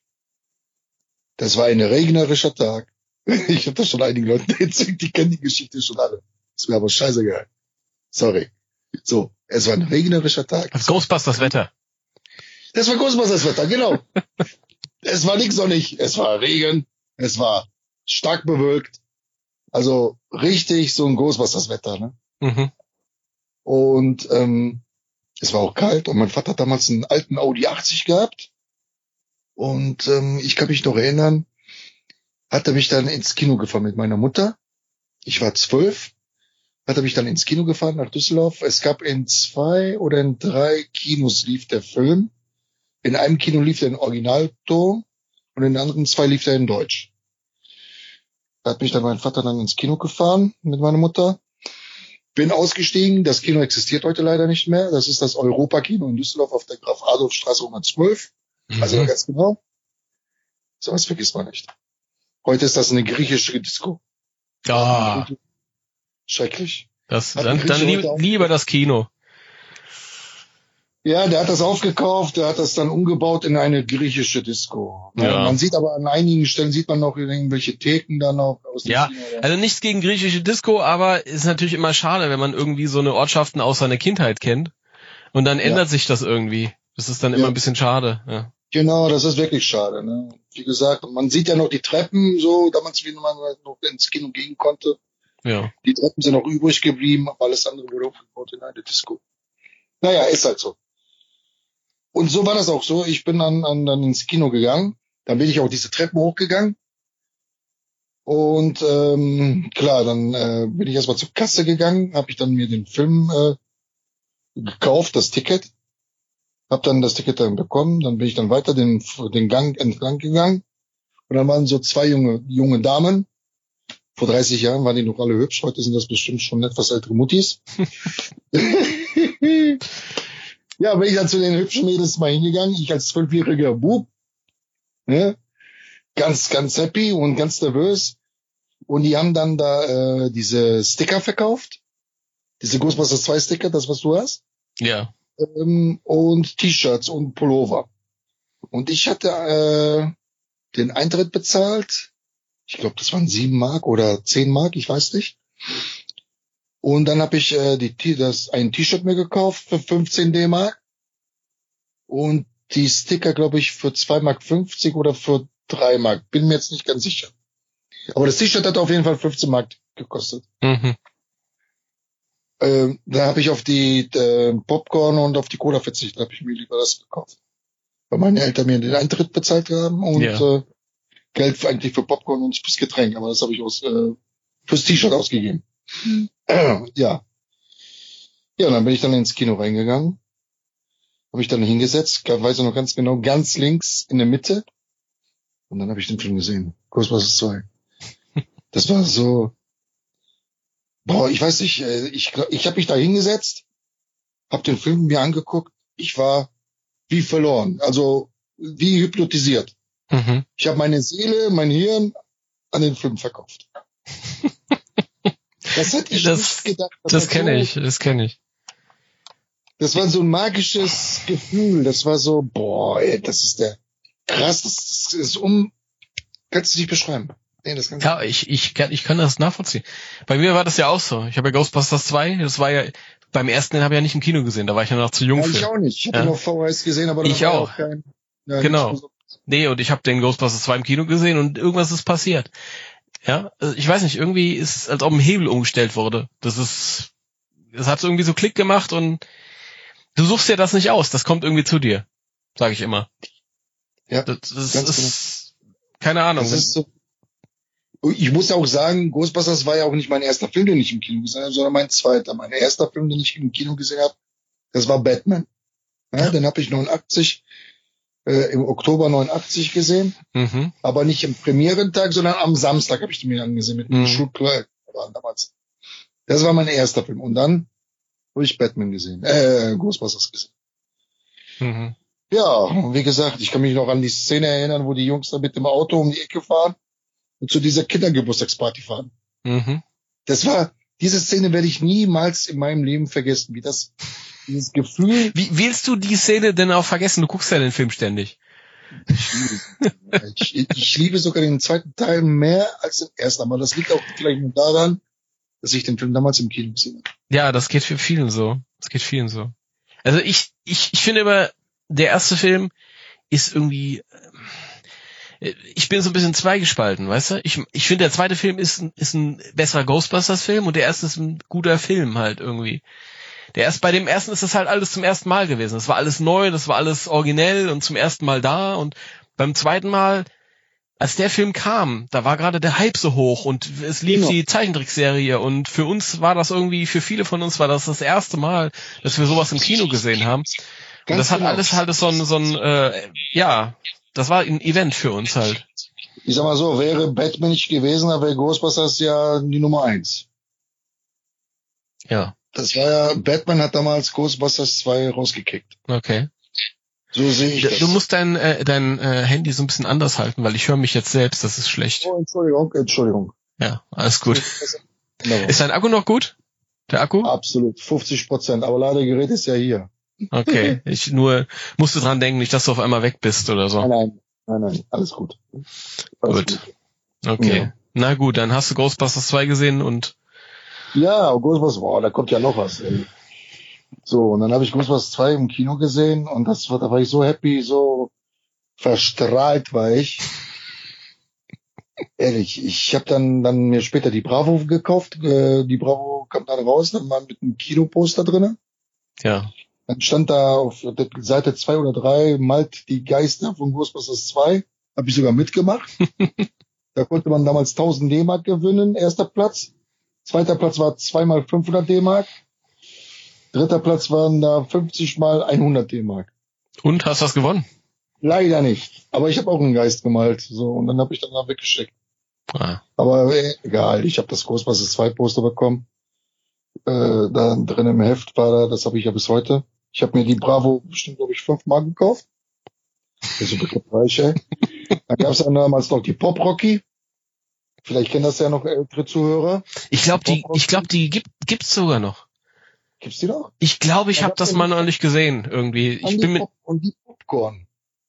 [SPEAKER 8] Das war ein regnerischer Tag. Ich habe das schon einigen Leuten erzählt, die kennen die Geschichte schon alle. Das wäre aber scheißegal. Sorry. So, es war ein regnerischer Tag.
[SPEAKER 7] Das Ghostbusters Wetter.
[SPEAKER 8] Das war Ghostbusters Wetter, genau. Es war nicht sonnig, es war Regen, es war stark bewölkt. Also richtig so ein Ghostbusters Wetter, ne?
[SPEAKER 7] Mhm.
[SPEAKER 8] Und ähm, es war auch kalt und mein Vater hat damals einen alten Audi achtzig gehabt. Und ähm, ich kann mich noch erinnern, hat er mich dann ins Kino gefahren mit meiner Mutter. Ich war zwölf, hat er mich dann ins Kino gefahren nach Düsseldorf. Es gab in zwei oder in drei Kinos lief der Film. In einem Kino lief der in Originalton und in den anderen zwei lief der in Deutsch. Da hat mich dann mein Vater dann ins Kino gefahren mit meiner Mutter. Bin ausgestiegen, das Kino existiert heute leider nicht mehr. Das ist das Europa-Kino in Düsseldorf auf der Graf-Adolf-Straße hundertzwölf. Also mhm. ganz genau. So was vergisst man nicht. Heute ist das eine griechische Disco.
[SPEAKER 7] Ah.
[SPEAKER 8] Schrecklich.
[SPEAKER 7] Das, dann dann lieb, lieber das Kino.
[SPEAKER 8] Ja, der hat das aufgekauft, der hat das dann umgebaut in eine griechische Disco. Ja. Man sieht aber an einigen Stellen sieht man noch irgendwelche Theken da noch aus dem
[SPEAKER 7] Ja,
[SPEAKER 8] Kino.
[SPEAKER 7] also nichts gegen griechische Disco, aber ist natürlich immer schade, wenn man irgendwie so eine Ortschaften aus seiner Kindheit kennt und dann ändert ja. sich das irgendwie. Das ist dann immer ja. ein bisschen schade. Ja.
[SPEAKER 8] Genau, das ist wirklich schade. Ne? Wie gesagt, man sieht ja noch die Treppen so, damals, wie man noch ins Kino gehen konnte.
[SPEAKER 7] Ja.
[SPEAKER 8] Die Treppen sind noch übrig geblieben, aber alles andere wurde aufgebaut in eine Disco. Naja, ist halt so. Und so war das auch so. Ich bin dann, dann, dann ins Kino gegangen. Dann bin ich auch diese Treppen hochgegangen. Und ähm, klar, dann äh, bin ich erstmal zur Kasse gegangen, habe ich dann mir den Film äh, gekauft, das Ticket. Hab dann das Ticket dann bekommen. Dann bin ich dann weiter den, den Gang entlang gegangen. Und dann waren so zwei junge, junge Damen. Vor dreißig Jahren waren die noch alle hübsch. Heute sind das bestimmt schon etwas ältere Muttis. Ja, bin ich dann zu den hübschen Mädels mal hingegangen. Ich als zwölfjähriger Bub. Ne? Ganz, ganz happy und ganz nervös. Und die haben dann da äh, diese Sticker verkauft. Diese Ghostbusters zwei Sticker, das was du hast.
[SPEAKER 7] Ja.
[SPEAKER 8] Ähm, und T-Shirts und Pullover. Und ich hatte äh, den Eintritt bezahlt. Ich glaube, das waren sieben Mark oder zehn Mark, ich weiß nicht. Und dann habe ich äh, die das ein T-Shirt mir gekauft für fünfzehn D-Mark. Und die Sticker, glaube ich, für zwei Mark fünfzig oder für drei Mark. Bin mir jetzt nicht ganz sicher. Aber das T-Shirt hat auf jeden Fall fünfzehn Mark gekostet.
[SPEAKER 7] Mhm.
[SPEAKER 8] Ähm, da habe ich auf die äh, Popcorn und auf die Cola verzichtet. Da habe ich mir lieber das gekauft. Weil meine Eltern mir den Eintritt bezahlt haben und ja. äh, Geld für, eigentlich für Popcorn und fürs Getränk. Aber das habe ich aus, äh, fürs T-Shirt ausgegeben. Mhm. Äh, ja. Ja, dann bin ich dann ins Kino reingegangen. Habe ich dann hingesetzt, weiß ich noch ganz genau, ganz links in der Mitte. Und dann habe ich den Film gesehen. Ghostbusters zwei. Das war so, boah, ich weiß nicht, ich, ich habe mich da hingesetzt, habe den Film mir angeguckt. Ich war wie verloren, also wie hypnotisiert.
[SPEAKER 7] Mhm.
[SPEAKER 8] Ich habe meine Seele, mein Hirn an den Film verkauft. Das hätte ich
[SPEAKER 7] das,
[SPEAKER 8] nicht gedacht. Das,
[SPEAKER 7] das kenne
[SPEAKER 8] so,
[SPEAKER 7] ich, das kenne ich.
[SPEAKER 8] Das war so ein magisches Gefühl. Das war so, boah, ey, das ist der krass, das, das ist um, kannst du nicht beschreiben. Nee, das kannst
[SPEAKER 7] ja, ich, ich kann, ich kann das nachvollziehen. Bei mir war das ja auch so. Ich habe ja Ghostbusters zwei, das war ja, beim ersten, den habe ich ja nicht im Kino gesehen, da war ich ja noch zu jung
[SPEAKER 8] ja,
[SPEAKER 7] für.
[SPEAKER 8] Ich auch nicht. Ich habe
[SPEAKER 7] ja.
[SPEAKER 8] ihn auf V H S gesehen, aber
[SPEAKER 7] ich
[SPEAKER 8] war
[SPEAKER 7] auch.
[SPEAKER 8] auch kein, ja,
[SPEAKER 7] genau.
[SPEAKER 8] So.
[SPEAKER 7] Nee, und ich habe den Ghostbusters zwei im Kino gesehen und irgendwas ist passiert. Ja, also ich weiß nicht, irgendwie ist, als ob ein Hebel umgestellt wurde. Das ist, das hat so irgendwie so Klick gemacht und du suchst dir das nicht aus, das kommt irgendwie zu dir, sage ich immer.
[SPEAKER 8] Ja,
[SPEAKER 7] das, das
[SPEAKER 8] ganz
[SPEAKER 7] ist, genau. Keine Ahnung.
[SPEAKER 8] Das ist so. Ich muss auch sagen, Ghostbusters war ja auch nicht mein erster Film, den ich im Kino gesehen habe, sondern mein zweiter. Mein erster Film, den ich im Kino gesehen habe, das war Batman. Ja, den habe ich neunundachtzig, äh, im Oktober neunundachtzig gesehen,
[SPEAKER 7] mhm.
[SPEAKER 8] aber nicht im Premierentag, sondern am Samstag habe ich den mir angesehen mit
[SPEAKER 7] mhm.
[SPEAKER 8] dem Schulkleid damals. Das war mein erster Film. Und dann habe ich Batman gesehen, äh, Ghostbusters gesehen.
[SPEAKER 7] Mhm.
[SPEAKER 8] Ja, und wie gesagt, ich kann mich noch an die Szene erinnern, wo die Jungs da mit dem Auto um die Ecke fahren und zu dieser Kindergeburtstagsparty fahren.
[SPEAKER 7] Mhm.
[SPEAKER 8] Das war, diese Szene werde ich niemals in meinem Leben vergessen, wie das, dieses Gefühl.
[SPEAKER 7] Wie willst du die Szene denn auch vergessen? Du guckst ja den Film ständig.
[SPEAKER 8] Ich liebe, ich, ich liebe sogar den zweiten Teil mehr als den ersten, aber das liegt auch vielleicht nur daran, dass ich den Film damals im Kino gesehen habe.
[SPEAKER 7] Ja, das geht für vielen so. Das geht vielen so. Also ich, ich, ich finde immer, der erste Film ist irgendwie, ich bin so ein bisschen zweigespalten, weißt du? Ich, ich finde, der zweite Film ist, ist ein besserer Ghostbusters-Film und der erste ist ein guter Film halt irgendwie. Der erst, bei dem ersten ist das halt alles zum ersten Mal gewesen. Das war alles neu, das war alles originell und zum ersten Mal da und beim zweiten Mal, als der Film kam, da war gerade der Hype so hoch und es lief genau. die Zeichentrickserie und für uns war das irgendwie, für viele von uns war das das erste Mal, dass wir sowas im Kino gesehen haben. Und das hat genau. alles halt so ein, so ein, äh, ja, das war ein Event für uns halt.
[SPEAKER 8] Ich sag mal so, wäre Batman nicht gewesen, dann wäre Ghostbusters ja die Nummer eins.
[SPEAKER 7] Ja.
[SPEAKER 8] Das war ja, Batman hat damals Ghostbusters zwei rausgekickt.
[SPEAKER 7] Okay.
[SPEAKER 8] So sehe ich
[SPEAKER 7] du,
[SPEAKER 8] das.
[SPEAKER 7] Du musst dein, äh, dein äh, Handy so ein bisschen anders halten, weil ich höre mich jetzt selbst, das ist schlecht.
[SPEAKER 8] Oh, Entschuldigung, Entschuldigung.
[SPEAKER 7] Ja, alles gut. Ist dein Akku noch gut? Der Akku?
[SPEAKER 8] Absolut, fünfzig Prozent, aber Ladegerät ist ja hier.
[SPEAKER 7] Okay, ich nur musste dran denken, nicht, dass du auf einmal weg bist oder so.
[SPEAKER 8] Nein, nein, nein, nein, alles gut. Alles
[SPEAKER 7] Gut. Okay.
[SPEAKER 8] Ja.
[SPEAKER 7] Na gut, dann hast du Ghostbusters zwei gesehen und
[SPEAKER 8] Ja, Ghostbusters, boah, da kommt ja noch was, ey. So, und dann habe ich Ghostbusters zwei im Kino gesehen und das war, da war ich so happy, so verstrahlt war ich. Ehrlich, ich habe dann dann mir später die Bravo gekauft. Äh, die Bravo kam dann raus, dann war mit einem Kinoposter drinne.
[SPEAKER 7] ja.
[SPEAKER 8] Dann stand da auf der Seite zwei oder drei malt die Geister von Ghostbusters zwei. Habe ich sogar mitgemacht. Da konnte man damals tausend D-Mark gewinnen, erster Platz. Zweiter Platz war zwei mal fünfhundert D-Mark. Dritter Platz waren da fünfzig mal hundert D-Mark.
[SPEAKER 7] Und hast du was gewonnen?
[SPEAKER 8] Leider nicht. Aber ich habe auch einen Geist gemalt. So, und dann habe ich dann da weggesteckt.
[SPEAKER 7] Ah.
[SPEAKER 8] Aber äh, egal, ich habe das Ghostbusters zwei Poster bekommen. Äh, da drin im Heft war da, das habe ich ja bis heute. Ich habe mir die Bravo bestimmt, glaube ich, fünfmal gekauft. Das ist super Preis, ey. Dann gab es dann damals noch die Pop Rocky. Vielleicht kennen das ja noch ältere Zuhörer.
[SPEAKER 7] Ich glaube, die, ich glaube, die gibt gibt's sogar noch.
[SPEAKER 8] Gibt's die noch?
[SPEAKER 7] Ich glaube, ich
[SPEAKER 8] Ja,
[SPEAKER 7] habe das
[SPEAKER 8] das-
[SPEAKER 7] mal noch nicht gesehen irgendwie.
[SPEAKER 8] Und
[SPEAKER 7] Ich
[SPEAKER 8] die
[SPEAKER 7] bin mit
[SPEAKER 8] Pop und die Popcorn.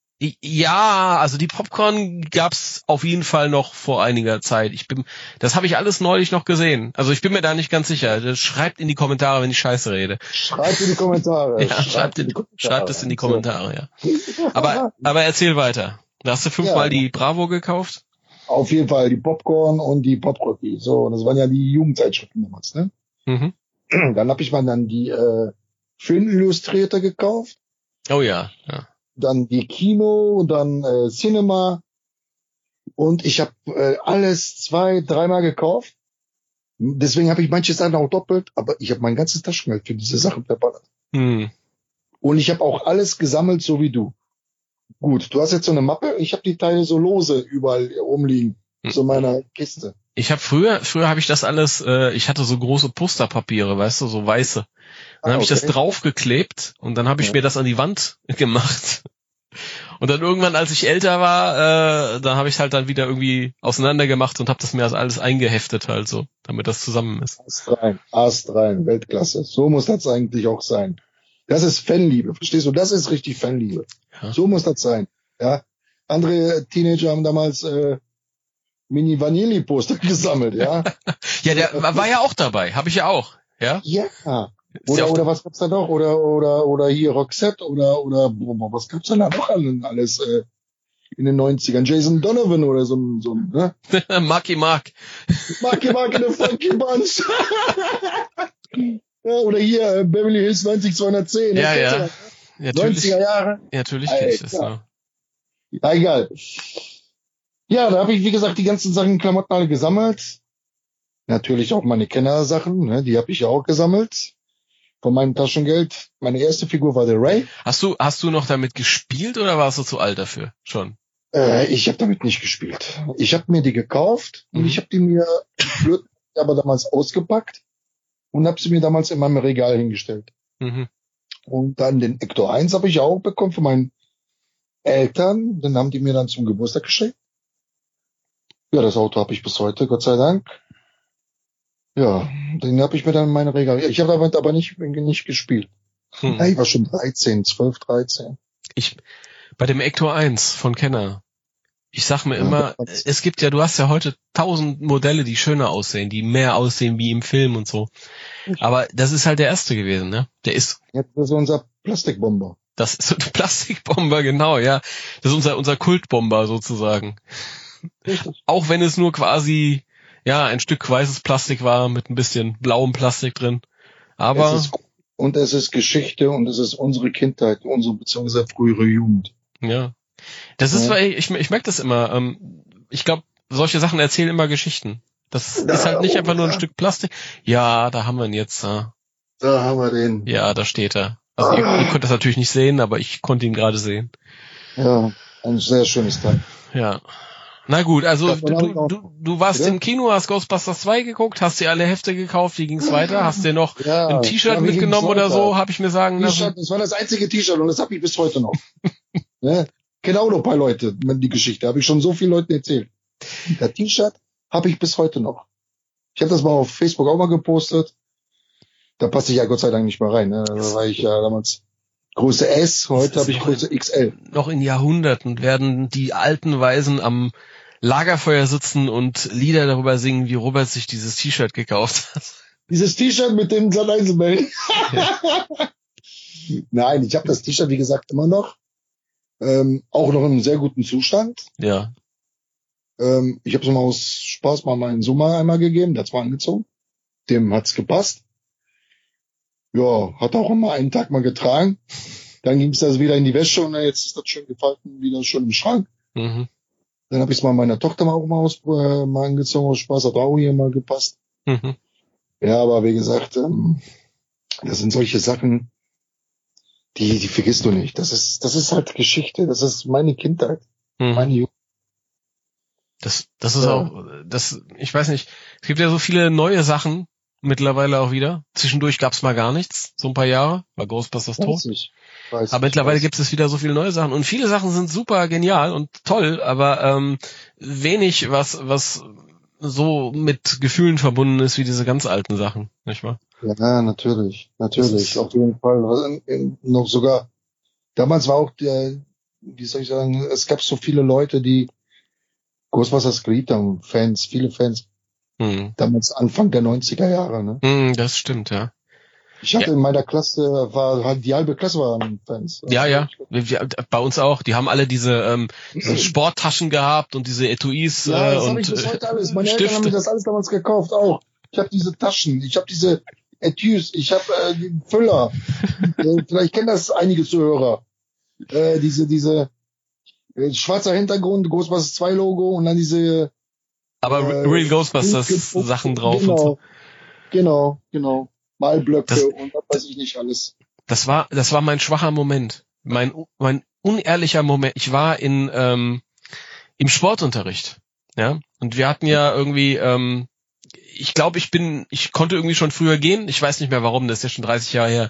[SPEAKER 7] Ja, also die Popcorn gab's auf jeden Fall noch vor einiger Zeit. Ich bin, das habe ich alles neulich noch gesehen. Also ich bin mir da nicht ganz sicher. Das schreibt in die Kommentare, wenn ich Scheiße rede.
[SPEAKER 8] Schreibt in die Kommentare.
[SPEAKER 7] Ja, schreibt, in, schreibt es in die Kommentare, ja. Aber, aber erzähl weiter. Da hast du fünfmal
[SPEAKER 8] Ja.
[SPEAKER 7] die Bravo gekauft?
[SPEAKER 8] Auf jeden Fall die Popcorn und die Pop Rocky. So, und das waren ja die Jugendzeitschriften damals, ne?
[SPEAKER 7] Mhm.
[SPEAKER 8] Dann habe ich mal dann die äh, Filmillustrierte gekauft.
[SPEAKER 7] Oh ja, ja.
[SPEAKER 8] Dann die Kino, dann äh, Cinema und ich habe äh, alles zwei, dreimal gekauft. Deswegen habe ich manche Sachen auch doppelt, aber ich habe mein ganzes Taschengeld für diese Sachen verballert.
[SPEAKER 7] Hm.
[SPEAKER 8] Und ich habe auch alles gesammelt, so wie du. Gut, du hast jetzt so eine Mappe, ich habe die Teile so lose überall rumliegen, so in meiner Kiste.
[SPEAKER 7] Ich habe früher, früher habe ich das alles, äh, ich hatte so große Posterpapiere, weißt du, so weiße. Dann
[SPEAKER 8] Ah,
[SPEAKER 7] habe ich das
[SPEAKER 8] okay.
[SPEAKER 7] draufgeklebt und dann habe ich
[SPEAKER 8] Ja.
[SPEAKER 7] mir das an die Wand gemacht. Und dann irgendwann, als ich älter war, äh, da habe ich halt dann wieder irgendwie auseinander gemacht und habe das mir also alles eingeheftet halt so, damit das zusammen ist.
[SPEAKER 8] Ast rein, Ast rein, Weltklasse. So muss das eigentlich auch sein. Das ist Fanliebe, verstehst du? Das ist richtig Fanliebe.
[SPEAKER 7] Ja.
[SPEAKER 8] So muss das sein. Ja. Andere Teenager haben damals äh, Mini Vanilli Poster gesammelt, ja.
[SPEAKER 7] Ja, der war, war ja auch dabei, habe ich ja auch, ja.
[SPEAKER 8] Ja.
[SPEAKER 7] Ist ja
[SPEAKER 8] Oder
[SPEAKER 7] auch-
[SPEAKER 8] oder was gab's da noch? Oder oder oder hier Roxette oder oder boah, was gab's da noch alles äh, in den neunzigern? Jason Donovan oder so ein- so ein, ne?
[SPEAKER 7] Marky Mark.
[SPEAKER 8] Marky Mark in the Funky Bunch. Ja, oder hier äh, Beverly Hills neunzig zweihundertzehn.
[SPEAKER 7] Ja,
[SPEAKER 8] Das kennst
[SPEAKER 7] ja.
[SPEAKER 8] du doch, ne?
[SPEAKER 7] Ja, natürlich,
[SPEAKER 8] neunziger Jahre.
[SPEAKER 7] ja, natürlich kenn ich das.
[SPEAKER 8] Alter.
[SPEAKER 7] Ne?
[SPEAKER 8] Ja, egal. Ja, da habe ich, wie gesagt, die ganzen Sachen, Klamotten alle gesammelt. Natürlich auch meine Kenner-Sachen, ne, die habe ich ja auch gesammelt. Von meinem Taschengeld. Meine erste Figur war der Ray.
[SPEAKER 7] Hast du, hast du noch damit gespielt oder warst du zu alt dafür schon?
[SPEAKER 8] Äh, ich habe damit nicht gespielt. Ich habe mir die gekauft und
[SPEAKER 7] Mhm.
[SPEAKER 8] ich habe die mir blöd, aber damals ausgepackt und habe sie mir damals in meinem Regal hingestellt.
[SPEAKER 7] Mhm.
[SPEAKER 8] Und dann den Ector eins habe ich auch bekommen von meinen Eltern. Den haben die mir dann zum Geburtstag geschenkt. Ja, das Auto habe ich bis heute, Gott sei Dank. Ja, den habe ich mir dann in meine Regal. Ich habe damit aber nicht, nicht gespielt.
[SPEAKER 7] Hm.
[SPEAKER 8] Ja, ich war schon dreizehn, zwölf, dreizehn.
[SPEAKER 7] Ich, bei dem Ector eins von Kenner, ich sag mir
[SPEAKER 8] Ja,
[SPEAKER 7] immer,
[SPEAKER 8] das-
[SPEAKER 7] es gibt ja, du hast ja heute tausend Modelle, die schöner aussehen, die mehr aussehen wie im Film und so. Aber das ist halt der erste gewesen, ne? Der ist,
[SPEAKER 8] Jetzt ist unser Plastikbomber.
[SPEAKER 7] das ist so ein Plastikbomber, genau, ja. Das ist unser, unser Kultbomber sozusagen.
[SPEAKER 8] Richtig.
[SPEAKER 7] Auch wenn es nur quasi, ja, ein Stück weißes Plastik war mit ein bisschen blauem Plastik drin. Aber,
[SPEAKER 8] Es ist, und es ist Geschichte und es ist unsere Kindheit, unsere beziehungsweise frühere Jugend.
[SPEAKER 7] ja. Das ist,
[SPEAKER 8] Ja.
[SPEAKER 7] weil ich, ich merke das immer. Ähm, ich glaube, solche Sachen erzählen immer Geschichten. Das
[SPEAKER 8] Da,
[SPEAKER 7] ist halt nicht
[SPEAKER 8] oh,
[SPEAKER 7] einfach nur ein
[SPEAKER 8] ja.
[SPEAKER 7] Stück Plastik. Ja, da haben wir ihn jetzt. äh,
[SPEAKER 8] Da haben wir den.
[SPEAKER 7] Ja, da steht er. Also ihr, ihr könnt das natürlich nicht sehen, aber ich konnte ihn gerade sehen.
[SPEAKER 8] Ja, ein sehr schönes Teil.
[SPEAKER 7] Ja. Na gut, also
[SPEAKER 8] Davon
[SPEAKER 7] du,
[SPEAKER 8] hab ich
[SPEAKER 7] du,
[SPEAKER 8] auch-
[SPEAKER 7] du, du warst
[SPEAKER 8] Bitte?
[SPEAKER 7] im Kino, hast Ghostbusters zwei geguckt, hast dir alle Hefte gekauft, wie ging's weiter? Hast dir noch
[SPEAKER 8] Ja,
[SPEAKER 7] ein T-Shirt
[SPEAKER 8] ja, wie
[SPEAKER 7] mitgenommen
[SPEAKER 8] ging's
[SPEAKER 7] oder so,
[SPEAKER 8] weiter?
[SPEAKER 7] habe ich mir sagen lassen.
[SPEAKER 8] T-Shirt, das war das einzige T-Shirt und das habe ich bis heute noch. Ne? Genau noch ein paar Leute, die Geschichte. Habe ich schon so vielen Leuten erzählt. Das T-Shirt habe ich bis heute noch. Ich habe das mal auf Facebook auch mal gepostet. Da passte ich ja Gott sei Dank nicht mehr rein. Ne? Da war ich ja damals Größe S, heute habe ich
[SPEAKER 7] noch
[SPEAKER 8] Größe
[SPEAKER 7] in,
[SPEAKER 8] X L.
[SPEAKER 7] Noch in Jahrhunderten werden die alten Weisen am Lagerfeuer sitzen und Lieder darüber singen, wie Robert sich dieses T-Shirt gekauft hat.
[SPEAKER 8] Dieses T-Shirt mit dem Sat.eins-Bällen. Ja. Nein, ich habe das T-Shirt, wie gesagt, immer noch. Ähm, auch noch in einem sehr guten Zustand.
[SPEAKER 7] Ja.
[SPEAKER 8] Ähm, ich habe es mal aus Spaß mal meinen Sommer einmal gegeben, der hat's mal angezogen. Dem hat's gepasst. Ja, hat auch immer einen Tag mal getragen. Dann ging es also wieder in die Wäsche und jetzt ist das schön gefalten, wieder schon im Schrank.
[SPEAKER 7] Mhm.
[SPEAKER 8] Dann habe ich es mal meiner Tochter mal auch mal, aus, äh, mal angezogen aus Spaß, hat auch hier mal gepasst.
[SPEAKER 7] Mhm.
[SPEAKER 8] Ja, aber wie gesagt, ähm, das sind solche Sachen, die, die vergisst du nicht. Das ist, das ist halt Geschichte. Das ist meine Kindheit,
[SPEAKER 7] Mhm.
[SPEAKER 8] meine Jugend.
[SPEAKER 7] Das, das ist
[SPEAKER 8] Ja.
[SPEAKER 7] auch, das, ich weiß nicht, es gibt ja so viele neue Sachen mittlerweile auch wieder. Zwischendurch gab's mal gar nichts, so ein paar Jahre, war Ghostbusters tot.
[SPEAKER 8] Weiß ich. Weiß
[SPEAKER 7] Aber
[SPEAKER 8] ich,
[SPEAKER 7] mittlerweile
[SPEAKER 8] weiß.
[SPEAKER 7] gibt es wieder so viele neue Sachen und viele Sachen sind super genial und toll, aber ähm, wenig, was was so mit Gefühlen verbunden ist wie diese ganz alten Sachen, nicht wahr?
[SPEAKER 8] Ja, natürlich,
[SPEAKER 7] Das
[SPEAKER 8] natürlich,
[SPEAKER 7] ist-
[SPEAKER 8] auf jeden Fall. Was- in- Noch sogar, damals war auch der, wie soll ich sagen, es gab so viele Leute, die Ghostbusters geliebt haben, Fans, viele Fans,
[SPEAKER 7] Hm.
[SPEAKER 8] damals Anfang der neunziger Jahre, ne?
[SPEAKER 7] Hm, das stimmt, ja.
[SPEAKER 8] Ich hatte
[SPEAKER 7] Ja.
[SPEAKER 8] in meiner Klasse, war halt die halbe Klasse waren Fans.
[SPEAKER 7] Ja,
[SPEAKER 8] Also,
[SPEAKER 7] ja. Wir, wir, bei uns auch. Die haben alle diese, ähm, diese Sporttaschen gehabt und diese Etuis
[SPEAKER 8] Ja,
[SPEAKER 7] äh,
[SPEAKER 8] das habe
[SPEAKER 7] und
[SPEAKER 8] ich bis heute alles.
[SPEAKER 7] äh,
[SPEAKER 8] Meine Eltern haben mir
[SPEAKER 7] Stifte.
[SPEAKER 8] das alles damals gekauft, auch. Ich habe diese Taschen, ich habe diese Etuis, ich habe äh, die Füller. äh, vielleicht kennen das einige Zuhörer. Äh, diese, diese äh, schwarzer Hintergrund, Ghostbusters zwei Logo und dann diese
[SPEAKER 7] Aber
[SPEAKER 8] äh,
[SPEAKER 7] Real Ghostbusters
[SPEAKER 8] gedruckte-
[SPEAKER 7] Sachen drauf
[SPEAKER 8] Genau,
[SPEAKER 7] und so.
[SPEAKER 8] genau, genau. Malblöcke
[SPEAKER 7] Das-
[SPEAKER 8] und was weiß ich nicht alles.
[SPEAKER 7] Das war, das war mein schwacher Moment. Mein, mein unehrlicher Moment. Ich war in, ähm, im Sportunterricht. Ja. Und wir hatten ja irgendwie, ähm, ich glaube, ich bin, ich konnte irgendwie schon früher gehen. Ich weiß nicht mehr warum, das ist ja schon dreißig Jahre her.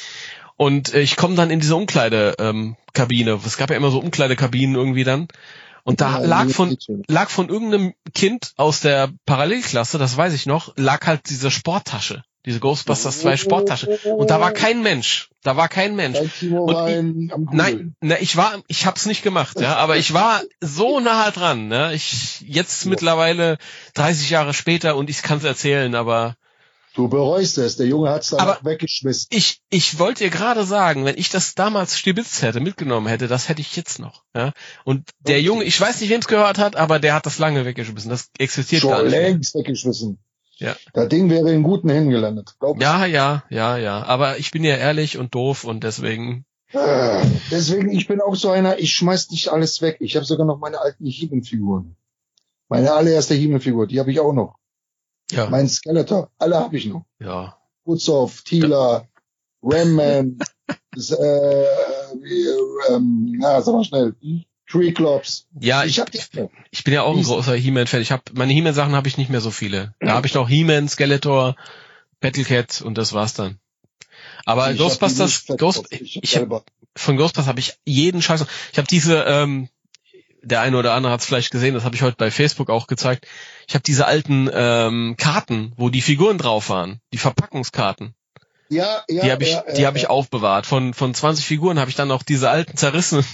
[SPEAKER 7] Und äh, ich komme dann in diese Umkleide, ähm, Kabine. Es gab ja immer so Umkleidekabinen irgendwie dann. Und da
[SPEAKER 8] Ja,
[SPEAKER 7] lag
[SPEAKER 8] die-
[SPEAKER 7] von,
[SPEAKER 8] die-
[SPEAKER 7] lag von irgendeinem Kind aus der Parallelklasse, das weiß ich noch, lag halt diese Sporttasche. Diese Ghostbusters zwei Sporttasche. Und da war kein Mensch. Da war kein Mensch.
[SPEAKER 8] Dein Timo
[SPEAKER 7] Und
[SPEAKER 8] war
[SPEAKER 7] ich-
[SPEAKER 8] ein, am Googeln.
[SPEAKER 7] Nein, ne, ich war, ich hab's nicht gemacht, ja, aber ich war so nah dran, ne. Ich jetzt
[SPEAKER 8] Ja.
[SPEAKER 7] mittlerweile dreißig Jahre später und ich kann's erzählen, aber
[SPEAKER 8] Du bereust es, der Junge hat's danach
[SPEAKER 7] Aber-
[SPEAKER 8] weggeschmissen.
[SPEAKER 7] ich, ich wollte dir gerade sagen, wenn ich das damals stibitzt hätte, mitgenommen hätte, das hätte ich jetzt noch, ja. Und der
[SPEAKER 8] Okay.
[SPEAKER 7] Junge, ich weiß nicht, wem's gehört hat, aber der hat das lange weggeschmissen. Das existiert gar
[SPEAKER 8] Schon
[SPEAKER 7] nicht mehr.
[SPEAKER 8] längst weggeschmissen.
[SPEAKER 7] Ja.
[SPEAKER 8] Das Ding wäre in guten Händen gelandet. Glaub
[SPEAKER 7] Ja, ja, ja, ja. Aber ich bin ja ehrlich und doof und deswegen.
[SPEAKER 8] Äh, Deswegen, ich bin auch so einer, ich schmeiß nicht alles weg. Ich habe sogar noch meine alten He-Man-Figuren. Meine allererste He-Man-Figur, die habe ich auch noch.
[SPEAKER 7] Ja.
[SPEAKER 8] Mein Skeletor, alle habe ich noch.
[SPEAKER 7] Ja.
[SPEAKER 8] Kutzow, Tila, Ram-Man, das, äh, wie, ähm, na, sag mal schnell, Tree-Klops.
[SPEAKER 7] Ja,
[SPEAKER 8] Ich
[SPEAKER 7] ich,
[SPEAKER 8] hab die alle.
[SPEAKER 7] ich bin ja auch ein
[SPEAKER 8] Ich-
[SPEAKER 7] großer He-Man-Fan. Ich habe meine He-Man-Sachen habe ich nicht mehr so viele. Da habe ich noch He-Man, Skeletor, Battlecat und das war's dann. Aber
[SPEAKER 8] Ich hab
[SPEAKER 7] Ghostbusters,
[SPEAKER 8] die nicht
[SPEAKER 7] Ghost,
[SPEAKER 8] verkauft. Ich hab
[SPEAKER 7] ich hab,
[SPEAKER 8] selber.
[SPEAKER 7] von Ghostbusters habe ich jeden Scheiß. Ich habe diese, ähm, der eine oder andere hat es vielleicht gesehen, das habe ich heute bei Facebook auch gezeigt. Ich habe diese alten ähm, Karten, wo die Figuren drauf waren, die Verpackungskarten.
[SPEAKER 8] Ja, ja,
[SPEAKER 7] Die habe ich,
[SPEAKER 8] ja,
[SPEAKER 7] die
[SPEAKER 8] ja,
[SPEAKER 7] habe ich
[SPEAKER 8] ja.
[SPEAKER 7] aufbewahrt. Von von zwanzig Figuren habe ich dann auch diese alten zerrissen.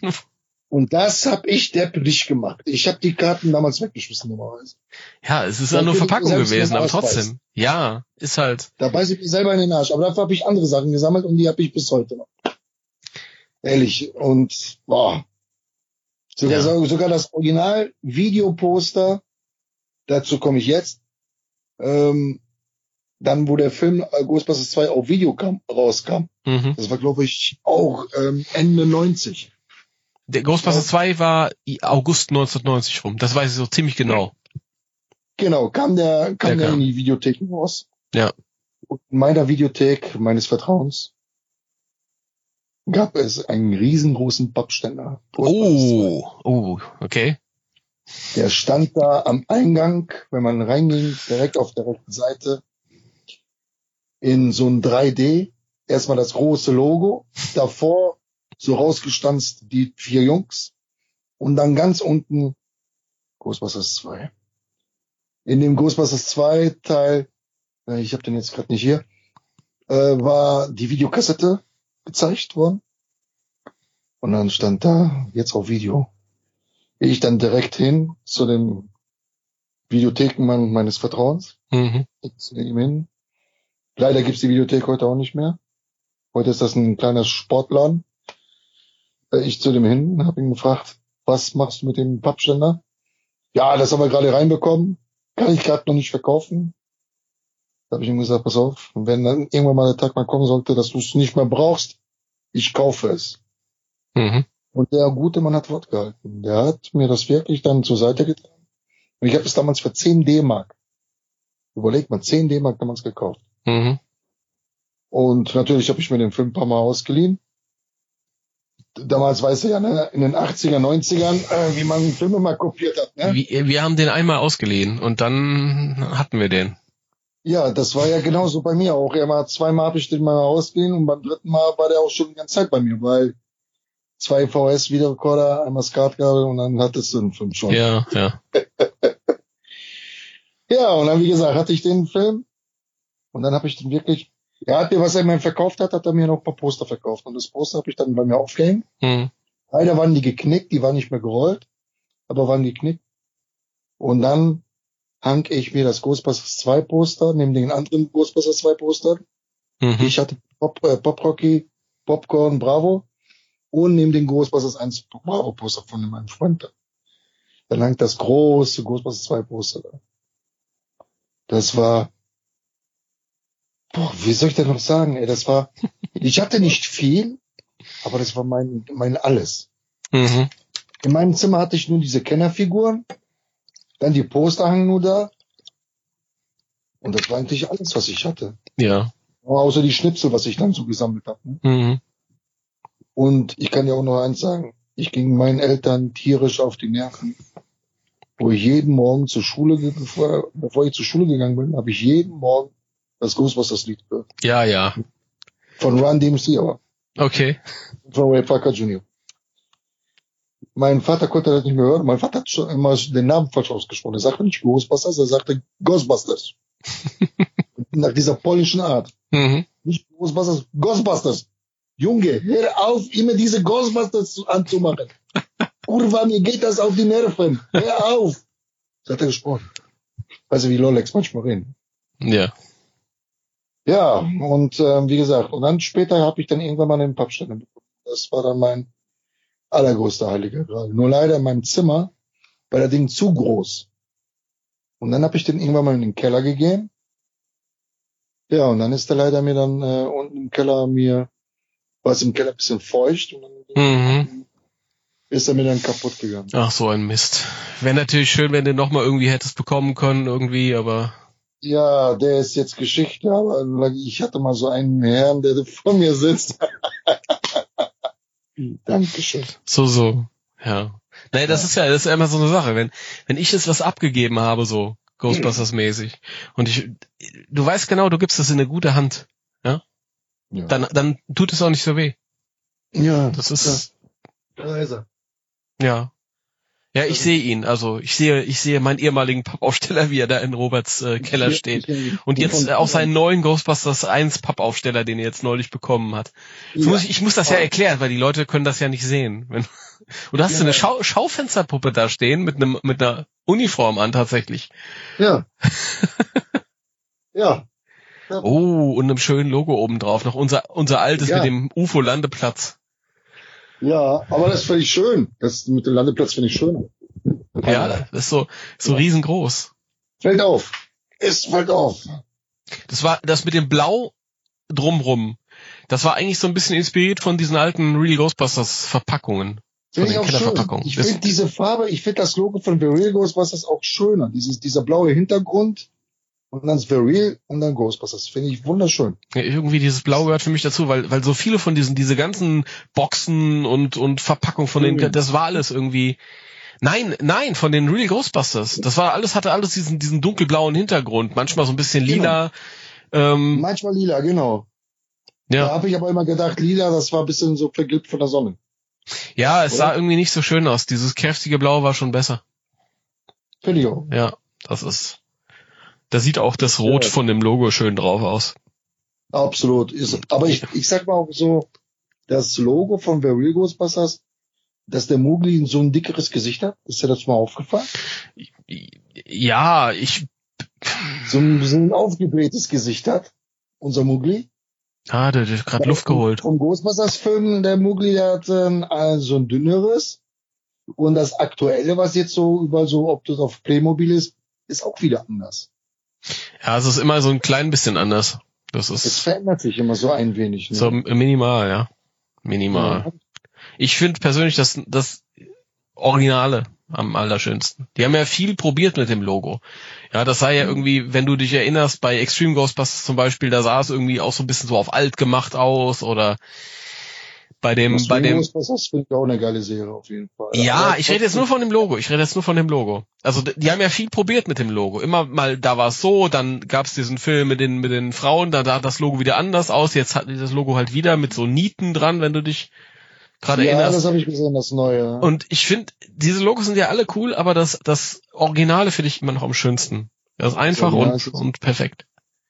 [SPEAKER 8] Und das habe ich depplich gemacht. Ich habe die Karten damals weggeschmissen normalerweise.
[SPEAKER 7] Ja, es ist
[SPEAKER 8] Da
[SPEAKER 7] ja nur
[SPEAKER 8] bin ich
[SPEAKER 7] Verpackung
[SPEAKER 8] selbst
[SPEAKER 7] gewesen,
[SPEAKER 8] noch
[SPEAKER 7] aber
[SPEAKER 8] ausbeißen.
[SPEAKER 7] trotzdem. Ja, ist halt.
[SPEAKER 8] Da beiße ich mir selber in den Arsch. Aber dafür habe ich andere Sachen gesammelt und die habe ich bis heute noch. Ehrlich. Und boah. Sogar,
[SPEAKER 7] Ja.
[SPEAKER 8] so- sogar das Original-Videoposter, dazu komme ich jetzt. Ähm, dann, wo der Film äh, Ghostbusters zwei auf Video kam, rauskam.
[SPEAKER 7] Mhm.
[SPEAKER 8] Das war, glaube ich, auch ähm, Ende neunzig.
[SPEAKER 7] Der Ghostbusters zwei war i- August neunzehnhundertneunzig rum. Das weiß ich so ziemlich genau.
[SPEAKER 8] Genau, kam der, kam
[SPEAKER 7] Der
[SPEAKER 8] der,
[SPEAKER 7] kam.
[SPEAKER 8] in die Videothek raus.
[SPEAKER 7] Ja.
[SPEAKER 8] Und in meiner Videothek meines Vertrauens gab es einen riesengroßen Pappständer.
[SPEAKER 7] Oh, oh, okay.
[SPEAKER 8] Der stand da am Eingang, wenn man reinging, direkt auf der rechten Seite, in so ein drei D. Erstmal das große Logo, davor so rausgestanzt die vier Jungs und dann ganz unten Ghostbusters zwei. In dem Ghostbusters zwei Teil, äh, ich habe den jetzt gerade nicht hier, äh, war die Videokassette gezeigt worden. Und dann stand da, jetzt auf Video. Gehe ich dann direkt hin zu dem Videothekenmann meines Vertrauens.
[SPEAKER 7] Mhm.
[SPEAKER 8] Zu ihm hin. Leider gibt's die Videothek heute auch nicht mehr. Heute ist das ein kleiner Sportladen. Ich zu dem hin, habe ihn gefragt, was machst du mit dem Pappständer? Ja, das haben wir gerade reinbekommen. Kann ich gerade noch nicht verkaufen. Da habe ich ihm gesagt, pass auf, wenn dann irgendwann mal der Tag mal kommen sollte, dass du es nicht mehr brauchst, ich kaufe es.
[SPEAKER 7] Mhm.
[SPEAKER 8] Und der gute Mann hat Wort gehalten. Der hat mir das wirklich dann zur Seite getan. Und ich habe es damals für zehn D-Mark. Überlegt mal, zehn D-Mark damals gekauft.
[SPEAKER 7] Mhm.
[SPEAKER 8] Und natürlich habe ich mir den Film ein paar Mal ausgeliehen. Damals, weißt du ja, ne, in den achtziger, neunzigern, äh, wie man Filme mal kopiert hat. Ne?
[SPEAKER 7] Wir, wir haben den einmal ausgeliehen und dann hatten wir den.
[SPEAKER 8] Ja, das war ja genauso bei mir auch. Immer zweimal habe ich den mal ausgeliehen und beim dritten Mal war der auch schon die ganze Zeit bei mir, weil zwei V S-Videorekorder, einmal Skatkabel und dann hattest du den Film schon.
[SPEAKER 7] Ja, ja.
[SPEAKER 8] Ja, und dann, wie gesagt, hatte ich den Film und dann habe ich den wirklich, er hat mir, was er mir verkauft hat, hat er mir noch ein paar Poster verkauft und das Poster habe ich dann bei mir aufgehängt.
[SPEAKER 7] Mhm.
[SPEAKER 8] Leider waren die geknickt, die waren nicht mehr gerollt, aber waren geknickt. Und dann hang ich mir das Ghostbusters zwei Poster, neben den anderen Ghostbusters zwei Poster.
[SPEAKER 7] Mhm.
[SPEAKER 8] Ich hatte Pop, äh, Pop Rocky, Popcorn, Bravo und neben den Ghostbusters eins Bravo Poster von meinem Freund. Dann hang das große Ghostbusters zwei Poster da. Das war, boah, wie soll ich das noch sagen, ey, das war, ich hatte nicht viel, aber das war mein, mein alles.
[SPEAKER 7] Mhm.
[SPEAKER 8] In meinem Zimmer hatte ich nur diese Kennerfiguren, dann die Poster hangen nur da. Und das war eigentlich alles, was ich hatte.
[SPEAKER 7] Ja.
[SPEAKER 8] Außer die Schnipsel, was ich dann so gesammelt habe. Ne?
[SPEAKER 7] Mhm.
[SPEAKER 8] Und ich kann ja auch noch eins sagen, ich ging meinen Eltern tierisch auf die Nerven. Wo ich jeden Morgen zur Schule, bevor, bevor ich zur Schule gegangen bin, habe ich jeden Morgen das Ghostbusters-Lied gehört.
[SPEAKER 7] Ja, ja.
[SPEAKER 8] Von Run D M C, aber
[SPEAKER 7] Okay.
[SPEAKER 8] von Ray Parker Junior Mein Vater konnte das nicht mehr hören. Mein Vater hat schon immer den Namen falsch ausgesprochen. Er sagte nicht Ghostbusters, er sagte Ghostbusters. Nach dieser polnischen Art.
[SPEAKER 7] Mhm.
[SPEAKER 8] Nicht Ghostbusters, Ghostbusters. Junge, hör auf, immer diese Ghostbusters anzumachen. Kurva, mir geht das auf die Nerven. Hör auf. Das hat er gesprochen. Weißt du, wie Lolex manchmal reden.
[SPEAKER 7] Ja.
[SPEAKER 8] Ja, und ähm, wie gesagt, und dann später habe ich dann irgendwann mal einen Pappständer bekommen. Das war dann mein allergrößter Heiliger Gral. Nur leider in meinem Zimmer war der Ding zu groß. Und dann habe ich den irgendwann mal in den Keller gegeben. Ja, und dann ist der leider mir dann äh, unten im Keller mir, war es im Keller ein bisschen feucht und dann
[SPEAKER 7] Mhm.
[SPEAKER 8] ist er mir dann kaputt gegangen.
[SPEAKER 7] Ach, so ein Mist. Wäre natürlich schön, wenn du noch mal irgendwie hättest bekommen können, irgendwie, aber...
[SPEAKER 8] Ja, der ist jetzt Geschichte, aber ich hatte mal so einen Herrn, der vor mir sitzt. Dankeschön.
[SPEAKER 7] So, so. Ja. Naja, das ist ja, das ist ja immer so eine Sache. Wenn, wenn ich jetzt was abgegeben habe, so Ghostbusters-mäßig, und ich, du weißt genau, du gibst das in eine gute Hand, ja?
[SPEAKER 8] Ja.
[SPEAKER 7] Dann, dann tut es auch nicht so weh.
[SPEAKER 8] Ja,
[SPEAKER 7] Das ist,
[SPEAKER 8] ja. Da ist er.
[SPEAKER 7] ja. Ja, ich sehe ihn. Also ich sehe, ich sehe meinen ehemaligen Pappaufsteller, wie er da in Roberts äh, Keller steht. Und jetzt äh, auch seinen neuen Ghostbusters eins Pappaufsteller, den er jetzt neulich bekommen hat. Jetzt
[SPEAKER 8] Ja.
[SPEAKER 7] muss ich, ich muss das ja erklären, weil die Leute können das ja nicht sehen. Wenn, und du hast
[SPEAKER 8] Ja.
[SPEAKER 7] so eine Schau, Schaufensterpuppe da stehen mit einem mit einer Uniform an tatsächlich.
[SPEAKER 8] Ja. Ja.
[SPEAKER 7] Oh, und einem schönen Logo oben drauf. Noch unser unser altes
[SPEAKER 8] Ja.
[SPEAKER 7] mit dem U F O-Landeplatz.
[SPEAKER 8] Ja, aber das finde ich schön. Das mit dem Landeplatz finde ich schön.
[SPEAKER 7] Ja, das ist so so
[SPEAKER 8] Ja.
[SPEAKER 7] riesengroß.
[SPEAKER 8] Fällt auf. Es fällt auf.
[SPEAKER 7] Das war das mit dem Blau drumrum. Das war eigentlich so ein bisschen inspiriert von diesen alten Real Ghostbusters Verpackungen. Von
[SPEAKER 8] Finde ich
[SPEAKER 7] den
[SPEAKER 8] auch schön.
[SPEAKER 7] Kellerverpackungen.
[SPEAKER 8] Ich
[SPEAKER 7] Das-
[SPEAKER 8] finde diese Farbe, ich finde das Logo von The Real Ghostbusters auch schöner. Dieses, dieser blaue Hintergrund und dann The Real und dann Ghostbusters. Finde ich wunderschön.
[SPEAKER 7] Ja, irgendwie dieses Blau gehört für mich dazu, weil weil so viele von diesen diese ganzen Boxen und und Verpackungen von den,
[SPEAKER 8] Mhm.
[SPEAKER 7] das war alles irgendwie. Nein, nein, von den Real Ghostbusters. Das war alles, hatte alles diesen diesen dunkelblauen Hintergrund, manchmal so ein bisschen lila. Ähm,
[SPEAKER 8] Manchmal lila, genau. Da
[SPEAKER 7] ja,
[SPEAKER 8] habe ich aber immer gedacht, lila, das war ein bisschen so vergilbt von der Sonne.
[SPEAKER 7] ja, es sah
[SPEAKER 8] oder?
[SPEAKER 7] irgendwie nicht so schön aus. Dieses kräftige Blau war schon besser.
[SPEAKER 8] Finde ich auch.
[SPEAKER 7] Ja, das ist. Da sieht auch das Rot
[SPEAKER 8] Ja.
[SPEAKER 7] von dem Logo schön drauf aus.
[SPEAKER 8] Absolut. Ist, aber ich, ich sag mal auch so, das Logo von The Real Ghostbusters, dass der Mowgli so ein dickeres Gesicht hat? Ist dir das mal aufgefallen?
[SPEAKER 7] Ja, ich...
[SPEAKER 8] So ein, so ein aufgeblähtes Gesicht hat, unser Mowgli.
[SPEAKER 7] Ah, der hat gerade Luft geholt.
[SPEAKER 8] Vom Ghostbusters-Film, der Mowgli, der hat äh, so ein dünneres. Und das Aktuelle, was jetzt so über so, ob das auf Playmobil ist, ist auch wieder anders.
[SPEAKER 7] Ja, es ist immer so ein klein bisschen anders. Das ist...
[SPEAKER 8] Es verändert sich immer so ein wenig. Ne?
[SPEAKER 7] So minimal, ja. Minimal.
[SPEAKER 8] Ja.
[SPEAKER 7] Ich finde persönlich das, das Originale am allerschönsten. Die haben ja viel probiert mit dem Logo. Ja, das sah ja irgendwie, wenn du dich erinnerst, bei Extreme Ghostbusters zum Beispiel, da sah es irgendwie auch so ein bisschen so auf alt gemacht aus oder bei dem,
[SPEAKER 8] das
[SPEAKER 7] bei dem.
[SPEAKER 8] Ghostbusters finde ich auch eine geile Serie auf jeden Fall.
[SPEAKER 7] Ja,
[SPEAKER 8] Aber
[SPEAKER 7] ich rede jetzt nur von dem Logo. Ich rede jetzt nur von dem Logo. Also die haben ja viel probiert mit dem Logo. Immer mal, da war es so, dann gab es diesen Film mit den mit den Frauen, da sah das Logo wieder anders aus. Jetzt hat das Logo halt wieder mit so Nieten dran, wenn du dich gerade
[SPEAKER 8] ja,
[SPEAKER 7] erinnerst.
[SPEAKER 8] das habe ich gesehen, das Neue.
[SPEAKER 7] Und ich finde, diese Logos sind ja alle cool, aber das das Originale finde ich immer noch am schönsten. Das ist einfach
[SPEAKER 8] Ja,
[SPEAKER 7] und und perfekt.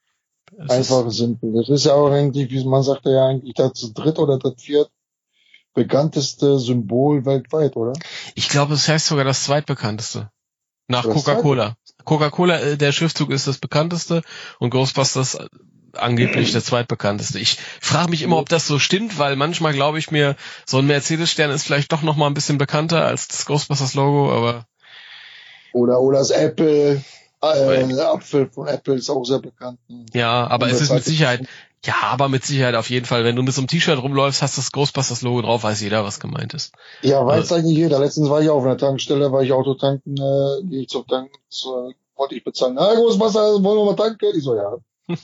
[SPEAKER 7] Es
[SPEAKER 8] einfach und simpel. Das ist ja auch eigentlich, wie man sagt ja eigentlich, das dritt oder das viert bekannteste Symbol weltweit, oder?
[SPEAKER 7] Ich glaube, es heißt sogar das zweitbekannteste. Nach
[SPEAKER 8] Das
[SPEAKER 7] Coca-Cola. Coca-Cola, äh, der Schriftzug ist das bekannteste und Ghostbusters äh, angeblich der zweitbekannteste. Ich frage mich immer, ob das so stimmt, weil manchmal glaube ich mir, so ein Mercedes-Stern ist vielleicht doch noch mal ein bisschen bekannter als das Ghostbusters-Logo, aber...
[SPEAKER 8] Oder, oder das Apple, äh, der Apfel von Apple ist auch sehr bekannt.
[SPEAKER 7] Ja, aber
[SPEAKER 8] Und
[SPEAKER 7] es
[SPEAKER 8] das
[SPEAKER 7] ist mit
[SPEAKER 8] hat-
[SPEAKER 7] Sicherheit... Ja, aber mit Sicherheit auf jeden Fall. Wenn du mit so einem T-Shirt rumläufst, hast das Ghostbusters-Logo drauf, weiß jeder, was gemeint ist.
[SPEAKER 8] Ja, weiß
[SPEAKER 7] Also-
[SPEAKER 8] eigentlich jeder. Letztens war ich auf einer Tankstelle, weil ich Auto tanken, äh, gehe ich zum Tanken, zu, wollte ich bezahlen. Na, Großwasser, wollen wir mal tanken? Ich so, ja.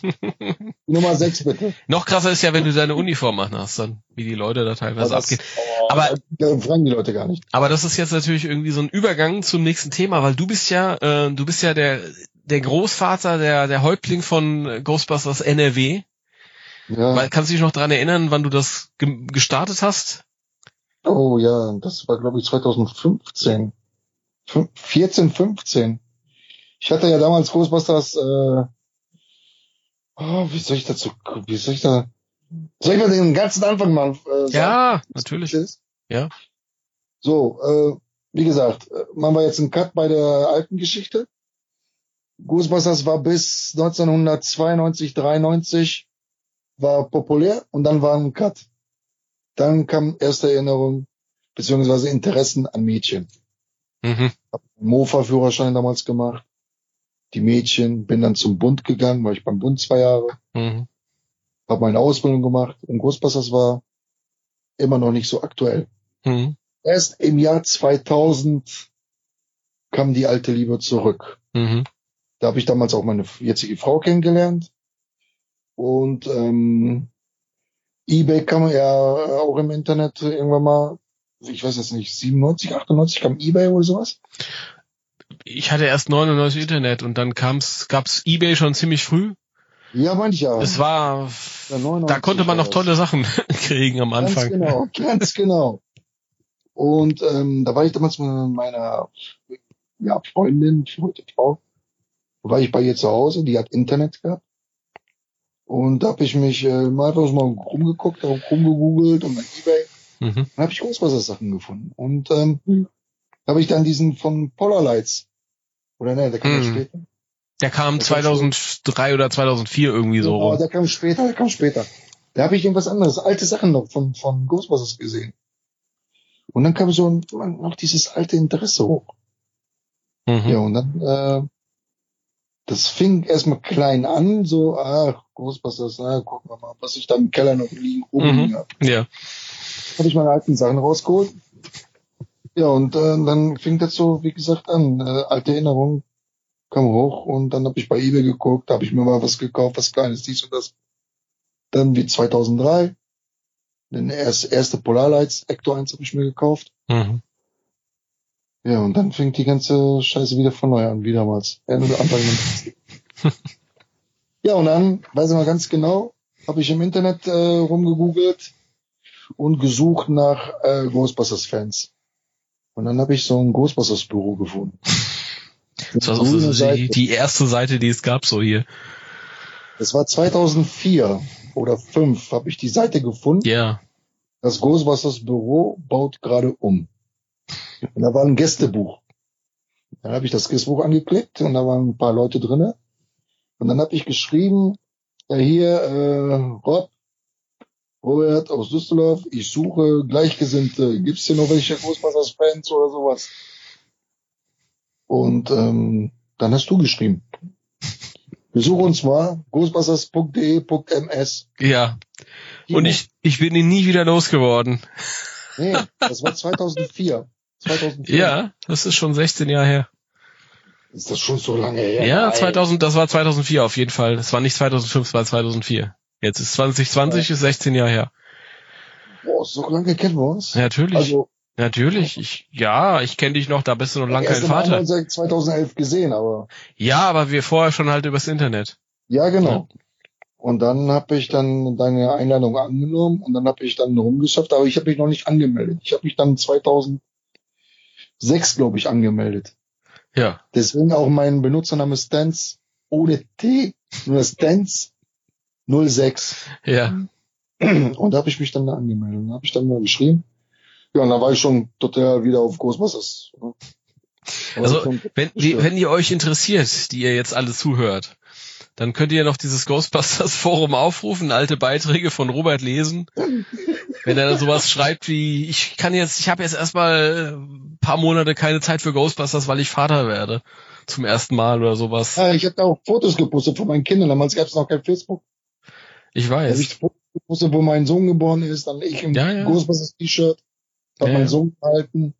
[SPEAKER 8] Nummer sechs bitte.
[SPEAKER 7] Noch krasser ist ja, wenn du deine Uniform machen hast, dann, wie die Leute da teilweise
[SPEAKER 8] das,
[SPEAKER 7] abgehen.
[SPEAKER 8] oh,
[SPEAKER 7] Aber-
[SPEAKER 8] da fragen die Leute gar nicht.
[SPEAKER 7] Aber das ist jetzt natürlich irgendwie so ein Übergang zum nächsten Thema, weil du bist ja, äh, du bist ja der der Großvater, der der Häuptling von Ghostbusters N R W.
[SPEAKER 8] Ja.
[SPEAKER 7] Weil, kannst du dich noch dran erinnern, wann du das ge gestartet hast?
[SPEAKER 8] Oh ja, das war glaube ich zwanzig fünfzehn. Fün- vierzehn, fünfzehn. Ich hatte ja damals Ghostbusters, äh, oh, wie soll ich dazu, wie soll ich da, soll ich mal den ganzen Anfang mal äh, sagen?
[SPEAKER 7] Ja, natürlich.
[SPEAKER 8] Ist?
[SPEAKER 7] Ja.
[SPEAKER 8] So, äh, wie gesagt, äh, machen wir jetzt einen Cut bei der alten Geschichte. Ghostbusters war bis neunzehnhundertzweiundneunzig, dreiundneunzig war populär und dann war ein Cut. Dann kam erste Erinnerung beziehungsweise Interessen an Mädchen.
[SPEAKER 7] Mhm.
[SPEAKER 8] Hab einen Mofa-Führerschein damals gemacht. Die Mädchen, bin dann zum Bund gegangen, war ich beim Bund zwei Jahre,
[SPEAKER 7] Mhm.
[SPEAKER 8] habe meine Ausbildung gemacht und Ghostbusters war immer noch nicht so aktuell.
[SPEAKER 7] Mhm.
[SPEAKER 8] Erst im Jahr zweitausend kam die alte Liebe zurück.
[SPEAKER 7] Mhm.
[SPEAKER 8] Da habe ich damals auch meine jetzige Frau kennengelernt. Und ähm, eBay kam ja auch im Internet irgendwann mal, ich weiß jetzt nicht, siebenundneunzig, achtundneunzig kam eBay oder sowas.
[SPEAKER 7] Ich hatte erst neunundneunzig Internet und dann kam's, gab's eBay schon ziemlich früh.
[SPEAKER 8] Ja, meinte ich ja.
[SPEAKER 7] Es war,
[SPEAKER 8] Ja, neunundneunzig
[SPEAKER 7] da konnte man
[SPEAKER 8] war
[SPEAKER 7] noch
[SPEAKER 8] das.
[SPEAKER 7] tolle Sachen kriegen am Anfang.
[SPEAKER 8] Ganz genau, ganz genau. Und ähm, da war ich damals mit meiner ja, Freundin, heute Frau, war ich bei ihr zu Hause, die hat Internet gehabt. Und da habe ich mich äh, mal einfach mal rumgeguckt, rumgegoogelt und bei eBay.
[SPEAKER 7] Mhm.
[SPEAKER 8] Dann habe ich Ghostbusters-Sachen gefunden. Und ähm, habe ich dann diesen von Polarlights, oder ne, der kam ja
[SPEAKER 7] Mhm.
[SPEAKER 8] später.
[SPEAKER 7] Der kam
[SPEAKER 8] Der kam
[SPEAKER 7] zweitausenddrei oder zweitausendvier irgendwie so
[SPEAKER 8] Oh,
[SPEAKER 7] rum.
[SPEAKER 8] der kam später, der kam später. Da habe ich irgendwas anderes, alte Sachen noch von, von Ghostbusters gesehen. Und dann kam so ein, noch dieses alte Interesse hoch.
[SPEAKER 7] Mhm.
[SPEAKER 8] Ja, und dann, äh, das fing erstmal klein an, so, ach, Ghostbusters, na, gucken wir mal, was ich da im Keller noch liegen, rumliegen
[SPEAKER 7] Mhm.
[SPEAKER 8] hab.
[SPEAKER 7] Ja.
[SPEAKER 8] Habe ich meine alten Sachen rausgeholt. Ja, und äh, dann fing das so, wie gesagt, an. Äh, alte Erinnerungen kam hoch und dann habe ich bei eBay geguckt, habe ich mir mal was gekauft, was Kleines, dies und das. Dann wie zweitausenddrei, den erst, erste Polarlights, Ecto eins habe ich mir gekauft.
[SPEAKER 7] Mhm.
[SPEAKER 8] Ja, und dann fängt die ganze Scheiße wieder von neu an, wie damals. Ende Anfang Ja, und dann, weiß ich mal ganz genau, habe ich im Internet äh, rumgegoogelt und gesucht nach äh, Ghostbusters-Fans. Und dann habe ich so ein Ghostbusters-Büro gefunden.
[SPEAKER 7] Das war auch so die, die erste Seite, die es gab, so hier.
[SPEAKER 8] Das war zweitausendvier oder fünf habe ich die Seite gefunden.
[SPEAKER 7] Ja.
[SPEAKER 8] das Ghostbusters Büro baut gerade um. Und da war ein Gästebuch. Dann habe ich das Gästebuch angeklickt und da waren ein paar Leute drinne. Und dann habe ich geschrieben, ja hier, äh, Rob, Robert aus Düsseldorf, ich suche Gleichgesinnte. Gibt's hier noch welche Ghostbusters-Fans oder sowas? Und ähm, dann hast du geschrieben. Besuch uns mal ghostbusters punkt de punkt m s.
[SPEAKER 7] Ja. Und ich, ich bin ihn nie wieder losgeworden.
[SPEAKER 8] Nee, das war zweitausendvier. zweitausendvier.
[SPEAKER 7] Ja, das ist schon sechzehn Jahre her.
[SPEAKER 8] Ist das schon so lange her?
[SPEAKER 7] Ja,
[SPEAKER 8] Nein.
[SPEAKER 7] zweitausend, das war zweitausendvier auf jeden Fall. Das war nicht zweitausendfünf, das war zweitausendvier. Jetzt ist zwanzig zwanzig, ist sechzehn Jahre her.
[SPEAKER 8] Boah, so lange kennen wir uns.
[SPEAKER 7] Ja, natürlich.
[SPEAKER 8] Also,
[SPEAKER 7] Natürlich. Ich, ja, ich kenne dich noch, da bist du noch lange kein
[SPEAKER 8] erst einmal haben wir
[SPEAKER 7] Vater.
[SPEAKER 8] uns seit zweitausendelf gesehen, aber
[SPEAKER 7] Ja, aber wir vorher schon halt übers Internet.
[SPEAKER 8] ja, genau. Und dann habe ich dann deine Einladung angenommen und dann habe ich dann rumgeschafft, aber ich habe mich noch nicht angemeldet. Ich habe mich dann zweitausendsechs, glaube ich, angemeldet.
[SPEAKER 7] Ja.
[SPEAKER 8] Deswegen auch mein Benutzername Stans ohne T, nur Stans null sechs.
[SPEAKER 7] Ja.
[SPEAKER 8] Und da habe ich mich dann da angemeldet. Und da habe ich dann mal geschrieben. Ja, und dann war ich schon total wieder auf Ghostbusters.
[SPEAKER 7] Also, wenn, wie, wenn ihr euch interessiert, die ihr jetzt alle zuhört, dann könnt ihr noch dieses Ghostbusters Forum aufrufen, alte Beiträge von Robert lesen. Wenn er da sowas schreibt wie, ich kann jetzt, ich habe jetzt erstmal ein paar Monate keine Zeit für Ghostbusters, weil ich Vater werde. Zum ersten Mal oder sowas.
[SPEAKER 8] Ja, ich habe da auch Fotos gepostet von meinen Kindern. Damals gab es noch kein Facebook.
[SPEAKER 7] Ich
[SPEAKER 8] Da habe
[SPEAKER 7] weiß.
[SPEAKER 8] ich Fotos gepostet, wo mein Sohn geboren ist. Dann ich im
[SPEAKER 7] Ja, ja.
[SPEAKER 8] Ghostbusters T-Shirt. Hab
[SPEAKER 7] Ja,
[SPEAKER 8] meinen
[SPEAKER 7] ja.
[SPEAKER 8] Sohn gehalten.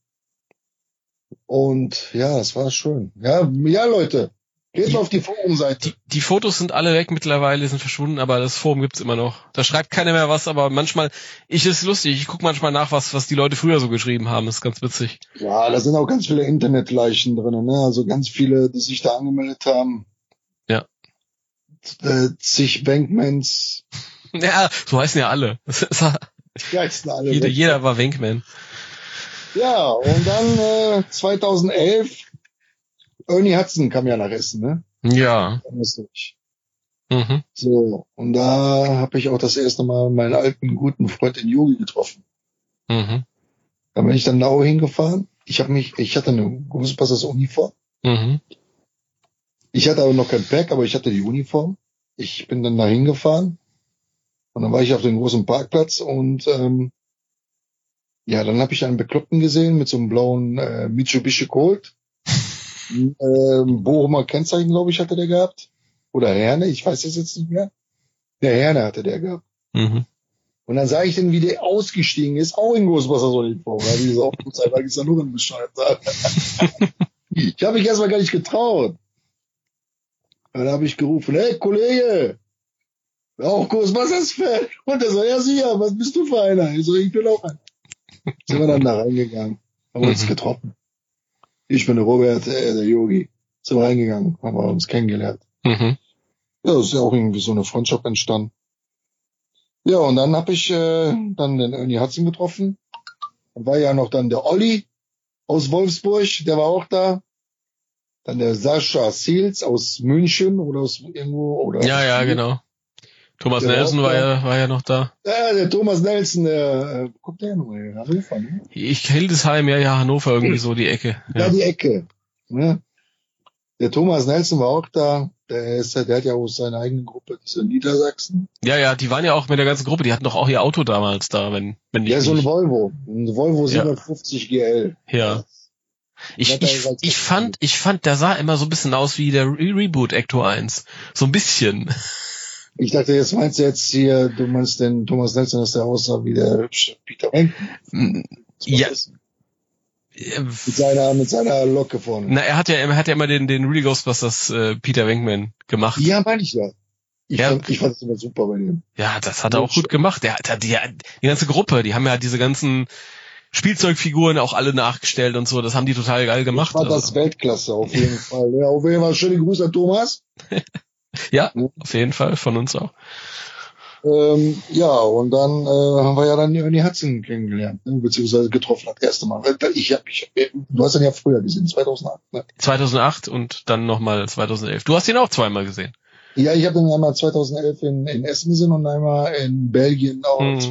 [SPEAKER 8] Und ja, das war schön. Ja, ja, Leute. Geht mal auf die Forumseite.
[SPEAKER 7] Die, die Fotos sind alle weg mittlerweile, sind verschwunden, aber das Forum gibt's immer noch. Da schreibt keiner mehr was, aber manchmal, ich ist lustig, ich guck manchmal nach, was was die Leute früher so geschrieben haben, das ist ganz witzig.
[SPEAKER 8] Ja, da sind auch ganz viele Internetleichen drin, ne? Also ganz viele, die sich da angemeldet haben.
[SPEAKER 7] Ja.
[SPEAKER 8] Äh, zig Bankmans.
[SPEAKER 7] Ja, so heißen ja alle. Das ist,
[SPEAKER 8] Ja, jetzt sind alle
[SPEAKER 7] jeder,
[SPEAKER 8] weg.
[SPEAKER 7] jeder war Wankman.
[SPEAKER 8] Ja, und dann äh, zweitausendelf, Ernie Hudson kam ja nach Essen, ne?
[SPEAKER 7] Ja.
[SPEAKER 8] Erinnerst du dich?
[SPEAKER 7] Mhm.
[SPEAKER 8] So, und da habe ich auch das erste Mal meinen alten, guten Freund in Yogi getroffen.
[SPEAKER 7] Mhm.
[SPEAKER 8] Da bin ich dann nach Au hingefahren. Ich habe mich, ich hatte eine Ghostbusters Uniform.
[SPEAKER 7] Mhm.
[SPEAKER 8] Ich hatte aber noch kein Pack, aber ich hatte die Uniform. Ich bin dann da hingefahren. Und dann war ich auf dem großen Parkplatz und ähm, ja, dann habe ich einen Bekloppten gesehen mit so einem blauen äh, Mitsubishi Colt. ähm, Bochumer Kennzeichen, glaube ich, hatte der gehabt. Oder Herne, ich weiß es jetzt nicht mehr. Der Herne hatte der gehabt.
[SPEAKER 7] Mhm.
[SPEAKER 8] Und dann sah ich dann, wie der ausgestiegen ist, auch in Ghostbusters Uniform. Da habe ich gesagt, oh, gut sei Dank ist da nur ein Bescheid. Ich habe mich erstmal gar nicht getraut. Dann habe ich gerufen, hey Kollege, auch Ghostbusters-Fan. Und der so, ja sicher, was bist du für einer? Ich so, ich bin auch einer. Sind wir dann da reingegangen, haben uns
[SPEAKER 7] Mhm.
[SPEAKER 8] getroffen. Ich bin der Robert, äh, der Yogi. Sind wir reingegangen, haben wir uns kennengelernt.
[SPEAKER 7] Mhm.
[SPEAKER 8] Ja, ist ja auch irgendwie so eine Freundschaft entstanden. Ja, und dann habe ich äh, dann den Ernie Hudson getroffen. Dann war ja noch dann der Olli aus Wolfsburg, der war auch da. Dann der Sascha Seals aus München oder aus irgendwo. Oder
[SPEAKER 7] Ja, ja, genau. Thomas
[SPEAKER 8] Der war
[SPEAKER 7] Nelson
[SPEAKER 8] auch
[SPEAKER 7] war
[SPEAKER 8] da.
[SPEAKER 7] ja, war ja noch da.
[SPEAKER 8] Ja, der Thomas Nelson, der, äh, wo kommt der noch her? Hannover, ne?
[SPEAKER 7] Ich Hildesheim, ja, ja, Hannover, irgendwie so die Ecke.
[SPEAKER 8] Ja,
[SPEAKER 7] Ja.
[SPEAKER 8] die Ecke. Ne? Der Thomas Nelson war auch da. Der ist, der hat ja aus seiner eigenen Gruppe, das ist in Niedersachsen.
[SPEAKER 7] ja, ja, die waren ja auch mit der ganzen Gruppe, die hatten doch auch ihr Auto damals da, wenn, wenn
[SPEAKER 8] Ja,
[SPEAKER 7] ich
[SPEAKER 8] so ein
[SPEAKER 7] nicht.
[SPEAKER 8] Volvo. Ein Volvo
[SPEAKER 7] Ja.
[SPEAKER 8] siebenhundertfünfzig G L.
[SPEAKER 7] Ja. Ich,
[SPEAKER 8] Hat er
[SPEAKER 7] ich,
[SPEAKER 8] gesagt,
[SPEAKER 7] ich fand, ich fand, der sah immer so ein bisschen aus wie der Re Reboot Ecto eins. So ein bisschen.
[SPEAKER 8] Ich dachte, jetzt meinst du jetzt hier, du meinst den Thomas Nelson, dass der aussah wie der hübsche Peter Venkman.
[SPEAKER 7] Ja.
[SPEAKER 8] Mit seiner, mit seiner Locke vorne.
[SPEAKER 7] Na, er hat ja, er hat ja immer den, den Real Ghostbusters äh, Peter Venkman gemacht.
[SPEAKER 8] Ja, meine ich ja. Ich
[SPEAKER 7] Ja.
[SPEAKER 8] fand, ich fand es immer super bei dem.
[SPEAKER 7] Ja, das hat er auch gut gemacht. Der hat die, die ganze Gruppe, die haben ja diese ganzen Spielzeugfiguren auch alle nachgestellt und so. Das haben die total geil gemacht.
[SPEAKER 8] Ich fand das
[SPEAKER 7] Also,
[SPEAKER 8] Weltklasse, auf jeden Fall. Ja, auf jeden Fall schöne Grüße an Thomas.
[SPEAKER 7] ja, auf jeden Fall, von uns auch.
[SPEAKER 8] Ähm, ja, und dann äh, haben wir ja dann Ernie Hudson kennengelernt, ne? Beziehungsweise getroffen das erste Mal. Ich hab, ich, du hast ihn ja früher gesehen, zweitausendacht. Ne?
[SPEAKER 7] zweitausendacht und dann nochmal zweitausendelf. Du hast ihn auch zweimal gesehen.
[SPEAKER 8] Ja, ich habe ihn einmal zweitausendelf in, in Essen gesehen und einmal in Belgien auch
[SPEAKER 7] Mhm.
[SPEAKER 8] zweitausendelf.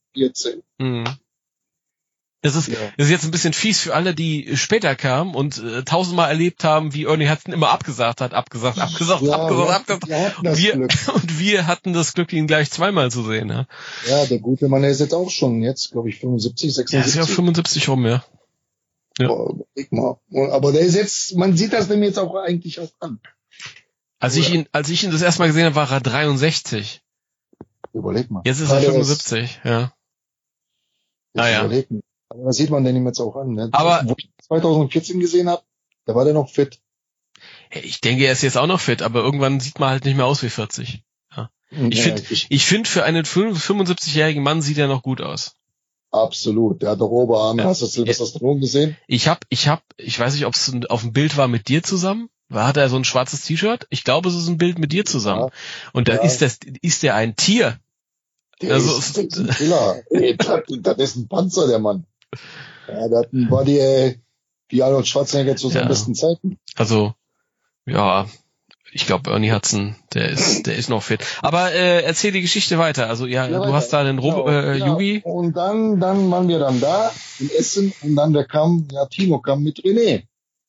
[SPEAKER 8] vierzehn.
[SPEAKER 7] Mhm. Das ist,
[SPEAKER 8] Ja.
[SPEAKER 7] das ist jetzt ein bisschen fies für alle, die später kamen und äh, tausendmal erlebt haben, wie Ernie Hudson immer abgesagt hat, abgesagt, abgesagt,
[SPEAKER 8] Ja,
[SPEAKER 7] abgesagt,
[SPEAKER 8] wir-
[SPEAKER 7] abgesagt.
[SPEAKER 8] wir hatten das
[SPEAKER 7] wir,
[SPEAKER 8] Glück.
[SPEAKER 7] Und wir hatten das Glück, ihn gleich zweimal zu sehen. Ja,
[SPEAKER 8] Ja, der gute Mann, der ist jetzt auch schon, jetzt glaube ich fünfundsiebzig,
[SPEAKER 7] ja ist
[SPEAKER 8] sechsundsiebzig.
[SPEAKER 7] ja fünfundsiebzig rum, ja. ja.
[SPEAKER 8] Boah, überleg mal. Aber der ist jetzt, man sieht das dem jetzt auch eigentlich auch an.
[SPEAKER 7] Als ich ihn, als ich ihn das erste Mal gesehen habe, war er dreiundsechzig.
[SPEAKER 8] Überleg mal.
[SPEAKER 7] Jetzt ist er
[SPEAKER 8] Ja, der
[SPEAKER 7] fünfundsiebzig, ja.
[SPEAKER 8] Jetzt
[SPEAKER 7] Ah, ja.
[SPEAKER 8] überleg mal. Aber das sieht man denn ihm jetzt auch an. Ne?
[SPEAKER 7] Aber-
[SPEAKER 8] Wo ich zwanzig vierzehn gesehen habe, da war der noch fit.
[SPEAKER 7] Ich denke, er ist jetzt auch noch fit, aber irgendwann sieht man halt nicht mehr aus wie vierzig. Ich
[SPEAKER 8] Ja,
[SPEAKER 7] finde,
[SPEAKER 8] ich,
[SPEAKER 7] ich finde, für einen fünfundsiebzigjährigen Mann sieht er noch gut aus.
[SPEAKER 8] absolut. Der hat doch Oberarme.
[SPEAKER 7] Ja.
[SPEAKER 8] Hast du Sylvester Stallone gesehen?
[SPEAKER 7] Ich hab, ich hab, ich weiß nicht, ob es auf dem Bild war mit dir zusammen. War, hat er so ein schwarzes T-Shirt? Ich glaube, es ist ein Bild mit dir zusammen.
[SPEAKER 8] Ja.
[SPEAKER 7] Und da
[SPEAKER 8] Ja.
[SPEAKER 7] ist das, ist der ein Tier.
[SPEAKER 8] Der
[SPEAKER 7] Also,
[SPEAKER 8] ist, der ist ein Killer. Ey, das, das ist ein Panzer, der Mann. Ja, der hat ein Body, ey, wie Arnold Schwarzenegger zu seinen
[SPEAKER 7] Ja.
[SPEAKER 8] besten Zeiten.
[SPEAKER 7] Also, ja, ich glaube, Ernie Hudson, der ist, der ist noch fit. Aber äh, erzähl die Geschichte weiter. Also, ja,
[SPEAKER 8] Ja,
[SPEAKER 7] du
[SPEAKER 8] weiter.
[SPEAKER 7] hast da den Rob,
[SPEAKER 8] Genau,
[SPEAKER 7] äh,
[SPEAKER 8] ja.
[SPEAKER 7] Yugi.
[SPEAKER 8] Und dann, dann waren wir dann da in Essen und dann der kam, ja, Timo kam mit René.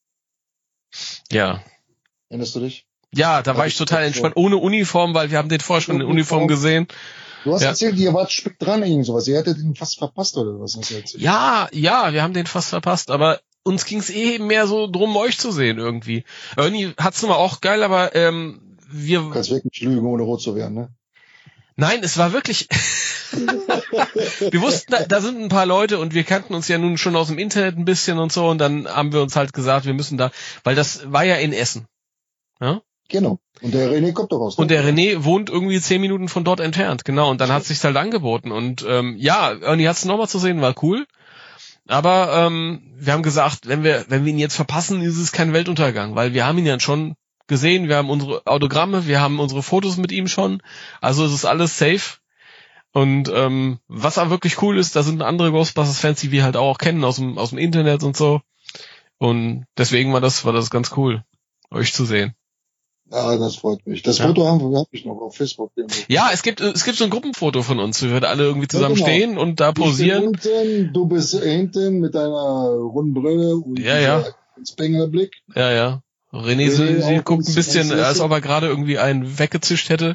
[SPEAKER 7] Ja.
[SPEAKER 8] Erinnerst du dich?
[SPEAKER 7] Ja, da war ich total entspannt, ohne Uniform, weil wir haben den vorher schon in Uniform gesehen.
[SPEAKER 8] Du hast
[SPEAKER 7] Ja.
[SPEAKER 8] erzählt, ihr wart spät dran, irgend sowas. Ihr hättet ihn fast verpasst oder was hast du erzählt?
[SPEAKER 7] Ja, ja, wir haben den fast verpasst, aber uns ging's eh mehr so drum, euch zu sehen irgendwie. Ernie hat's nun mal auch geil, aber ähm, wir,
[SPEAKER 8] Du kannst wirklich lügen, ohne rot zu werden, ne?
[SPEAKER 7] nein, es war wirklich, wir wussten, da, da sind ein paar Leute und wir kannten uns ja nun schon aus dem Internet ein bisschen und so und dann haben wir uns halt gesagt, wir müssen da, weil das war ja in Essen. Ja?
[SPEAKER 8] Genau. Und der René kommt doch aus.
[SPEAKER 7] Und der René wohnt irgendwie zehn Minuten von dort entfernt, genau. Und dann hat sich's halt angeboten. Und ähm, ja, Ernie hat's nochmal zu sehen, war cool. Aber ähm, wir haben gesagt, wenn wir, wenn wir ihn jetzt verpassen, ist es kein Weltuntergang, weil wir haben ihn ja schon gesehen, wir haben unsere Autogramme, wir haben unsere Fotos mit ihm schon. Also es ist alles safe. Und ähm, was aber wirklich cool ist, da sind andere Ghostbusters-Fans, die wir halt auch kennen aus dem aus dem Internet und so. Und deswegen war das war das ganz cool, euch zu sehen.
[SPEAKER 8] Ja, das freut mich. Das
[SPEAKER 7] Ja.
[SPEAKER 8] Foto haben wir, hab ich noch auf Facebook. irgendwo.
[SPEAKER 7] Ja, es gibt es gibt so ein Gruppenfoto von uns, wir alle irgendwie zusammen
[SPEAKER 8] Ja, genau.
[SPEAKER 7] stehen und da
[SPEAKER 8] Ich bin
[SPEAKER 7] posieren.
[SPEAKER 8] unten, du bist hinten mit deiner runden Brille und
[SPEAKER 7] Ja, ja.
[SPEAKER 8] Spenglerblick.
[SPEAKER 7] Ja, ja. René,
[SPEAKER 8] René
[SPEAKER 7] sie, sie
[SPEAKER 8] auch
[SPEAKER 7] guckt ein
[SPEAKER 8] ganz-
[SPEAKER 7] bisschen,
[SPEAKER 8] ganz
[SPEAKER 7] als
[SPEAKER 8] lässig.
[SPEAKER 7] ob er gerade irgendwie einen weggezischt hätte.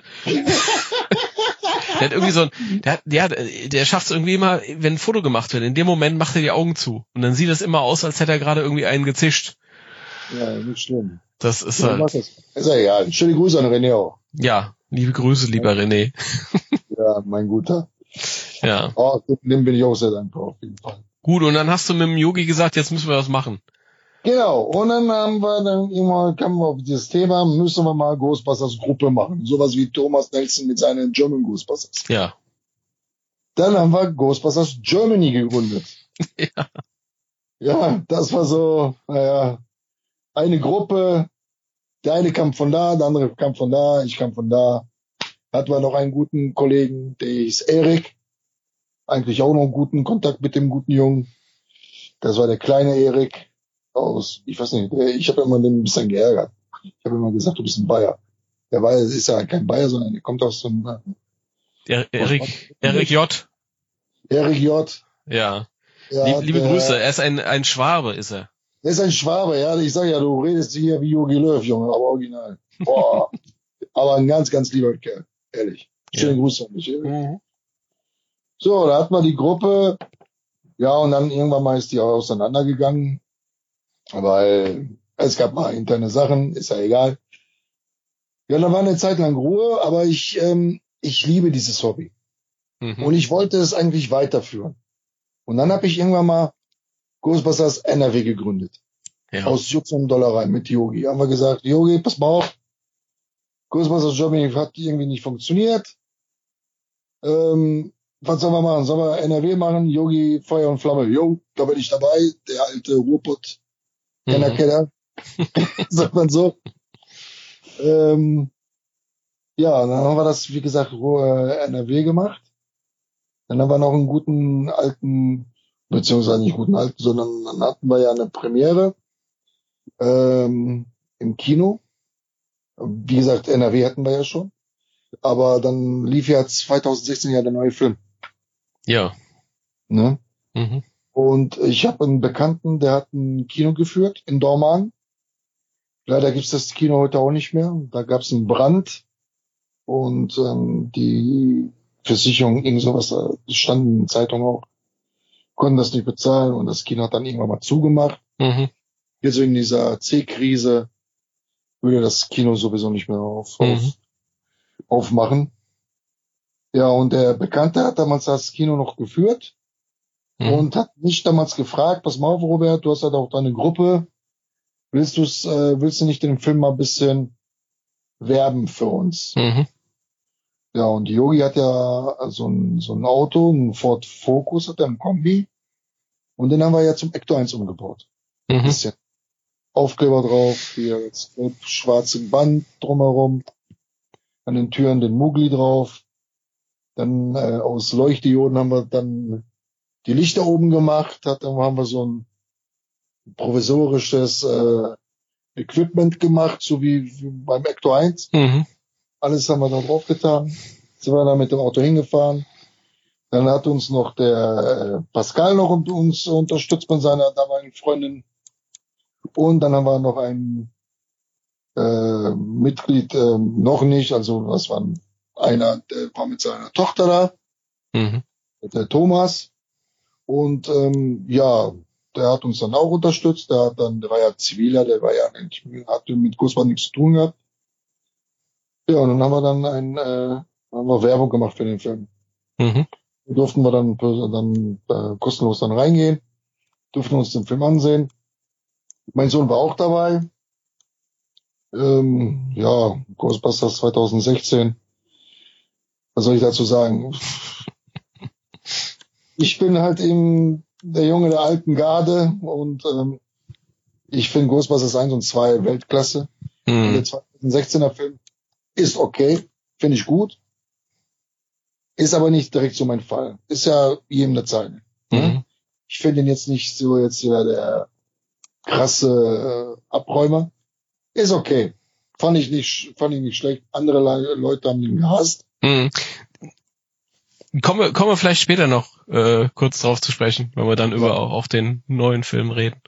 [SPEAKER 7] Der hat irgendwie so ein, der hat, der, der schafft es irgendwie immer, wenn ein Foto gemacht wird, in dem Moment macht er die Augen zu. Und dann sieht es immer aus, als hätte er gerade irgendwie einen gezischt.
[SPEAKER 8] Ja, nicht schlimm.
[SPEAKER 7] Das ist
[SPEAKER 8] Ja, mach
[SPEAKER 7] halt,
[SPEAKER 8] das. Ist ja egal. Schöne Grüße an René auch.
[SPEAKER 7] ja, liebe Grüße, lieber René.
[SPEAKER 8] Ja, mein Guter.
[SPEAKER 7] Ja.
[SPEAKER 8] Oh, dem bin ich auch sehr dankbar, auf jeden Fall.
[SPEAKER 7] Gut, und dann hast du mit dem Yogi gesagt, jetzt müssen wir was machen.
[SPEAKER 8] Genau. Und dann haben wir dann immer, kamen wir auf dieses Thema, müssen wir mal Ghostbusters Gruppe machen. Sowas wie Thomas Nelson mit seinen German Ghostbusters.
[SPEAKER 7] Ja.
[SPEAKER 8] Dann haben wir Ghostbusters Germany gegründet.
[SPEAKER 7] Ja.
[SPEAKER 8] Ja, das war so, naja, eine Gruppe. Der eine kam von da, der andere kam von da, ich kam von da. Hatten wir noch einen guten Kollegen, der hieß Erik. Eigentlich auch noch einen guten Kontakt mit dem guten Jungen. Das war der kleine Erik aus, ich weiß nicht, der, ich habe immer den ein bisschen geärgert. Ich habe immer gesagt, du bist ein Bayer. Der Bayer ist ja kein Bayer, sondern der kommt aus so einem
[SPEAKER 7] Er, Erik, Erik J.
[SPEAKER 8] Erik J.
[SPEAKER 7] Ja.
[SPEAKER 8] Ja,
[SPEAKER 7] Lieb, liebe
[SPEAKER 8] der,
[SPEAKER 7] Grüße. Er ist ein, ein Schwabe, ist er.
[SPEAKER 8] Der ist ein Schwabe, ja. Ich sag ja, du redest hier wie Jogi Löw, Junge, aber original. Boah. Aber ein ganz, ganz lieber Kerl. Ehrlich. Schöne
[SPEAKER 7] Ja.
[SPEAKER 8] Grüße an dich, Erik.
[SPEAKER 7] Mhm.
[SPEAKER 8] So, da hat man die Gruppe. Ja, und dann irgendwann mal ist die auch auseinandergegangen. Weil es gab mal interne Sachen, ist ja egal. Ja, dann war eine Zeit lang Ruhe, aber ich, ähm, ich liebe dieses Hobby.
[SPEAKER 7] Mhm.
[SPEAKER 8] Und ich wollte es eigentlich weiterführen. Und dann habe ich irgendwann mal Ghostbusters N R W gegründet.
[SPEAKER 7] Ja.
[SPEAKER 8] Aus Jux und Dollerei mit Yogi. Haben wir gesagt, Yogi, pass mal auf. Ghostbusters Germany hat irgendwie nicht funktioniert. Ähm, was sollen wir machen? Sollen wir N R W machen? Yogi, Feuer und Flamme. Jo, da bin ich dabei. Der alte Ruhrpott. Kenner,
[SPEAKER 7] Mhm.
[SPEAKER 8] Kenner. Sagt man so. Ähm, ja, dann haben wir das, wie gesagt, äh, N R W gemacht. Dann haben wir noch einen guten alten, beziehungsweise nicht guten alten, sondern dann hatten wir ja eine Premiere ähm, im Kino. Wie gesagt, N R W hatten wir ja schon. Aber dann lief ja zwanzig sechzehn ja der neue Film.
[SPEAKER 7] Ja.
[SPEAKER 8] Ne?
[SPEAKER 7] Mhm.
[SPEAKER 8] Und ich habe einen Bekannten, der hat ein Kino geführt in Dormagen. Leider gibt's das Kino heute auch nicht mehr. Da gab's einen Brand und ähm, die Versicherung, irgend sowas, da stand in der Zeitung auch, konnten das nicht bezahlen und das Kino hat dann irgendwann mal zugemacht.
[SPEAKER 7] Mhm.
[SPEAKER 8] Jetzt wegen dieser C-Krise würde das Kino sowieso nicht mehr auf,
[SPEAKER 7] Mhm.
[SPEAKER 8] auf, aufmachen. Ja, und der Bekannte hat damals das Kino noch geführt
[SPEAKER 7] Mhm.
[SPEAKER 8] und hat mich damals gefragt, pass mal auf, Robert, du hast halt auch deine Gruppe, willst du's, äh, willst du nicht den Film mal ein bisschen werben für uns?
[SPEAKER 7] Mhm.
[SPEAKER 8] Ja, und Yogi hat ja so ein, so ein Auto, ein Ford Focus, hat er ein Kombi. Und den haben wir ja zum Ecto eins umgebaut.
[SPEAKER 7] Mhm.
[SPEAKER 8] Bisschen Aufkleber drauf, hier das schwarze Band drumherum. An den Türen den Mugli drauf. Dann äh, aus Leuchtdioden haben wir dann die Lichter oben gemacht. Hat, dann haben wir so ein provisorisches äh, Equipment gemacht, so wie, wie beim Ecto eins.
[SPEAKER 7] Mhm.
[SPEAKER 8] Alles haben wir da drauf getan. Sind wir dann mit dem Auto hingefahren. Dann hat uns noch der äh, Pascal noch und uns unterstützt mit seiner damaligen Freundin. Und dann haben wir noch ein äh, Mitglied, äh, noch nicht, also was war einer, der war mit seiner Tochter da,
[SPEAKER 7] Mhm.
[SPEAKER 8] der Thomas. Und ähm, ja, der hat uns dann auch unterstützt. Der hat dann, der war ja Ziviler, der war ja eigentlich, hatte mit Ghostbusters nichts zu tun gehabt. Ja, und dann haben wir dann ein, äh, haben wir Werbung gemacht für den Film.
[SPEAKER 7] Mhm.
[SPEAKER 8] Durften wir dann, dann äh, kostenlos dann reingehen, durften uns den Film ansehen. Mein Sohn war auch dabei. Ähm, ja, Ghostbusters zwanzig sechzehn. Was soll ich dazu sagen? Ich bin halt eben der Junge der alten Garde und ähm, ich finde Ghostbusters eins und zwei Weltklasse. Und der
[SPEAKER 7] Mhm.
[SPEAKER 8] zwanzig sechzehner Film ist okay, finde ich gut. Ist aber nicht direkt so mein Fall. Ist ja jedem eine Zeit. Ne?
[SPEAKER 7] Mhm.
[SPEAKER 8] Ich finde ihn jetzt nicht so jetzt ja der krasse äh, Abräumer. Ist okay. Fand ich nicht, fand ich nicht schlecht. Andere Le Leute haben ihn gehasst.
[SPEAKER 7] Mhm. Kommen wir, kommen wir vielleicht später noch äh, kurz drauf zu sprechen, wenn wir dann über
[SPEAKER 8] Ja.
[SPEAKER 7] auch, auch den neuen Film reden.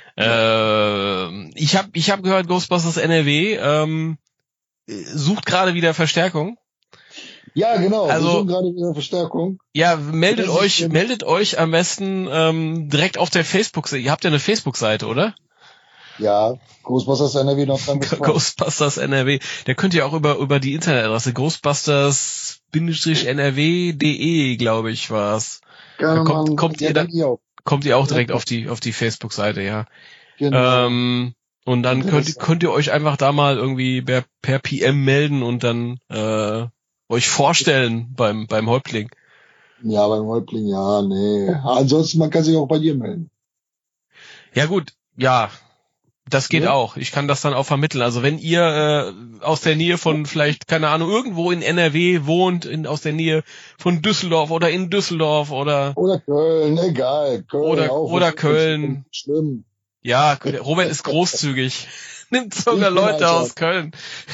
[SPEAKER 7] Äh, ich habe ich hab gehört, Ghostbusters N R W ähm, sucht gerade wieder Verstärkung.
[SPEAKER 8] Ja, genau.
[SPEAKER 7] Also-
[SPEAKER 8] wir suchen gerade wieder Verstärkung.
[SPEAKER 7] Ja, meldet
[SPEAKER 8] Das ist
[SPEAKER 7] euch,
[SPEAKER 8] schlimm.
[SPEAKER 7] meldet euch am besten ähm, direkt auf der Facebook-Seite. Ihr habt ja eine Facebook-Seite, oder?
[SPEAKER 8] Ja, Ghostbusters N R W Nordrhein-Westfalen.
[SPEAKER 7] Ghostbusters N R W. Der könnt ihr auch über über die Internetadresse Ghostbusters N R W punkt de, glaube ich, war's.
[SPEAKER 8] Kann
[SPEAKER 7] kommt-
[SPEAKER 8] man-
[SPEAKER 7] kommt
[SPEAKER 8] ja,
[SPEAKER 7] ihr da-
[SPEAKER 8] denke ich auch.
[SPEAKER 7] Kommt ihr auch direkt
[SPEAKER 8] Ja.
[SPEAKER 7] auf die auf die Facebook-Seite, ja.
[SPEAKER 8] Genau.
[SPEAKER 7] Ähm, und dann könnt,
[SPEAKER 8] Interessant.
[SPEAKER 7] könnt ihr euch einfach da mal irgendwie per, per P M melden und dann äh, euch vorstellen beim beim Häuptling.
[SPEAKER 8] Ja, beim Häuptling, ja, nee. Ansonsten, man kann sich auch bei dir melden.
[SPEAKER 7] Ja gut, ja, das geht
[SPEAKER 8] Ja.
[SPEAKER 7] auch. Ich kann das dann auch vermitteln. Also wenn ihr äh, aus der Nähe von vielleicht, keine Ahnung, irgendwo in N R W wohnt, in, aus der Nähe von Düsseldorf oder in Düsseldorf oder
[SPEAKER 8] Oder Köln, egal. Köln
[SPEAKER 7] Oder-
[SPEAKER 8] auch,
[SPEAKER 7] oder
[SPEAKER 8] was ist
[SPEAKER 7] Köln.
[SPEAKER 8] Schlimm.
[SPEAKER 7] ja, Robert ist großzügig. Nimmt sogar
[SPEAKER 8] Ich bin
[SPEAKER 7] Leute
[SPEAKER 8] Alter.
[SPEAKER 7] aus Köln.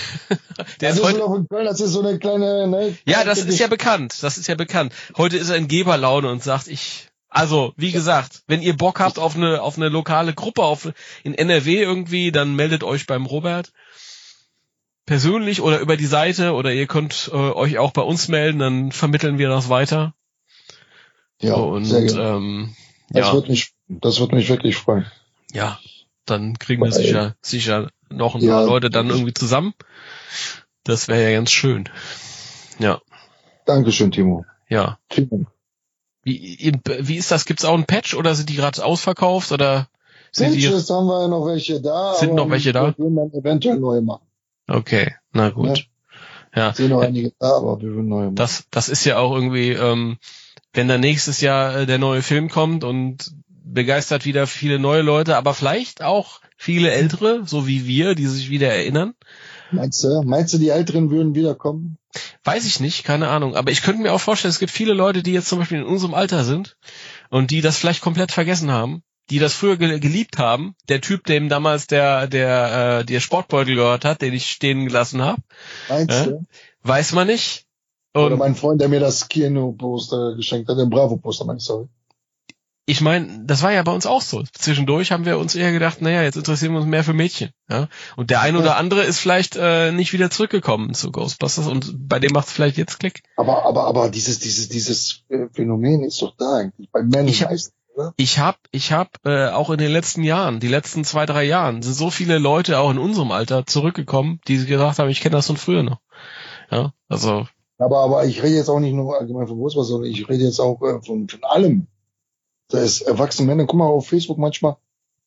[SPEAKER 7] Der
[SPEAKER 8] Das
[SPEAKER 7] ist
[SPEAKER 8] ist
[SPEAKER 7] heute,
[SPEAKER 8] noch in Köln, das ist so eine kleine, ne?
[SPEAKER 7] ja, das ist ja bekannt. Das ist ja bekannt. Heute ist er in Geberlaune und sagt, ich, also, wie gesagt, wenn ihr Bock habt auf eine, auf eine lokale Gruppe auf, in N R W irgendwie, dann meldet euch beim Robert. Persönlich oder über die Seite oder ihr könnt äh, euch auch bei uns melden, dann vermitteln wir das weiter.
[SPEAKER 8] Ja,
[SPEAKER 7] und,
[SPEAKER 8] sehr gerne.
[SPEAKER 7] ähm,
[SPEAKER 8] Das
[SPEAKER 7] ja,
[SPEAKER 8] wird mich, das wird mich wirklich freuen.
[SPEAKER 7] ja, dann kriegen wir
[SPEAKER 8] Weil-
[SPEAKER 7] sicher, sicher noch ein
[SPEAKER 8] Ja.
[SPEAKER 7] paar Leute dann irgendwie zusammen. Das wäre ja ganz schön. Ja,
[SPEAKER 8] Dankeschön, Timo.
[SPEAKER 7] ja.
[SPEAKER 8] Vielen Dank.
[SPEAKER 7] Wie, wie ist das? Gibt's auch einen Patch oder sind die gerade ausverkauft oder sind die?
[SPEAKER 8] Pitches haben wir noch welche da.
[SPEAKER 7] Sind
[SPEAKER 8] aber
[SPEAKER 7] noch welche da?
[SPEAKER 8] Wir würden dann eventuell neue machen.
[SPEAKER 7] Okay, na gut. Ja,
[SPEAKER 8] Sind noch einige da, aber wir würden neue machen.
[SPEAKER 7] das das ist ja auch irgendwie, ähm, wenn dann nächstes Jahr äh, der neue Film kommt und begeistert wieder viele neue Leute, aber vielleicht auch viele ältere, so wie wir, die sich wieder erinnern.
[SPEAKER 8] Meinst du, meinst du, die Älteren würden wiederkommen?
[SPEAKER 7] Weiß ich nicht, keine Ahnung. Aber ich könnte mir auch vorstellen, es gibt viele Leute, die jetzt zum Beispiel in unserem Alter sind und die das vielleicht komplett vergessen haben, die das früher ge- geliebt haben. Der Typ, dem damals der der äh, der Sportbeutel gehört hat, den ich stehen gelassen habe,
[SPEAKER 8] Meinst
[SPEAKER 7] Ja.
[SPEAKER 8] du?
[SPEAKER 7] weiß man nicht.
[SPEAKER 8] Oder
[SPEAKER 7] Und
[SPEAKER 8] mein Freund, der mir das Kino-Poster geschenkt hat, den Bravo-Poster, mein ich, sorry.
[SPEAKER 7] ich meine, das war ja bei uns auch so. Zwischendurch haben wir uns eher gedacht, naja, jetzt interessieren wir uns mehr für Mädchen. Ja? Und der ein oder andere ist vielleicht äh, nicht wieder zurückgekommen zu Ghostbusters und bei dem macht es vielleicht jetzt Klick.
[SPEAKER 8] Aber, aber, aber dieses, dieses, dieses äh, Phänomen ist doch da eigentlich. Bei Männern
[SPEAKER 7] Ich hab-
[SPEAKER 8] meistens, oder?
[SPEAKER 7] Ich hab, ich hab äh, auch in den letzten Jahren, die letzten zwei, drei Jahren, sind so viele Leute auch in unserem Alter zurückgekommen, die gesagt haben, ich kenne das von früher noch. Ja, also
[SPEAKER 8] Aber, aber ich rede jetzt auch nicht nur allgemein von Ghostbusters, sondern ich rede jetzt auch äh, von, von allem. Da ist erwachsene Männer, guck mal auf Facebook manchmal,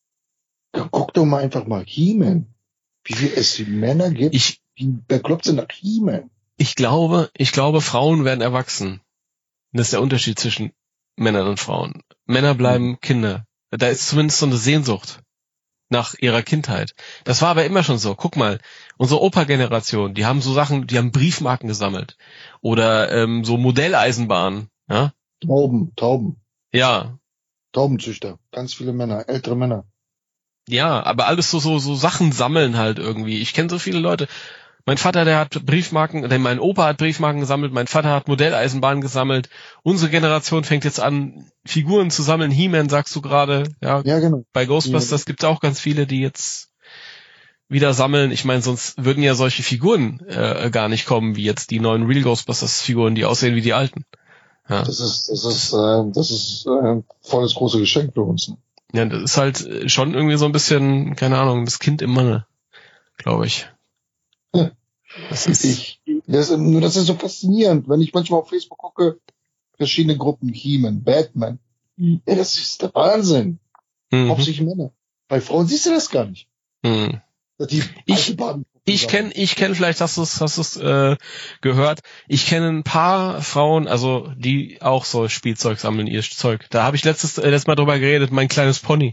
[SPEAKER 8] guck doch mal einfach mal He-Man. Wie viel es Männer gibt,
[SPEAKER 7] ich,
[SPEAKER 8] die bekloppt sind nach He-Man.
[SPEAKER 7] ich glaube, ich glaube, Frauen werden erwachsen. Das ist der Unterschied zwischen Männern und Frauen. Männer bleiben Kinder. Da ist zumindest so eine Sehnsucht nach ihrer Kindheit. Das war aber immer schon so. Guck mal, unsere Opa-Generation, die haben so Sachen, die haben Briefmarken gesammelt. Oder ähm, so Modelleisenbahnen. Ja,
[SPEAKER 8] Tauben, Tauben,
[SPEAKER 7] ja,
[SPEAKER 8] Taubenzüchter, ganz viele Männer, ältere Männer.
[SPEAKER 7] ja, aber alles so so so Sachen sammeln halt irgendwie. Ich kenne so viele Leute. Mein Vater, der hat Briefmarken, denn mein Opa hat Briefmarken gesammelt, mein Vater hat Modelleisenbahnen gesammelt. Unsere Generation fängt jetzt an, Figuren zu sammeln. He-Man, sagst du gerade, ja.
[SPEAKER 8] Ja, genau.
[SPEAKER 7] Bei Ghostbusters gibt es auch ganz viele, die jetzt wieder sammeln. Ich meine, sonst würden ja solche Figuren äh, gar nicht kommen, wie jetzt die neuen Real Ghostbusters Figuren, die aussehen wie die alten. Ja,
[SPEAKER 8] Das ist, das ist, äh, das ist äh, voll das große Geschenk für uns. Ne?
[SPEAKER 7] ja, das ist halt schon irgendwie so ein bisschen, keine Ahnung, das Kind im Manne, glaube ich.
[SPEAKER 8] Ja.
[SPEAKER 7] Das ist,
[SPEAKER 8] Ich, das, nur das ist so faszinierend, wenn ich manchmal auf Facebook gucke, verschiedene Gruppen, He-Man, Batman. Ja, das ist der Wahnsinn.
[SPEAKER 7] mhm.
[SPEAKER 8] Hauptsächlich Männer. Bei Frauen siehst du das gar nicht.
[SPEAKER 7] Mhm.
[SPEAKER 8] Dass die
[SPEAKER 7] Ich-
[SPEAKER 8] alte Baden-
[SPEAKER 7] Ich kenne, ich kenne, vielleicht hast du es, hast du es äh, gehört. Ich kenne ein paar Frauen, also die auch so Spielzeug sammeln, ihr Zeug. Da habe ich letztes, äh, letztes Mal drüber geredet. Mein kleines Pony.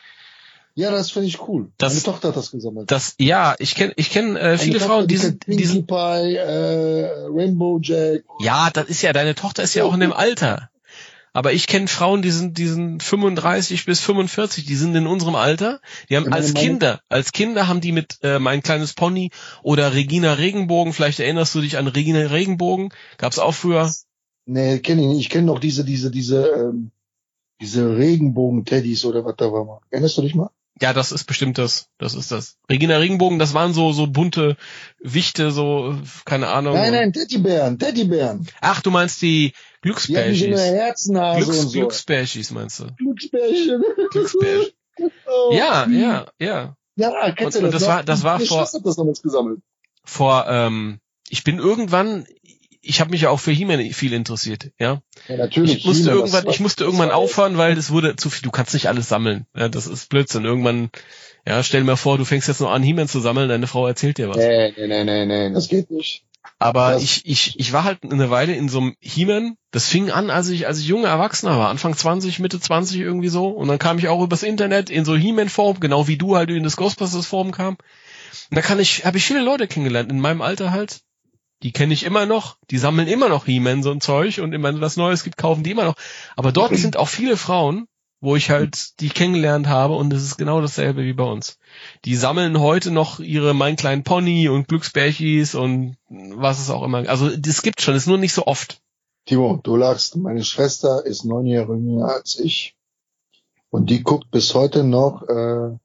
[SPEAKER 8] Ja, das finde ich cool.
[SPEAKER 7] Das-
[SPEAKER 8] Meine Tochter hat das gesammelt.
[SPEAKER 7] Das, ja, ich kenne, ich kenne äh, viele
[SPEAKER 8] Meine
[SPEAKER 7] Frauen,
[SPEAKER 8] Tochter,
[SPEAKER 7] die
[SPEAKER 8] die
[SPEAKER 7] sind,
[SPEAKER 8] kennt
[SPEAKER 7] die sind.
[SPEAKER 8] Pinkie Pie, äh, Rainbow Jack.
[SPEAKER 7] Ja, das ist ja, deine Tochter ist ja auch in dem Alter. Aber ich kenne Frauen, die sind, die sind fünfunddreißig bis fünfundvierzig, die sind in unserem Alter. Die haben
[SPEAKER 8] Ja, meine-
[SPEAKER 7] als
[SPEAKER 8] meine-
[SPEAKER 7] Kinder, als Kinder haben die mit äh, Mein kleines Pony oder Regina Regenbogen, vielleicht erinnerst du dich an Regina Regenbogen, gab's auch früher.
[SPEAKER 8] Nee, kenne ich nicht. Ich kenne noch diese, diese, diese, ähm, diese Regenbogen-Teddys oder was da war mal. Erinnerst du dich mal?
[SPEAKER 7] Ja, das ist bestimmt das. Das ist das. Regina Regenbogen, das waren so so bunte Wichte, so keine Ahnung.
[SPEAKER 8] Nein, nein, Teddybären, Teddybären.
[SPEAKER 7] Ach, du meinst die
[SPEAKER 8] Die hatten so eine
[SPEAKER 7] Glücksbärchis.
[SPEAKER 8] Herznase
[SPEAKER 7] Glücks,
[SPEAKER 8] und so.
[SPEAKER 7] Glücksbärchis meinst du?
[SPEAKER 8] Glücksbärchen.
[SPEAKER 7] Glücksbärchen.
[SPEAKER 8] Oh.
[SPEAKER 7] Ja, ja, ja.
[SPEAKER 8] Ja, kennst du
[SPEAKER 7] Und- und
[SPEAKER 8] das
[SPEAKER 7] das
[SPEAKER 8] noch?
[SPEAKER 7] war- das war
[SPEAKER 8] Meine
[SPEAKER 7] vor-
[SPEAKER 8] Schwester hat das damals gesammelt.
[SPEAKER 7] Vor, ähm, ich bin irgendwann, ich habe mich ja auch für He-Man viel interessiert, ja.
[SPEAKER 8] Ja, natürlich.
[SPEAKER 7] Ich musste
[SPEAKER 8] He-Man,
[SPEAKER 7] irgendwann,
[SPEAKER 8] das
[SPEAKER 7] ich musste irgendwann aufhören, weil das wurde zu viel. Du kannst nicht alles sammeln. Ja, das ist Blödsinn. Irgendwann, ja, stell dir mal vor, du fängst jetzt noch an, He-Man zu sammeln, deine Frau erzählt dir was.
[SPEAKER 8] Nee, nee, nee, nee, nee, das geht nicht.
[SPEAKER 7] Aber
[SPEAKER 8] das-
[SPEAKER 7] ich, ich, ich war halt eine Weile in so einem He-Man. Das fing an, als ich, als ich junger Erwachsener war, Anfang zwanzig, Mitte zwanzig irgendwie so. Und dann kam ich auch übers Internet in so He-Man-Forum, genau wie du halt in das Ghostbusters-Forum kam. Und da kann ich, habe ich viele Leute kennengelernt, in meinem Alter halt. Die kenne ich immer noch, die sammeln immer noch He-Man, so ein Zeug, und immer was Neues gibt, kaufen die immer noch. Aber dort sind auch viele Frauen, wo ich halt die kennengelernt habe, und es ist genau dasselbe wie bei uns. Die sammeln heute noch ihre Mein kleinen Pony und Glücksbärchis und was es auch immer. Also das gibt schon, ist nur nicht so oft.
[SPEAKER 8] Timo, du lachst. Meine Schwester ist neun Jahre jünger als ich. Und die guckt bis heute noch, äh,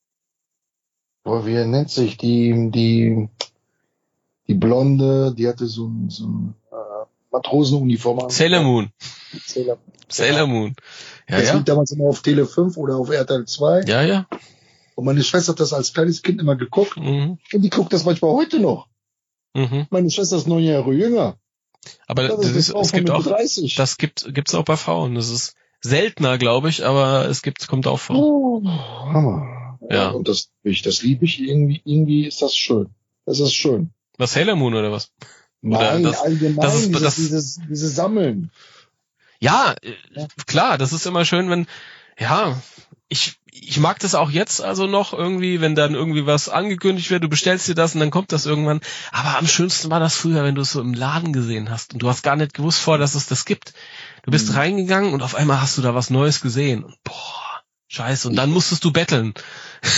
[SPEAKER 8] boah, wie nennt sich die, die, die Blonde, die hatte so ein, so ein äh, Matrosenuniform an.
[SPEAKER 7] Sailor Moon.
[SPEAKER 8] Sailor,
[SPEAKER 7] Sailor Moon. Ja,
[SPEAKER 8] das
[SPEAKER 7] ja.
[SPEAKER 8] lief damals immer auf Tele fünf oder auf R T L zwei.
[SPEAKER 7] Ja, ja.
[SPEAKER 8] Und meine Schwester hat das als kleines Kind immer geguckt.
[SPEAKER 7] Mhm.
[SPEAKER 8] Und die guckt das manchmal heute noch.
[SPEAKER 7] Mhm.
[SPEAKER 8] Meine Schwester ist neun Jahre jünger.
[SPEAKER 7] Aber
[SPEAKER 8] Das
[SPEAKER 7] das
[SPEAKER 8] ist
[SPEAKER 7] ist,
[SPEAKER 8] eine Frau
[SPEAKER 7] es
[SPEAKER 8] von
[SPEAKER 7] gibt
[SPEAKER 8] Mitte
[SPEAKER 7] auch,
[SPEAKER 8] dreißig.
[SPEAKER 7] das gibt, gibt's auch bei Frauen. Das ist seltener, glaube ich, aber es gibt, kommt auch vor.
[SPEAKER 8] Oh, Hammer.
[SPEAKER 7] Ja.
[SPEAKER 8] Und das, ich, das liebe ich irgendwie, irgendwie ist das schön. Das ist schön.
[SPEAKER 7] Was, Sailor Moon oder was?
[SPEAKER 8] Nein,
[SPEAKER 7] das-
[SPEAKER 8] allgemein,
[SPEAKER 7] das ist-
[SPEAKER 8] dieses,
[SPEAKER 7] das-
[SPEAKER 8] dieses, dieses Sammeln.
[SPEAKER 7] Ja, äh, klar, das ist immer schön, wenn, ja, ich, ich mag das auch jetzt also noch irgendwie, wenn dann irgendwie was angekündigt wird, du bestellst dir das und dann kommt das irgendwann. Aber am schönsten war das früher, wenn du es so im Laden gesehen hast und du hast gar nicht gewusst vor, dass es das gibt. Du bist
[SPEAKER 8] Mhm.
[SPEAKER 7] reingegangen und auf einmal hast du da was Neues gesehen und boah, scheiße, und dann musstest du betteln.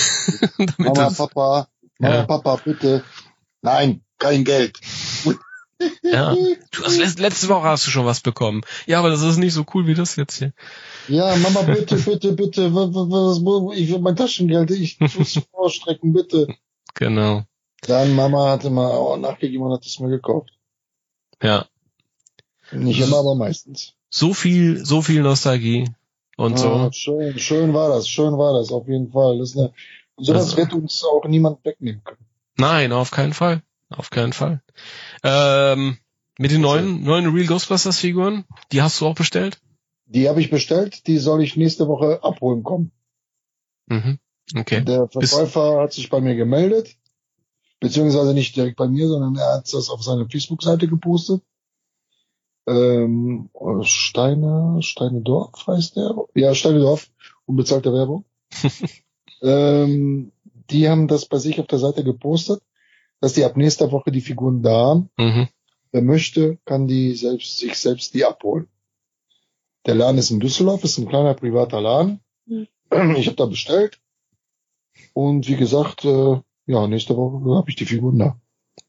[SPEAKER 7] Damit
[SPEAKER 8] Mama,
[SPEAKER 7] das-
[SPEAKER 8] Papa, Mama,
[SPEAKER 7] Ja.
[SPEAKER 8] Papa, bitte. Nein, kein Geld.
[SPEAKER 7] Ja. Du hast letzte, letzte Woche hast du schon was bekommen. Ja, aber das ist nicht so cool wie das jetzt hier.
[SPEAKER 8] Ja, Mama, bitte, bitte, bitte, was, was, was, ich will mein Taschengeld, ich muss vorstrecken, bitte.
[SPEAKER 7] Genau.
[SPEAKER 8] Dann Mama hatte mal auch nachgegeben und hat es mir gekauft.
[SPEAKER 7] Ja.
[SPEAKER 8] Nicht immer, aber meistens.
[SPEAKER 7] So viel, so viel Nostalgie und so.
[SPEAKER 8] Ah, schön, schön war das, schön war das, auf jeden Fall. Das ist eine, sowas
[SPEAKER 7] Also-
[SPEAKER 8] wird uns auch niemand wegnehmen können.
[SPEAKER 7] Nein, auf keinen Fall. Auf keinen Fall. Ähm, mit den neuen, neuen Real Ghostbusters Figuren, die hast du auch bestellt?
[SPEAKER 8] Die habe ich bestellt, die soll ich nächste Woche abholen kommen.
[SPEAKER 7] Mhm. Okay.
[SPEAKER 8] Der Verkäufer hat sich bei mir gemeldet, beziehungsweise nicht direkt bei mir, sondern er hat das auf seine Facebook-Seite gepostet. Ähm, Steine, Steinedorf heißt der? Ja, Steinedorf, unbezahlte Werbung. ähm, die haben das bei sich auf der Seite gepostet, dass die ab nächster Woche die Figuren da haben.
[SPEAKER 7] Mhm.
[SPEAKER 8] Wer möchte, kann die selbst, sich selbst die abholen. Der Laden ist in Düsseldorf, ist ein kleiner privater Laden. Ich habe da bestellt. Und wie gesagt, äh, ja, nächste Woche habe ich die Figuren da.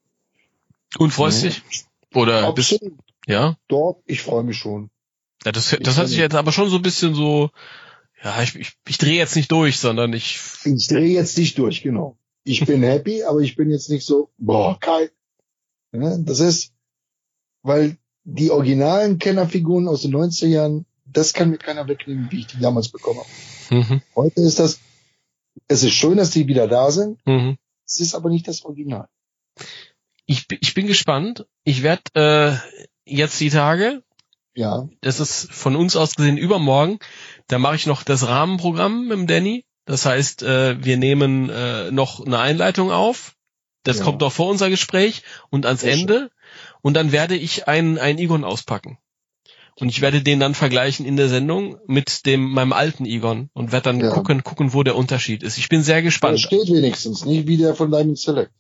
[SPEAKER 7] Und freust
[SPEAKER 8] Ja.
[SPEAKER 7] dich? Oder bist,
[SPEAKER 8] Absolut.
[SPEAKER 7] ja?
[SPEAKER 8] Dort, ich freue mich schon.
[SPEAKER 7] Ja, das, das hat sich jetzt aber schon so ein bisschen so, ja, ich, ich, ich drehe jetzt nicht durch, sondern ich,
[SPEAKER 8] Ich drehe jetzt nicht durch, genau. Ich bin happy, aber ich bin jetzt nicht so, boah, geil. Ja, das ist, weil die originalen Kennerfiguren aus den neunziger Jahren, das kann mir keiner wegnehmen, wie ich die damals bekommen habe.
[SPEAKER 7] mhm,
[SPEAKER 8] Heute ist das, es ist schön, dass die wieder da sind,
[SPEAKER 7] mhm.
[SPEAKER 8] es ist aber nicht das Original.
[SPEAKER 7] Ich, bin- ich bin gespannt. Ich werde äh, jetzt die Tage,
[SPEAKER 8] Ja,
[SPEAKER 7] das ist von uns aus gesehen übermorgen, da mache ich noch das Rahmenprogramm mit dem Danny. Das heißt, äh, wir nehmen äh, noch eine Einleitung auf. Das
[SPEAKER 8] Ja.
[SPEAKER 7] kommt noch vor unser Gespräch und ans
[SPEAKER 8] Sehr
[SPEAKER 7] Ende. Und dann werde ich einen, einen Egon auspacken. Und ich werde den dann vergleichen in der Sendung mit dem meinem alten Egon und werde dann
[SPEAKER 8] Ja.
[SPEAKER 7] gucken, gucken, wo der Unterschied ist. Ich bin sehr
[SPEAKER 8] der
[SPEAKER 7] gespannt.
[SPEAKER 8] steht wenigstens, nicht wie der von Diamond Select.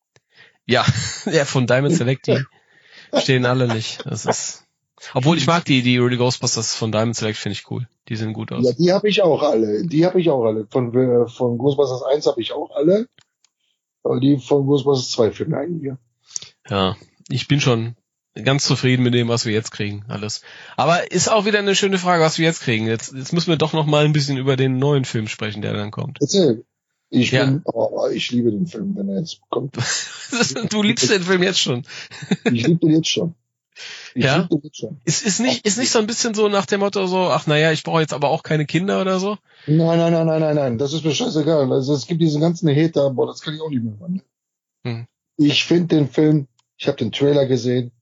[SPEAKER 7] Ja, ja, von Diamond Select, die stehen alle nicht. Das ist, obwohl ich mag die, die Real Ghostbusters von Diamond Select, finde ich cool. Die sehen gut aus.
[SPEAKER 8] Ja, die habe ich auch alle. Die habe ich auch alle. Von, äh, von Ghostbusters eins habe ich auch alle. Aber die von Ghostbusters zwei fehlen eigentlich.
[SPEAKER 7] Ja, ich bin schon ganz zufrieden mit dem, was wir jetzt kriegen, alles. Aber ist auch wieder eine schöne Frage, was wir jetzt kriegen. Jetzt, jetzt müssen wir doch noch mal ein bisschen über den neuen Film sprechen, der dann kommt.
[SPEAKER 8] Erzähl. Ich
[SPEAKER 7] Ja.
[SPEAKER 8] bin, oh, ich liebe den Film, wenn er jetzt kommt.
[SPEAKER 7] Du liebst den Film jetzt schon.
[SPEAKER 8] Ich liebe den jetzt schon. Ich
[SPEAKER 7] Ja?
[SPEAKER 8] liebe den jetzt schon.
[SPEAKER 7] Ist, ist nicht, ist nicht so ein bisschen so nach dem Motto so, ach naja, ich brauche jetzt aber auch keine Kinder oder so?
[SPEAKER 8] Nein, nein, nein, nein, nein, nein. Das ist mir scheißegal. Also es gibt diesen ganzen Hater, boah, das kann ich auch nicht mehr machen.
[SPEAKER 7] Hm.
[SPEAKER 8] Ich finde den Film, ich habe den Trailer gesehen.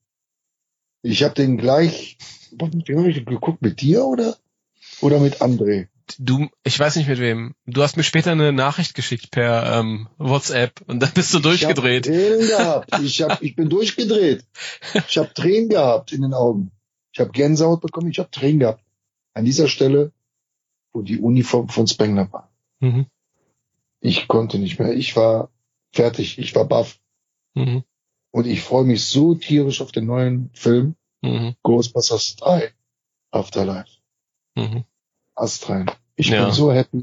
[SPEAKER 8] Ich habe den gleich, boah, mit wem habe ich geguckt? Mit dir oder? Oder mit André?
[SPEAKER 7] Du, ich weiß nicht mit wem. Du hast mir später eine Nachricht geschickt per ähm, WhatsApp und dann bist du durchgedreht.
[SPEAKER 8] Ich habe Tränen gehabt. Ich, hab, ich bin durchgedreht. Ich habe Tränen gehabt in den Augen. Ich habe Gänsehaut bekommen. Ich habe Tränen gehabt. An dieser Stelle, wo die Uniform von Spengler war.
[SPEAKER 7] Mhm.
[SPEAKER 8] Ich konnte nicht mehr. Ich war fertig. Ich war baff.
[SPEAKER 7] Mhm.
[SPEAKER 8] Und ich freue mich so tierisch auf den neuen Film
[SPEAKER 7] Mhm.
[SPEAKER 8] Ghostbusters drei Afterlife.
[SPEAKER 7] Mhm.
[SPEAKER 8] Astrein. Ich
[SPEAKER 7] Ja.
[SPEAKER 8] bin so happy.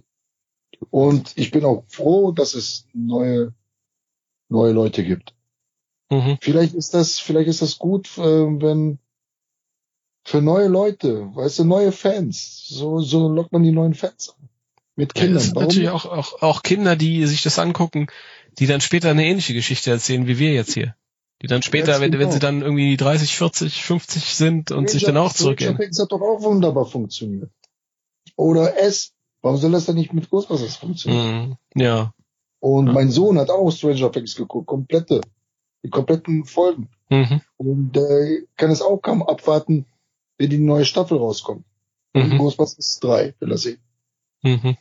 [SPEAKER 8] Und ich bin auch froh, dass es neue, neue Leute gibt.
[SPEAKER 7] Mhm.
[SPEAKER 8] Vielleicht ist das, vielleicht ist das gut, äh, wenn für neue Leute, weißt du, neue Fans. So, so lockt man die neuen Fans an. Mit
[SPEAKER 7] Ja,
[SPEAKER 8] Kindern.
[SPEAKER 7] das sind
[SPEAKER 8] Warum
[SPEAKER 7] natürlich
[SPEAKER 8] nicht?
[SPEAKER 7] auch, auch, auch Kinder, die sich das angucken, die dann später eine ähnliche Geschichte erzählen, wie wir jetzt hier. Die dann später,
[SPEAKER 8] Ganz
[SPEAKER 7] wenn, wenn
[SPEAKER 8] genau.
[SPEAKER 7] sie dann irgendwie dreißig, vierzig, fünfzig sind und sich dann auch
[SPEAKER 8] Stranger
[SPEAKER 7] zurückgehen.
[SPEAKER 8] Things hat doch auch wunderbar funktioniert. Oder S. Warum soll das dann nicht mit Ghostbusters funktionieren?
[SPEAKER 7] Mhm. Ja.
[SPEAKER 8] Und
[SPEAKER 7] Ja.
[SPEAKER 8] mein Sohn hat auch Stranger Things geguckt, komplette, die kompletten Folgen.
[SPEAKER 7] Mhm.
[SPEAKER 8] Und äh, kann es auch kaum abwarten, wenn die neue Staffel rauskommt.
[SPEAKER 7] Mhm.
[SPEAKER 8] Ghostbusters drei will er sehen.
[SPEAKER 7] Mhm.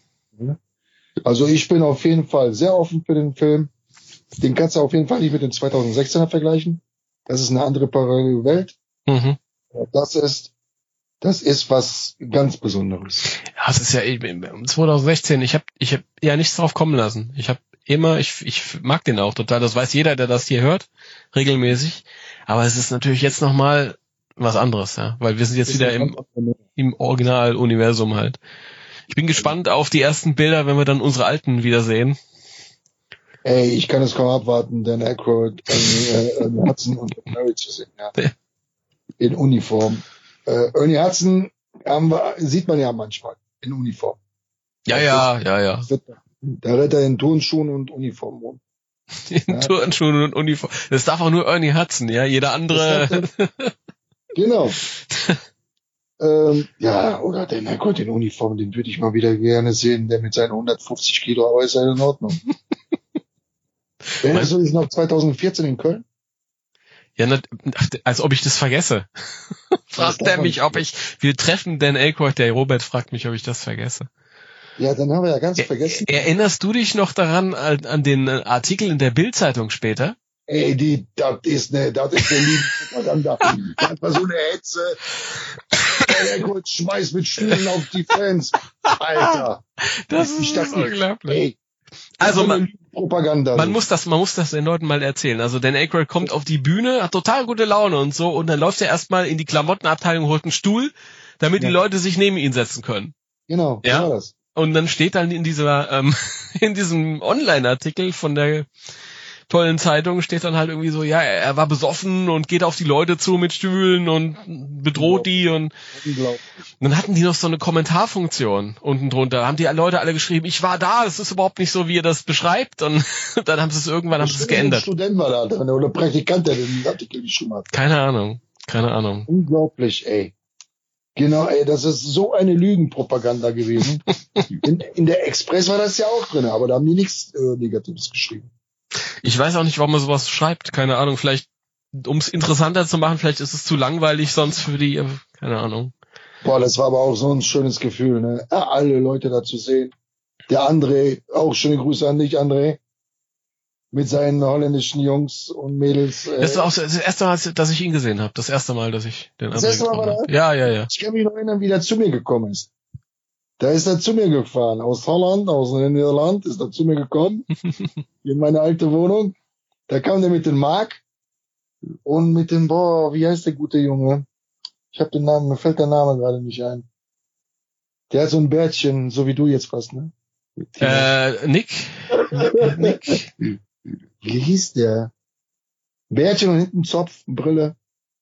[SPEAKER 8] Also ich bin auf jeden Fall sehr offen für den Film. Den kannst du auf jeden Fall nicht mit dem zweitausendsechzehner vergleichen. Das ist eine andere parallele Welt.
[SPEAKER 7] Mhm.
[SPEAKER 8] Das ist, das ist was ganz Besonderes.
[SPEAKER 7] Ja, es ist ja eben zwanzig sechzehn, ich habe ich hab ja nichts drauf kommen lassen. Ich habe immer, ich, ich mag den auch total. Das weiß jeder, der das hier hört, regelmäßig. Aber es ist natürlich jetzt nochmal was anderes, ja. Weil wir sind jetzt wieder im, im Original-Universum halt. Ich bin gespannt auf die ersten Bilder, wenn wir dann unsere alten wiedersehen.
[SPEAKER 8] Ey, ich kann es kaum abwarten, Dan Aykroyd, äh, Ernie Hudson und Murray zu sehen, ja.
[SPEAKER 7] Ja.
[SPEAKER 8] In Uniform. Äh, Ernie Hudson haben wir, sieht man ja manchmal in Uniform.
[SPEAKER 7] Ja, ja, ja, ja.
[SPEAKER 8] Da rennt er in Turnschuhen und Uniform rum.
[SPEAKER 7] In
[SPEAKER 8] Ja.
[SPEAKER 7] Turnschuhen und Uniform. Das darf auch nur Ernie Hudson, ja. Jeder andere.
[SPEAKER 8] Genau. ähm, ja, oder Dan Aykroyd in Uniform, den würde ich mal wieder gerne sehen, der mit seinen hundertfünfzig Kilo, aber ist ja in Ordnung. Erinnerst du dich noch zwanzig vierzehn in Köln?
[SPEAKER 7] Ja, nat- ach, als ob ich das vergesse. Fragt
[SPEAKER 8] darf
[SPEAKER 7] er
[SPEAKER 8] man
[SPEAKER 7] mich,
[SPEAKER 8] nicht.
[SPEAKER 7] ob ich, wir treffen Dan Aykroyd, der Robert fragt mich, ob ich das vergesse.
[SPEAKER 8] Ja, dann haben wir ja ganz
[SPEAKER 7] Er,
[SPEAKER 8] vergessen.
[SPEAKER 7] erinnerst du dich noch daran, an, an den äh, Artikel in der Bild-Zeitung später?
[SPEAKER 8] Ey, die, das ist ne, das ist eine Lügenpropaganda. Das war so eine Hetze. Dan Aykroyd schmeißt mit Stühlen auf die Fans. Alter.
[SPEAKER 7] Das ist
[SPEAKER 8] Ich dachte,
[SPEAKER 7] unglaublich.
[SPEAKER 8] Ey,
[SPEAKER 7] Also
[SPEAKER 8] so eine
[SPEAKER 7] man,
[SPEAKER 8] Propaganda.
[SPEAKER 7] man muss das, man muss das den Leuten mal erzählen. Also Dan Aykroyd kommt auf die Bühne, hat total gute Laune und so, und dann läuft er erstmal in die Klamottenabteilung, holt einen Stuhl, damit
[SPEAKER 8] Ja.
[SPEAKER 7] die Leute sich neben ihn setzen können.
[SPEAKER 8] Genau,
[SPEAKER 7] Ja.
[SPEAKER 8] so war das.
[SPEAKER 7] Und dann steht dann in dieser, ähm, in diesem Online-Artikel von der tollen Zeitung steht dann halt irgendwie so, ja, er war besoffen und geht auf die Leute zu mit Stühlen und bedroht die, und
[SPEAKER 8] Unglaublich.
[SPEAKER 7] dann hatten die noch so eine Kommentarfunktion unten drunter. Da haben die Leute alle geschrieben, ich war da, es ist überhaupt nicht so, wie ihr das beschreibt, und dann haben sie es irgendwann, haben sie es
[SPEAKER 8] Ein
[SPEAKER 7] geändert.
[SPEAKER 8] Student war da drin oder Praktikant, der den Artikel geschrieben hat.
[SPEAKER 7] Keine Ahnung, keine Ahnung.
[SPEAKER 8] Unglaublich, ey. Genau, ey, das ist so eine Lügenpropaganda gewesen. In, in der Express war das ja auch drin, aber da haben die nichts äh, Negatives geschrieben.
[SPEAKER 7] Ich weiß auch nicht, warum man sowas schreibt, keine Ahnung, vielleicht, um es interessanter zu machen, vielleicht ist es zu langweilig sonst für die, äh, keine Ahnung.
[SPEAKER 8] Boah, das war aber auch so ein schönes Gefühl, ne? Ja, alle Leute da zu sehen. Der André, auch schöne Grüße an dich, André. Mit seinen holländischen Jungs und Mädels. Äh,
[SPEAKER 7] Das ist auch das erste Mal, dass ich ihn gesehen habe. Das erste Mal, dass ich den
[SPEAKER 8] Das
[SPEAKER 7] André
[SPEAKER 8] erste Mal
[SPEAKER 7] getroffen
[SPEAKER 8] war
[SPEAKER 7] habe.
[SPEAKER 8] der?
[SPEAKER 7] Ja, ja, ja.
[SPEAKER 8] Ich kann mich noch erinnern, wie der zu mir gekommen ist. Da ist er zu mir gefahren, aus Holland, aus Niederland, ist er zu mir gekommen, in meine alte Wohnung. Da kam der mit dem Mark und mit dem, boah, wie heißt der gute Junge? Ich habe den Namen, mir fällt der Name gerade nicht ein. Der hat so ein Bärtchen, so wie du jetzt fast, ne?
[SPEAKER 7] Äh, Nick? Nick?
[SPEAKER 8] Wie hieß der? Bärtchen und hinten Zopf, Brille.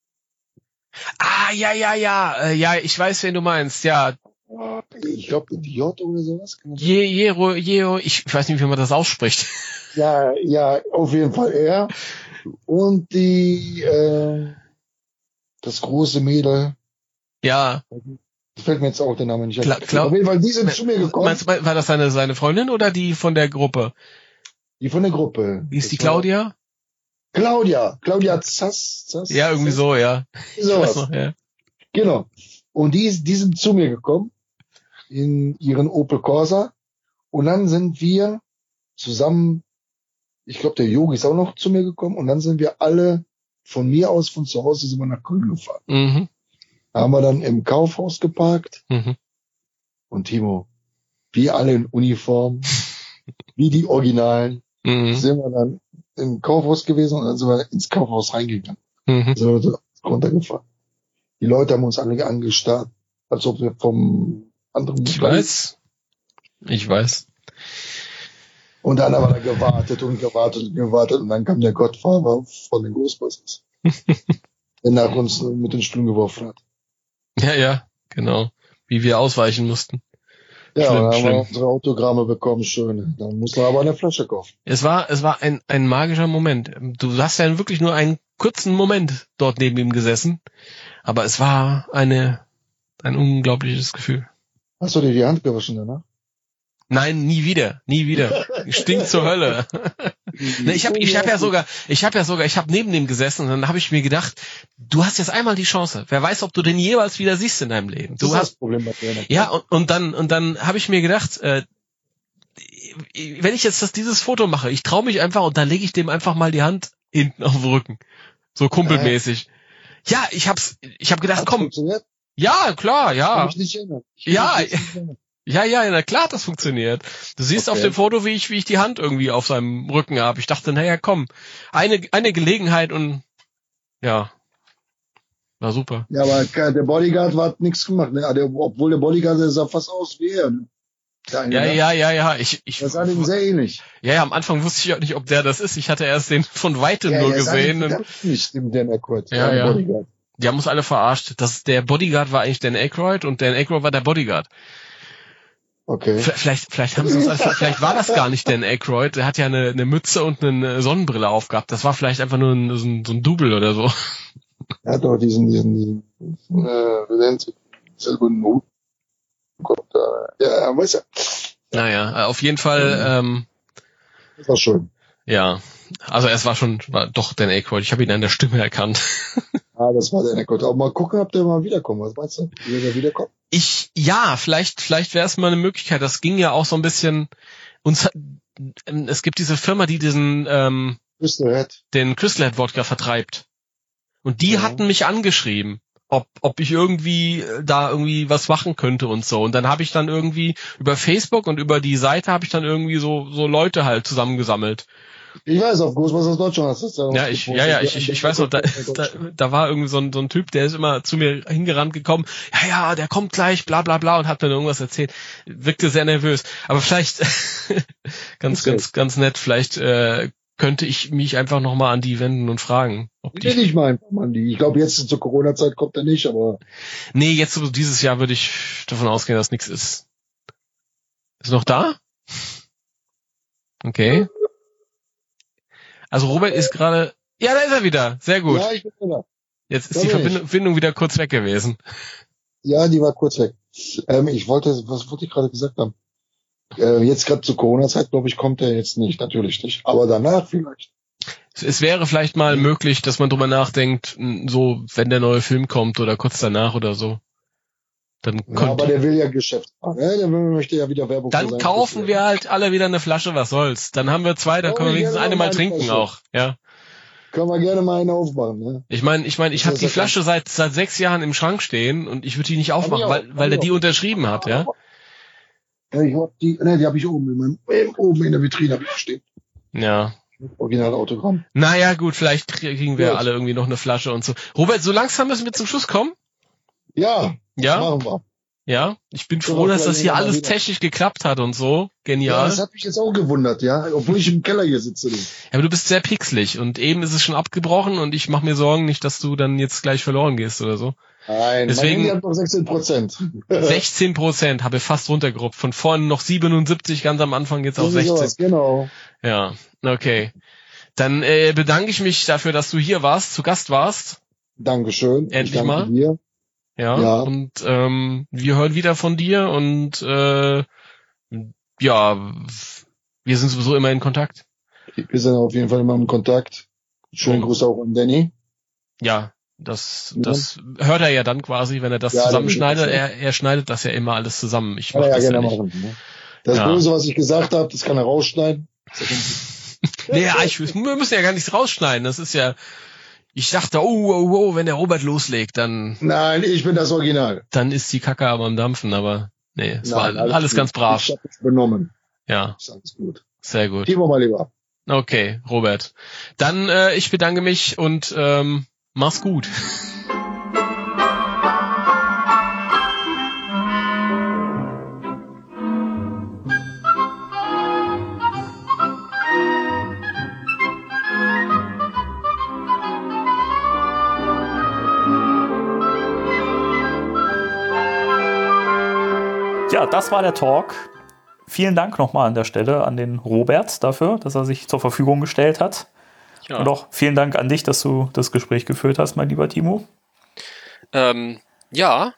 [SPEAKER 7] Ah, ja, ja, ja. Äh, ja, ich weiß, wen du meinst. Ja.
[SPEAKER 8] Ich glaube, J oder sowas. Kann man sagen?
[SPEAKER 7] Je, Jero, Jero, ich weiß nicht, wie man das ausspricht.
[SPEAKER 8] Ja, ja, auf jeden Fall er. Und die, äh, das große Mädel.
[SPEAKER 7] Ja.
[SPEAKER 8] Fällt mir jetzt auch der Name nicht ein.
[SPEAKER 7] Kla- Klau-
[SPEAKER 8] Auf jeden Fall, die sind zu mir gekommen.
[SPEAKER 7] Meinst du, war das seine, seine Freundin oder die von der Gruppe?
[SPEAKER 8] Die von der Gruppe.
[SPEAKER 7] Wie ist die
[SPEAKER 8] Das war-
[SPEAKER 7] Claudia?
[SPEAKER 8] Claudia. Claudia Zass. Zass
[SPEAKER 7] Ja, irgendwie
[SPEAKER 8] Zass,
[SPEAKER 7] so, ja. Ich weiß
[SPEAKER 8] Sowas.
[SPEAKER 7] noch, ja.
[SPEAKER 8] Genau. Und die, ist- die sind zu mir gekommen. In ihren Opel Corsa. Und dann sind wir zusammen, ich glaube, der Yogi ist auch noch zu mir gekommen. Und dann sind wir alle von mir aus, von zu Hause, sind wir nach Köln gefahren.
[SPEAKER 7] Mhm.
[SPEAKER 8] Haben wir dann im Kaufhaus geparkt.
[SPEAKER 7] Mhm.
[SPEAKER 8] Und Timo, wir alle in Uniform, wie die Originalen,
[SPEAKER 7] Mhm.
[SPEAKER 8] sind wir dann im Kaufhaus gewesen und dann sind wir ins Kaufhaus reingegangen.
[SPEAKER 7] Mhm.
[SPEAKER 8] Sind wir so runtergefahren. Die Leute haben uns alle angestarrt, als ob wir vom anderen
[SPEAKER 7] Ich
[SPEAKER 8] Planeten-
[SPEAKER 7] weiß. Ich weiß.
[SPEAKER 8] Und dann haben wir da gewartet und gewartet und gewartet und dann kam der Gottfahrer von den Ghostbusters, der nach uns mit den Stühlen geworfen hat.
[SPEAKER 7] Ja, ja, genau. Wie wir ausweichen mussten.
[SPEAKER 8] Ja,
[SPEAKER 7] Schlimm,
[SPEAKER 8] und dann haben
[SPEAKER 7] schlimm.
[SPEAKER 8] wir unsere Autogramme bekommen, schön. Dann mussten wir aber eine Flasche kaufen.
[SPEAKER 7] Es war, es war ein, ein magischer Moment. Du hast ja wirklich nur einen kurzen Moment dort neben ihm gesessen. Aber es war eine, ein unglaubliches Gefühl.
[SPEAKER 8] Hast du dir die Hand gewaschen danach?
[SPEAKER 7] Nein, nie wieder, nie wieder. Stinkt zur Hölle. Ne, ich habe ich hab ja sogar, ich habe ja sogar, ich habe neben dem gesessen und dann habe ich mir gedacht, du hast jetzt einmal die Chance. Wer weiß, ob du den jeweils wieder siehst in deinem Leben.
[SPEAKER 8] Das
[SPEAKER 7] Du
[SPEAKER 8] ist das
[SPEAKER 7] hast,
[SPEAKER 8] Problem bei dir.
[SPEAKER 7] ja, und, und dann und dann habe ich mir gedacht, äh, wenn ich jetzt das, dieses Foto mache, ich traue mich einfach und dann lege ich dem einfach mal die Hand hinten auf den Rücken, so kumpelmäßig. Ja, ich hab's, ich habe gedacht,
[SPEAKER 8] Hat's
[SPEAKER 7] komm,
[SPEAKER 8] funktioniert?
[SPEAKER 7] ja, klar, ja.
[SPEAKER 8] Kann mich nicht erinnern. Ich kann
[SPEAKER 7] Ja,
[SPEAKER 8] mich nicht erinnern.
[SPEAKER 7] Ja, ja, na klar, das funktioniert. Du siehst
[SPEAKER 8] Okay.
[SPEAKER 7] auf dem Foto, wie ich, wie ich die Hand irgendwie auf seinem Rücken habe. Ich dachte, naja, komm, eine, eine Gelegenheit und ja, war super.
[SPEAKER 8] Ja, aber der Bodyguard hat nichts gemacht, ne? Der, obwohl der Bodyguard, der sah fast aus wie er. Ne? Der eine,
[SPEAKER 7] Ja,
[SPEAKER 8] ne?
[SPEAKER 7] ja, ja, ja. Ich, ich,
[SPEAKER 8] Das sah dem sehr ähnlich.
[SPEAKER 7] ja, ja, am Anfang wusste ich auch nicht, ob der das ist. Ich hatte erst den von weitem
[SPEAKER 8] Ja,
[SPEAKER 7] nur
[SPEAKER 8] er sah dem
[SPEAKER 7] gesehen. Und
[SPEAKER 8] verdammt nicht, dem Dan Aykroyd.
[SPEAKER 7] Ja,
[SPEAKER 8] der
[SPEAKER 7] ja.
[SPEAKER 8] Bodyguard.
[SPEAKER 7] die haben uns alle verarscht. Das, der Bodyguard war eigentlich Dan Aykroyd und Dan Aykroyd war der Bodyguard.
[SPEAKER 8] Okay.
[SPEAKER 7] V- Vielleicht, vielleicht haben sie uns, also, vielleicht war das gar nicht Dan Aykroyd. Der hat ja eine, eine Mütze und eine Sonnenbrille aufgehabt. Das war vielleicht einfach nur ein, so ein, so ein Double oder so.
[SPEAKER 8] Er hat doch diesen, diesen, diesen, äh, wie nennt sich, selber Not. Ja, weiß ja.
[SPEAKER 7] Naja, auf jeden Fall, ähm,
[SPEAKER 8] Das war schön.
[SPEAKER 7] ja. Also es war schon, war doch Dan Aykroyd. Ich habe ihn an der Stimme erkannt.
[SPEAKER 8] Ah, das war der Aykroyd. Aber mal gucken, ob der mal wiederkommt. Was meinst du? Wie der wiederkommt?
[SPEAKER 7] Ich, ja, vielleicht, vielleicht wäre es mal eine Möglichkeit. Das ging ja auch so ein bisschen, uns, hat- es gibt diese Firma, die diesen, ähm,
[SPEAKER 8] Crystal Head.
[SPEAKER 7] den Crystal Head Wodka vertreibt. Und die
[SPEAKER 8] Ja.
[SPEAKER 7] hatten mich angeschrieben, ob, ob ich irgendwie äh, da irgendwie was machen könnte und so. Und dann habe ich dann irgendwie über Facebook und über die Seite habe ich dann irgendwie so, so Leute halt zusammengesammelt.
[SPEAKER 8] Ich weiß, auf Ghostbusters Deutschland hast du das
[SPEAKER 7] Ja, ich, ja, ja, ich, ich, ich weiß noch, da, da, da war irgendwie so ein, so ein Typ, der ist immer zu mir hingerannt gekommen, ja, ja, der kommt gleich, bla, bla, bla, und hat dann irgendwas erzählt. Wirkte sehr nervös. Aber vielleicht, ganz,
[SPEAKER 8] Okay.
[SPEAKER 7] ganz, ganz nett, vielleicht, äh, könnte ich mich einfach nochmal an die wenden und fragen, ob
[SPEAKER 8] Die
[SPEAKER 7] die,
[SPEAKER 8] ich mal einfach mal die. Ich glaube, jetzt zur Corona-Zeit kommt er nicht, aber
[SPEAKER 7] nee, jetzt so dieses Jahr würde ich davon ausgehen, dass nichts ist. Ist noch da? Okay. Also Robert ist gerade, ja, da ist er wieder. Sehr gut.
[SPEAKER 8] ja, ich bin da.
[SPEAKER 7] Jetzt ist
[SPEAKER 8] da
[SPEAKER 7] die
[SPEAKER 8] bin ich.
[SPEAKER 7] Verbindung, Verbindung wieder kurz weg gewesen.
[SPEAKER 8] Ja, die war kurz weg. Ähm, ich wollte, was wollte ich gerade gesagt haben? Äh, jetzt gerade zur Corona-Zeit, glaube ich, kommt er jetzt nicht, natürlich nicht. Aber danach vielleicht.
[SPEAKER 7] Es, es wäre vielleicht mal möglich, dass man drüber nachdenkt, n- so, wenn der neue Film kommt oder kurz danach oder so. Dann,
[SPEAKER 8] Ja,
[SPEAKER 7] kommt,
[SPEAKER 8] aber der will ja Geschäft machen. Ne? Der möchte ja wieder Werbung für
[SPEAKER 7] dann
[SPEAKER 8] sein
[SPEAKER 7] kaufen
[SPEAKER 8] Geschäft.
[SPEAKER 7] wir halt alle wieder eine Flasche, was soll's. Dann haben wir zwei, dann
[SPEAKER 8] Oh,
[SPEAKER 7] können wir
[SPEAKER 8] ich
[SPEAKER 7] wenigstens
[SPEAKER 8] hätte
[SPEAKER 7] eine
[SPEAKER 8] noch
[SPEAKER 7] mal
[SPEAKER 8] eine
[SPEAKER 7] trinken
[SPEAKER 8] Flasche.
[SPEAKER 7] auch. Ja.
[SPEAKER 8] Können wir gerne mal eine aufmachen. Ne?
[SPEAKER 7] Ich meine, ich meine, ich
[SPEAKER 8] Das
[SPEAKER 7] habe
[SPEAKER 8] ist
[SPEAKER 7] die
[SPEAKER 8] ja
[SPEAKER 7] Flasche seit seit sechs Jahren im Schrank stehen und ich würde die nicht
[SPEAKER 8] Hab
[SPEAKER 7] aufmachen,
[SPEAKER 8] ich auch,
[SPEAKER 7] weil
[SPEAKER 8] hab
[SPEAKER 7] weil
[SPEAKER 8] ich
[SPEAKER 7] der die
[SPEAKER 8] auch.
[SPEAKER 7] unterschrieben hat, ja.
[SPEAKER 8] Ja, ich hab die, ne, die habe ich oben in meinem, eben oben in der Vitrine habe ich stehen.
[SPEAKER 7] Ja.
[SPEAKER 8] Original Autogramm.
[SPEAKER 7] Naja, gut, vielleicht kriegen wir
[SPEAKER 8] Gut.
[SPEAKER 7] alle irgendwie noch eine Flasche und so. Robert, so langsam müssen wir zum Schluss kommen.
[SPEAKER 8] Ja,
[SPEAKER 7] Ja,
[SPEAKER 8] machen wir.
[SPEAKER 7] ja. Ich bin
[SPEAKER 8] Können
[SPEAKER 7] froh,
[SPEAKER 8] wir
[SPEAKER 7] dass das
[SPEAKER 8] vielleicht
[SPEAKER 7] hier
[SPEAKER 8] mal
[SPEAKER 7] alles
[SPEAKER 8] wieder.
[SPEAKER 7] technisch geklappt hat und so.
[SPEAKER 8] Ja,
[SPEAKER 7] Genial.
[SPEAKER 8] das hat mich jetzt auch gewundert, ja, obwohl ich im Keller hier sitze. Du.
[SPEAKER 7] Ja, aber du bist sehr pixelig und eben ist es schon abgebrochen und ich mache mir Sorgen nicht, dass du dann jetzt gleich verloren gehst oder so.
[SPEAKER 8] Nein,
[SPEAKER 7] Deswegen-
[SPEAKER 8] mein Handy hat noch sechzehn Prozent.
[SPEAKER 7] sechzehn Prozent habe fast runtergeruppt. Von vorne noch siebenundsiebzig, ganz am Anfang jetzt auf sechzehn.
[SPEAKER 8] Genau.
[SPEAKER 7] Ja, okay. Dann äh, bedanke ich mich dafür, dass du hier warst, zu Gast warst.
[SPEAKER 8] Dankeschön.
[SPEAKER 7] Endlich
[SPEAKER 8] ich danke
[SPEAKER 7] mal.
[SPEAKER 8] dir.
[SPEAKER 7] Ja,
[SPEAKER 8] Ja.
[SPEAKER 7] und ähm, wir hören wieder von dir und äh, ja, wir sind sowieso immer in Kontakt.
[SPEAKER 8] Wir sind auf jeden Fall immer im Kontakt. Schönen
[SPEAKER 7] Oh.
[SPEAKER 8] Gruß auch an Danny.
[SPEAKER 7] Ja, das,
[SPEAKER 8] Ja.
[SPEAKER 7] das hört er ja dann quasi, wenn er das
[SPEAKER 8] Ja,
[SPEAKER 7] zusammenschneidet.
[SPEAKER 8] dann-
[SPEAKER 7] Er, er schneidet das ja immer alles zusammen. Ich
[SPEAKER 8] Kann
[SPEAKER 7] mach
[SPEAKER 8] er ja
[SPEAKER 7] das ja
[SPEAKER 8] gerne
[SPEAKER 7] nicht.
[SPEAKER 8] machen. Ne? Das
[SPEAKER 7] Ja.
[SPEAKER 8] Böse, was ich gesagt habe, das kann er rausschneiden.
[SPEAKER 7] Nee, ja, ich, wir müssen ja gar nichts rausschneiden. Das ist ja, ich dachte, oh, oh, oh, wenn der Robert loslegt, dann,
[SPEAKER 8] Nein, ich bin das Original.
[SPEAKER 7] dann ist die Kacke aber am Dampfen, aber nee, es
[SPEAKER 8] Nein,
[SPEAKER 7] war alles,
[SPEAKER 8] gut.
[SPEAKER 7] ganz brav.
[SPEAKER 8] Ich habe mich benommen.
[SPEAKER 7] Ja,
[SPEAKER 8] Ist alles gut.
[SPEAKER 7] sehr gut.
[SPEAKER 8] Timo mal lieber.
[SPEAKER 7] Okay, Robert. Dann, äh, ich bedanke mich und ähm, mach's gut.
[SPEAKER 3] Ja, das war der Talk. Vielen Dank nochmal an der Stelle an den Robert dafür, dass er sich zur Verfügung gestellt hat.
[SPEAKER 4] Ja.
[SPEAKER 3] Und auch vielen Dank an dich, dass du das Gespräch geführt hast, mein lieber Timo.
[SPEAKER 4] Ähm, ja,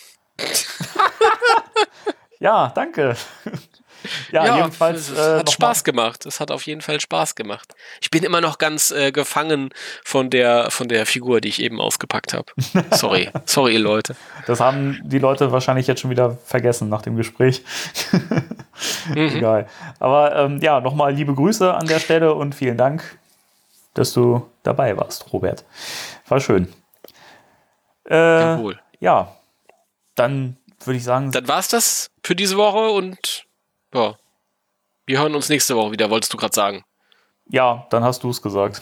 [SPEAKER 3] Ja, danke. Ja, jedenfalls.
[SPEAKER 4] es
[SPEAKER 3] äh,
[SPEAKER 4] hat
[SPEAKER 3] noch
[SPEAKER 4] Spaß gemacht. Es hat auf jeden Fall Spaß gemacht. Ich bin immer noch ganz äh, gefangen von der von der Figur, die ich eben ausgepackt habe. Sorry, sorry, ihr Leute.
[SPEAKER 3] Mal, das haben die Leute wahrscheinlich jetzt schon wieder vergessen nach dem Gespräch.
[SPEAKER 4] Mhm.
[SPEAKER 3] Egal. Aber ähm, ja, nochmal liebe Grüße an der Stelle und vielen Dank, dass du dabei warst, Robert. War schön. Äh,
[SPEAKER 4] Jawohl.
[SPEAKER 3] ja, dann würde ich sagen,
[SPEAKER 4] Dann war's das für diese Woche und ja, wir hören uns nächste Woche wieder, wolltest du gerade sagen.
[SPEAKER 3] ja, dann hast du es gesagt.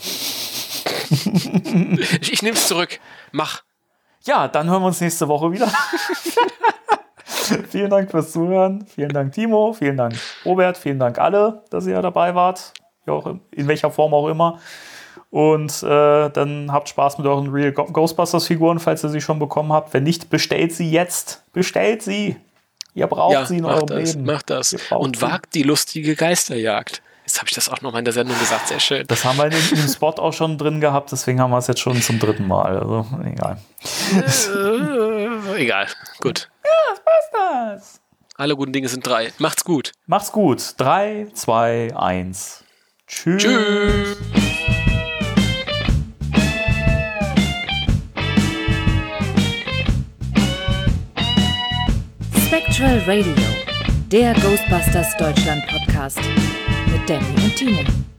[SPEAKER 4] Ich, ich nehme es zurück. Mach.
[SPEAKER 3] Ja, dann hören wir uns nächste Woche wieder. Vielen Dank fürs Zuhören. Vielen Dank, Timo. Vielen Dank, Robert. Vielen Dank alle, dass ihr dabei wart. Ja, auch in welcher Form auch immer. Und äh, dann habt Spaß mit euren Real Ghostbusters-Figuren, falls ihr sie schon bekommen habt. Wenn nicht, bestellt sie jetzt. Bestellt sie. Ihr braucht
[SPEAKER 4] ja,
[SPEAKER 3] sie in
[SPEAKER 4] macht
[SPEAKER 3] eurem
[SPEAKER 4] das,
[SPEAKER 3] Leben.
[SPEAKER 4] Macht das. Und
[SPEAKER 3] sie.
[SPEAKER 4] wagt die lustige Geisterjagd. Jetzt habe ich das auch noch mal in der Sendung gesagt. Sehr schön.
[SPEAKER 3] Das haben wir in dem Spot auch schon drin gehabt. Deswegen haben wir es jetzt schon zum dritten Mal. Also, egal.
[SPEAKER 4] Äh, egal. Gut.
[SPEAKER 3] Ja, was war's das?
[SPEAKER 4] Alle guten Dinge sind drei. Macht's gut.
[SPEAKER 3] Macht's gut. Drei, zwei, eins. Tschüss.
[SPEAKER 4] Tschüss.
[SPEAKER 9] Spectral Radio, der Ghostbusters Deutschland Podcast mit Danny und Timo.